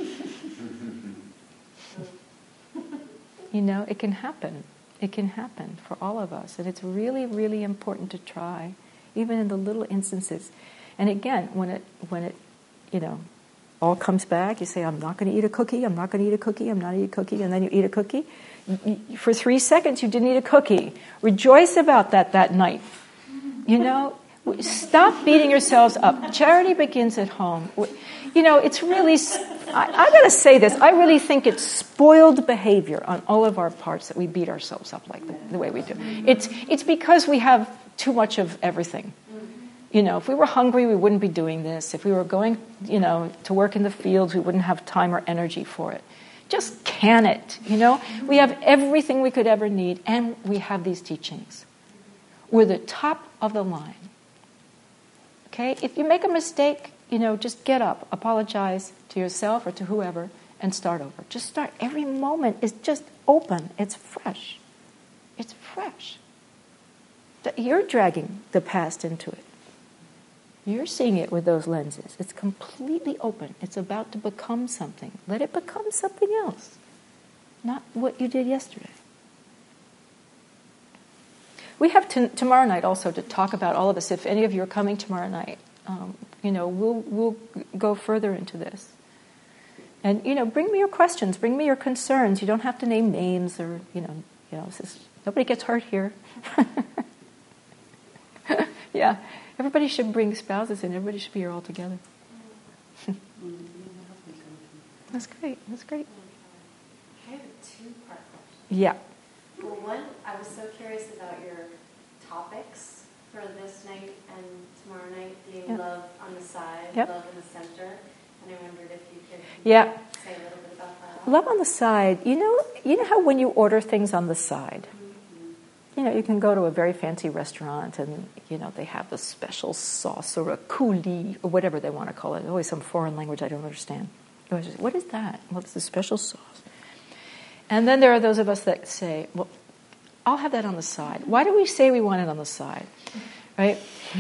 You know, it can happen. It can happen for all of us. And it's really, really important to try, even in the little instances. And again, when it, when it, you know, all comes back, you say, I'm not going to eat a cookie, I'm not going to eat a cookie, I'm not going to eat a cookie, and then you eat a cookie. For three seconds, you didn't eat a cookie. Rejoice about that that night. You know, stop beating yourselves up. Charity begins at home. You know, it's really, I, I got to say this, I really think it's spoiled behavior on all of our parts that we beat ourselves up like the, the way we do. It's, it's because we have too much of everything. You know, if we were hungry, we wouldn't be doing this. If we were going, you know, to work in the fields, we wouldn't have time or energy for it. Just can it, you know? We have everything we could ever need, and we have these teachings. We're the top of the line. Okay? If you make a mistake, you know, just get up, apologize to yourself or to whoever, and start over. Just start. Every moment is just open. It's fresh. It's fresh. You're dragging the past into it. You're seeing it with those lenses. It's completely open. It's about to become something. Let it become something else. Not what you did yesterday. We have t- tomorrow night also to talk about all of this. If any of you are coming tomorrow night, um, you know, we'll we'll go further into this. And, you know, bring me your questions. Bring me your concerns. You don't have to name names or, you know, you know, this is, nobody gets hurt here. Yeah. Everybody should bring spouses in. Everybody should be here all together. That's great. That's great. I have a two-part question. Yeah. Well, one, I was so curious about your topics for this night and tomorrow night, being yeah. love on the side, yep. love in the center. And I wondered if you could yeah. say a little bit about that. Love on the side. You know, you know how when you order things on the side, you know, you can go to a very fancy restaurant and, you know, they have a special sauce or a coulis or whatever they want to call it. Always some foreign language I don't understand. Just, what is that? Well, it's a special sauce. And then there are those of us that say, well, I'll have that on the side. Why do we say we want it on the side? Right?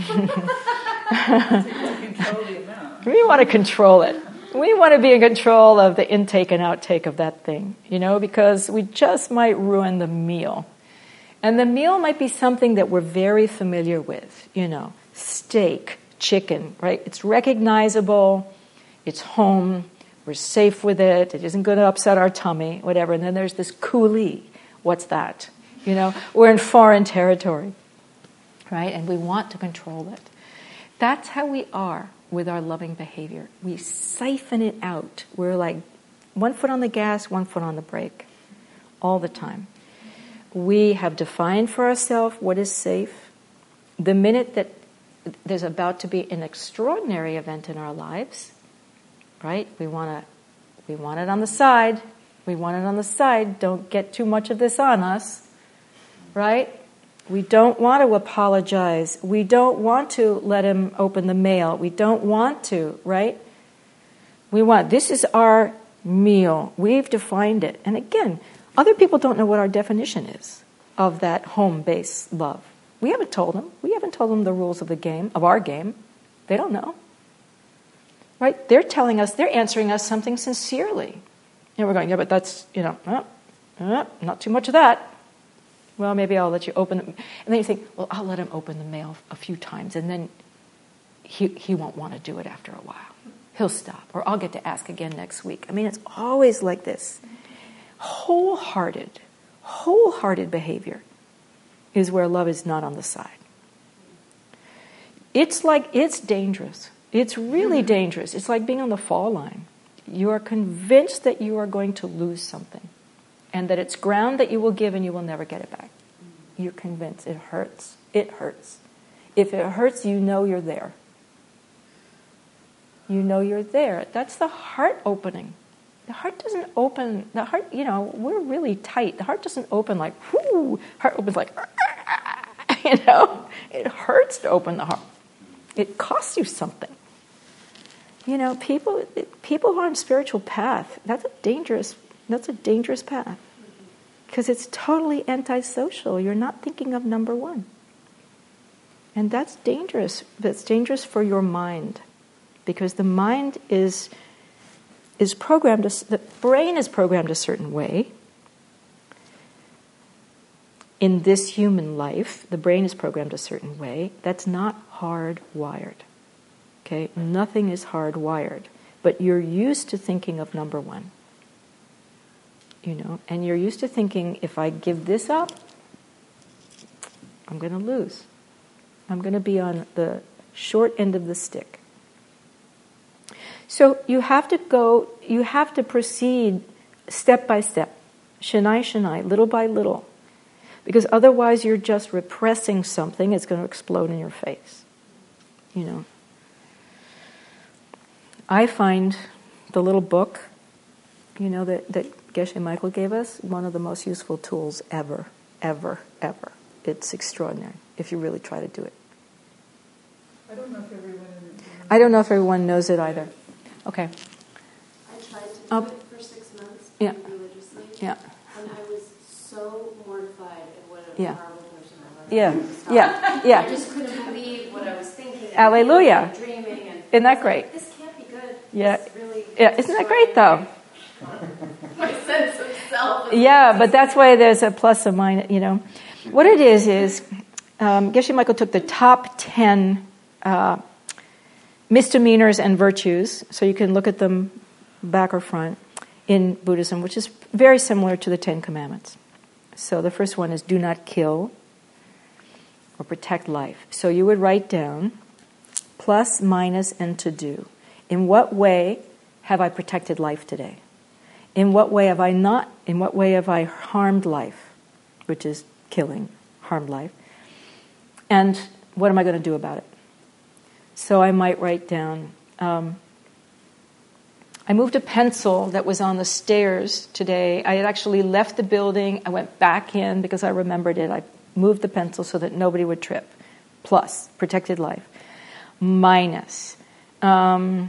We want to control it. We want to be in control of the intake and outtake of that thing, you know, because we just might ruin the meal. And the meal might be something that we're very familiar with, you know, steak, chicken, right? It's recognizable, it's home, we're safe with it, it isn't going to upset our tummy, whatever. And then there's this coulis. What's that? You know, we're in foreign territory, right? And we want to control it. That's how we are with our loving behavior. We siphon it out. We're like one foot on the gas, one foot on the brake all the time. We have defined for ourselves what is safe the minute that there's about to be an extraordinary event in our lives, right? We want to, we want it on the side. We want it on the side. Don't get too much of this on us, right? We don't want to apologize. We don't want to let him open the mail. We don't want to, right? We want, this is our meal. We've defined it. And again, other people don't know what our definition is of that home-based love. We haven't told them. We haven't told them the rules of the game, of our game. They don't know. Right? They're telling us, they're answering us something sincerely. And we're going, yeah, but that's, you know, uh, uh, not too much of that. Well, maybe I'll let you open it. And then you think, well, I'll let him open the mail a few times, and then he he won't want to do it after a while. He'll stop, or I'll get to ask again next week. I mean, it's always like this. Wholehearted, wholehearted behavior is where love is not on the side. It's like, it's dangerous. It's really dangerous. It's like being on the fall line. You are convinced that you are going to lose something, and that it's ground that you will give and you will never get it back. You're convinced. It hurts. It hurts. If it hurts, you know you're there. You know you're there. That's the heart opening. The heart doesn't open, the heart, you know, we're really tight. The heart doesn't open like, whoo, heart opens like, you know. It hurts to open the heart. It costs you something. You know, people people who are on spiritual path, that's a dangerous, that's a dangerous path. Because it's totally antisocial. You're not thinking of number one. And that's dangerous. That's dangerous for your mind. Because the mind is is programmed, the brain is programmed a certain way. In this human life, the brain is programmed a certain way. That's not hardwired. Okay? Nothing is hardwired. But you're used to thinking of number one. You know, and you're used to thinking, if I give this up, I'm going to lose. I'm going to be on the short end of the stick. So you have to go, you have to proceed step by step, shanai shanai, little by little. Because otherwise you're just repressing something, it's going to explode in your face. You know. I find the little book, you know, that, that Geshe Michael gave us, one of the most useful tools ever, ever, ever. It's extraordinary if you really try to do it. I don't know if everyone... I don't know if everyone knows it either. Okay. I tried to do Um, it for six months yeah. religiously. Yeah. And I was so mortified at what a Yeah. horrible person I was. Yeah. I had to stop. Yeah. Yeah. I just couldn't believe what I was thinking. And Alleluia. And dreaming. And Isn't that I was great? like, this can't be good. Yeah. This really Yeah. Isn't that great though? My sense of self. Yeah, but that's why there's a plus and minus, you know. What it is, is um, Geshe Michael took the top ten uh, misdemeanors and virtues, so you can look at them back or front, in Buddhism, which is very similar to the Ten Commandments. So the first one is do not kill or protect life. So you would write down plus, minus, and to do. In what way have I protected life today? In what way have I not, in what way have I harmed life, which is killing, harmed life? And what am I going to do about it? So I might write down, um, I moved a pencil that was on the stairs today. I had actually left the building. I went back in because I remembered it. I moved the pencil so that nobody would trip. Plus, protected life. Minus, um,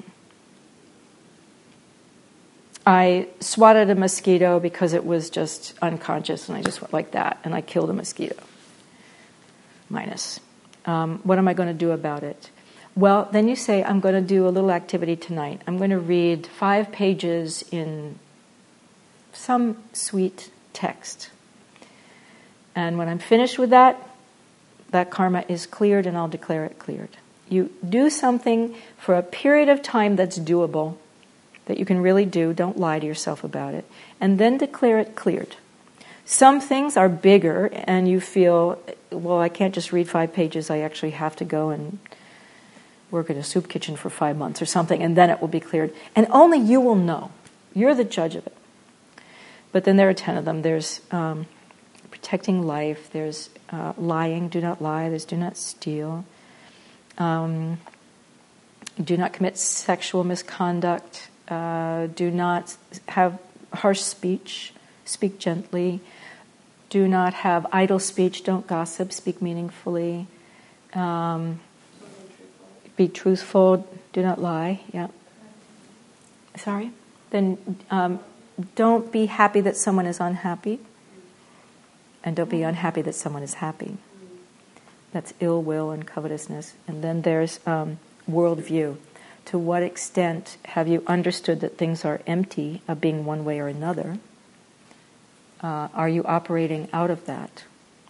I swatted a mosquito because it was just unconscious, and I just went like that, and I killed a mosquito. Minus. Um, what am I going to do about it? Well, then you say, I'm going to do a little activity tonight. I'm going to read five pages in some sweet text. And when I'm finished with that, that karma is cleared, and I'll declare it cleared. You do something for a period of time that's doable, that you can really do. Don't lie to yourself about it. And then declare it cleared. Some things are bigger, and you feel, well, I can't just read five pages. I actually have to go and work at a soup kitchen for five months or something, and then it will be cleared. And only you will know. You're the judge of it. But then there are ten of them. There's um, protecting life. There's uh, lying, do not lie. There's do not steal. Um, do not commit sexual misconduct. Uh, do not have harsh speech. Speak gently. Do not have idle speech. Don't gossip. Speak meaningfully. Um, be truthful. Do not lie. Yeah. Sorry? Then um, don't be happy that someone is unhappy. And don't be unhappy that someone is happy. That's ill will and covetousness. And then there's um, worldview. To what extent have you understood that things are empty of being one way or another? Uh, are you operating out of that?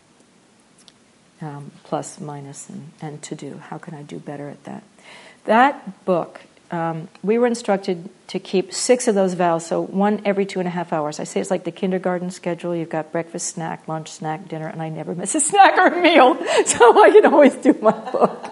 Um, plus, minus, and, and to do. How can I do better at that? That book, um, we were instructed to keep six of those vows, so one every two and a half hours. I say it's like the kindergarten schedule. You've got breakfast, snack, lunch, snack, dinner, and I never miss a snack or a meal, so I can always do my book.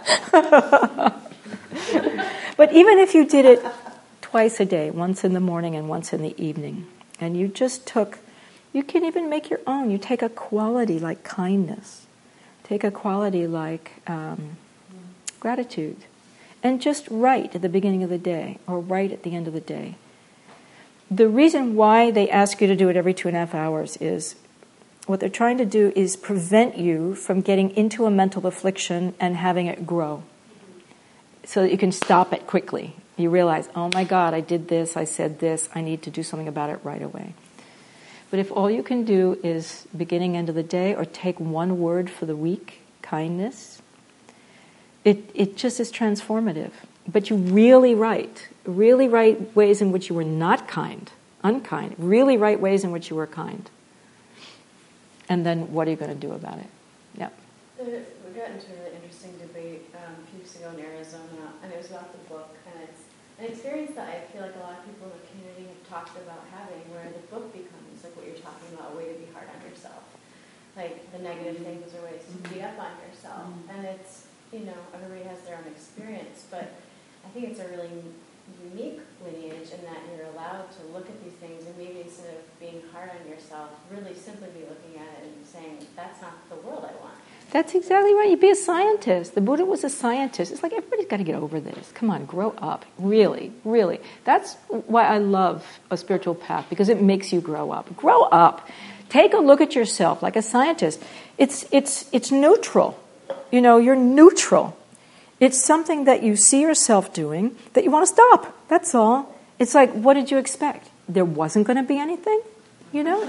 But even if you did it twice a day, once in the morning and once in the evening, and you just took, you can even make your own. You take a quality like kindness. Take a quality like um, gratitude. And just write at the beginning of the day or write at the end of the day. The reason why they ask you to do it every two and a half hours is what they're trying to do is prevent you from getting into a mental affliction and having it grow. So that you can stop it quickly. You realize, oh my God, I did this, I said this, I need to do something about it right away. But if all you can do is beginning, end of the day, or take one word for the week, kindness, it, it just is transformative. But you really write, really write ways in which you were not kind, unkind, really write ways in which you were kind. And then what are you going to do about it? Yeah. We got into a really interesting debate um, a few weeks ago in Arizona, and it was about the book, and it's an experience that I feel like a lot of people in the community have talked about having, where the book becomes, like what you're talking about, a way to be hard on yourself. Like, the negative things are ways to beat up on yourself. Mm-hmm. And it's, you know, everybody has their own experience, but I think it's a really unique lineage in that you're allowed to look at these things and maybe instead of being hard on yourself, really simply be looking at it and saying, that's not the world I want. That's exactly right. You be a scientist. The Buddha was a scientist. It's like everybody's got to get over this. Come on, grow up. Really, really. That's why I love a spiritual path, because it makes you grow up. Grow up. Take a look at yourself like a scientist. It's it's it's neutral. You know, you're neutral. It's something that you see yourself doing that you want to stop. That's all. It's like, what did you expect? There wasn't going to be anything? You know?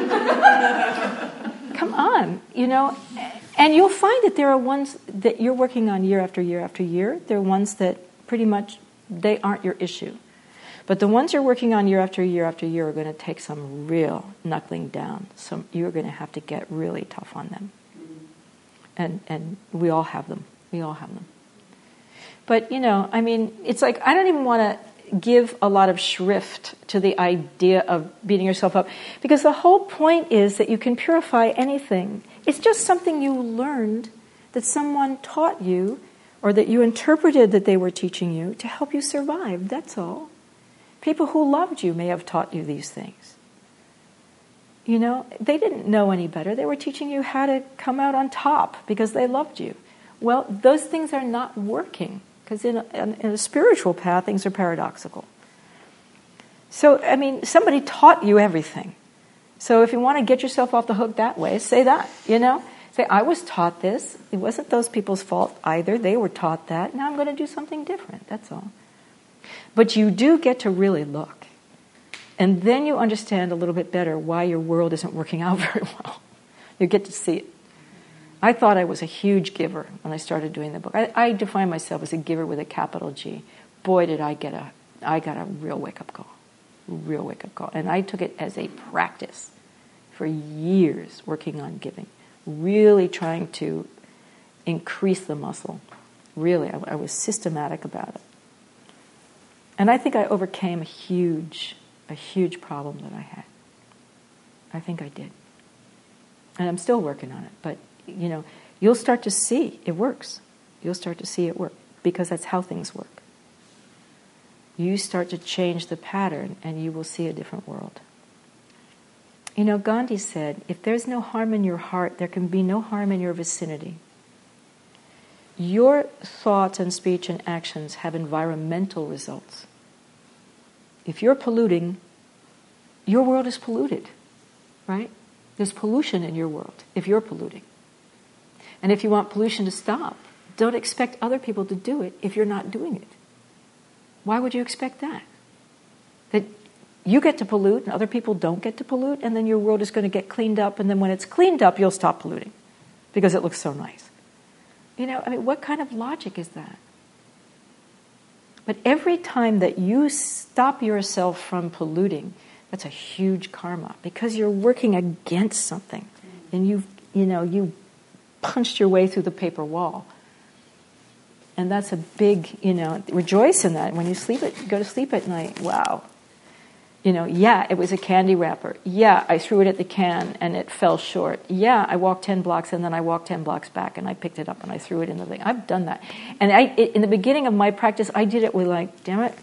Come on, you know? And you'll find that there are ones that you're working on year after year after year. There are ones that pretty much, they aren't your issue. But the ones you're working on year after year after year are going to take some real knuckling down. Some, you're going to have to get really tough on them. And and we all have them. We all have them. But, you know, I mean, it's like, I don't even want to give a lot of shrift to the idea of beating yourself up. Because the whole point is that you can purify anything. It's just something you learned that someone taught you or that you interpreted that they were teaching you to help you survive. That's all. People who loved you may have taught you these things. You know, they didn't know any better. They were teaching you how to come out on top because they loved you. Well, those things are not working because in a, in a spiritual path, things are paradoxical. So, I mean, somebody taught you everything. So if you want to get yourself off the hook that way, say that, you know. Say, I was taught this. It wasn't those people's fault either. They were taught that. Now I'm going to do something different. That's all. But you do get to really look. And then you understand a little bit better why your world isn't working out very well. You get to see it. I thought I was a huge giver when I started doing the book. I, I define myself as a giver with a capital G. Boy, did I get a, I got a real wake-up call. Real wake-up call. And I took it as a practice for years working on giving. Really trying to increase the muscle. Really, I, I was systematic about it. And I think I overcame a huge, a huge problem that I had. I think I did. And I'm still working on it. But, you know, you'll start to see it works. You'll start to see it work because that's how things work. You start to change the pattern and you will see a different world. You know, Gandhi said, if there's no harm in your heart, there can be no harm in your vicinity. Your thoughts and speech and actions have environmental results. If you're polluting, your world is polluted, right? There's pollution in your world if you're polluting. And if you want pollution to stop, don't expect other people to do it if you're not doing it. Why would you expect that? That you get to pollute and other people don't get to pollute, and then your world is going to get cleaned up, and then when it's cleaned up, you'll stop polluting because it looks so nice. You know, I mean, what kind of logic is that? But every time that you stop yourself from polluting, that's a huge karma because you're working against something, and you've, you know, you punched your way through the paper wall. And that's a big, you know, rejoice in that. When you sleep at, go to sleep at night, wow. You know, yeah, it was a candy wrapper. Yeah, I threw it at the can and it fell short. Yeah, I walked ten blocks and then I walked ten blocks back and I picked it up and I threw it in the thing. I've done that. And I, in the beginning of my practice, I did it with like, damn it.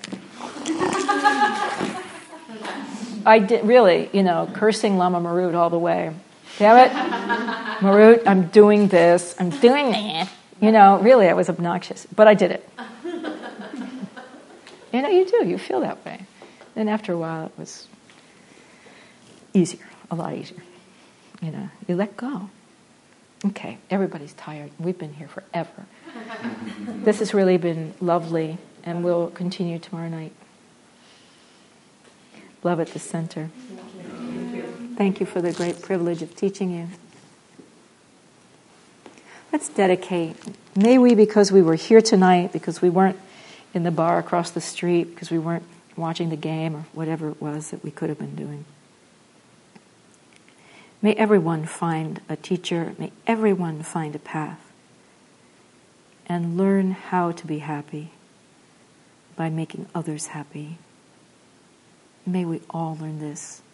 I did, really, you know, cursing Lama Marut all the way. Damn it, Marut, I'm doing this, I'm doing that. You know, really, I was obnoxious, but I did it. You know, you do, you feel that way. Then after a while, it was easier, a lot easier. You know, you let go. Okay, everybody's tired. We've been here forever. This has really been lovely, and we'll continue tomorrow night. Love at the center. Thank you. Thank you for the great privilege of teaching you. Let's dedicate. May we, because we were here tonight, because we weren't in the bar across the street, because we weren't watching the game or whatever it was that we could have been doing. May everyone find a teacher. May everyone find a path. And learn how to be happy by making others happy. May we all learn this.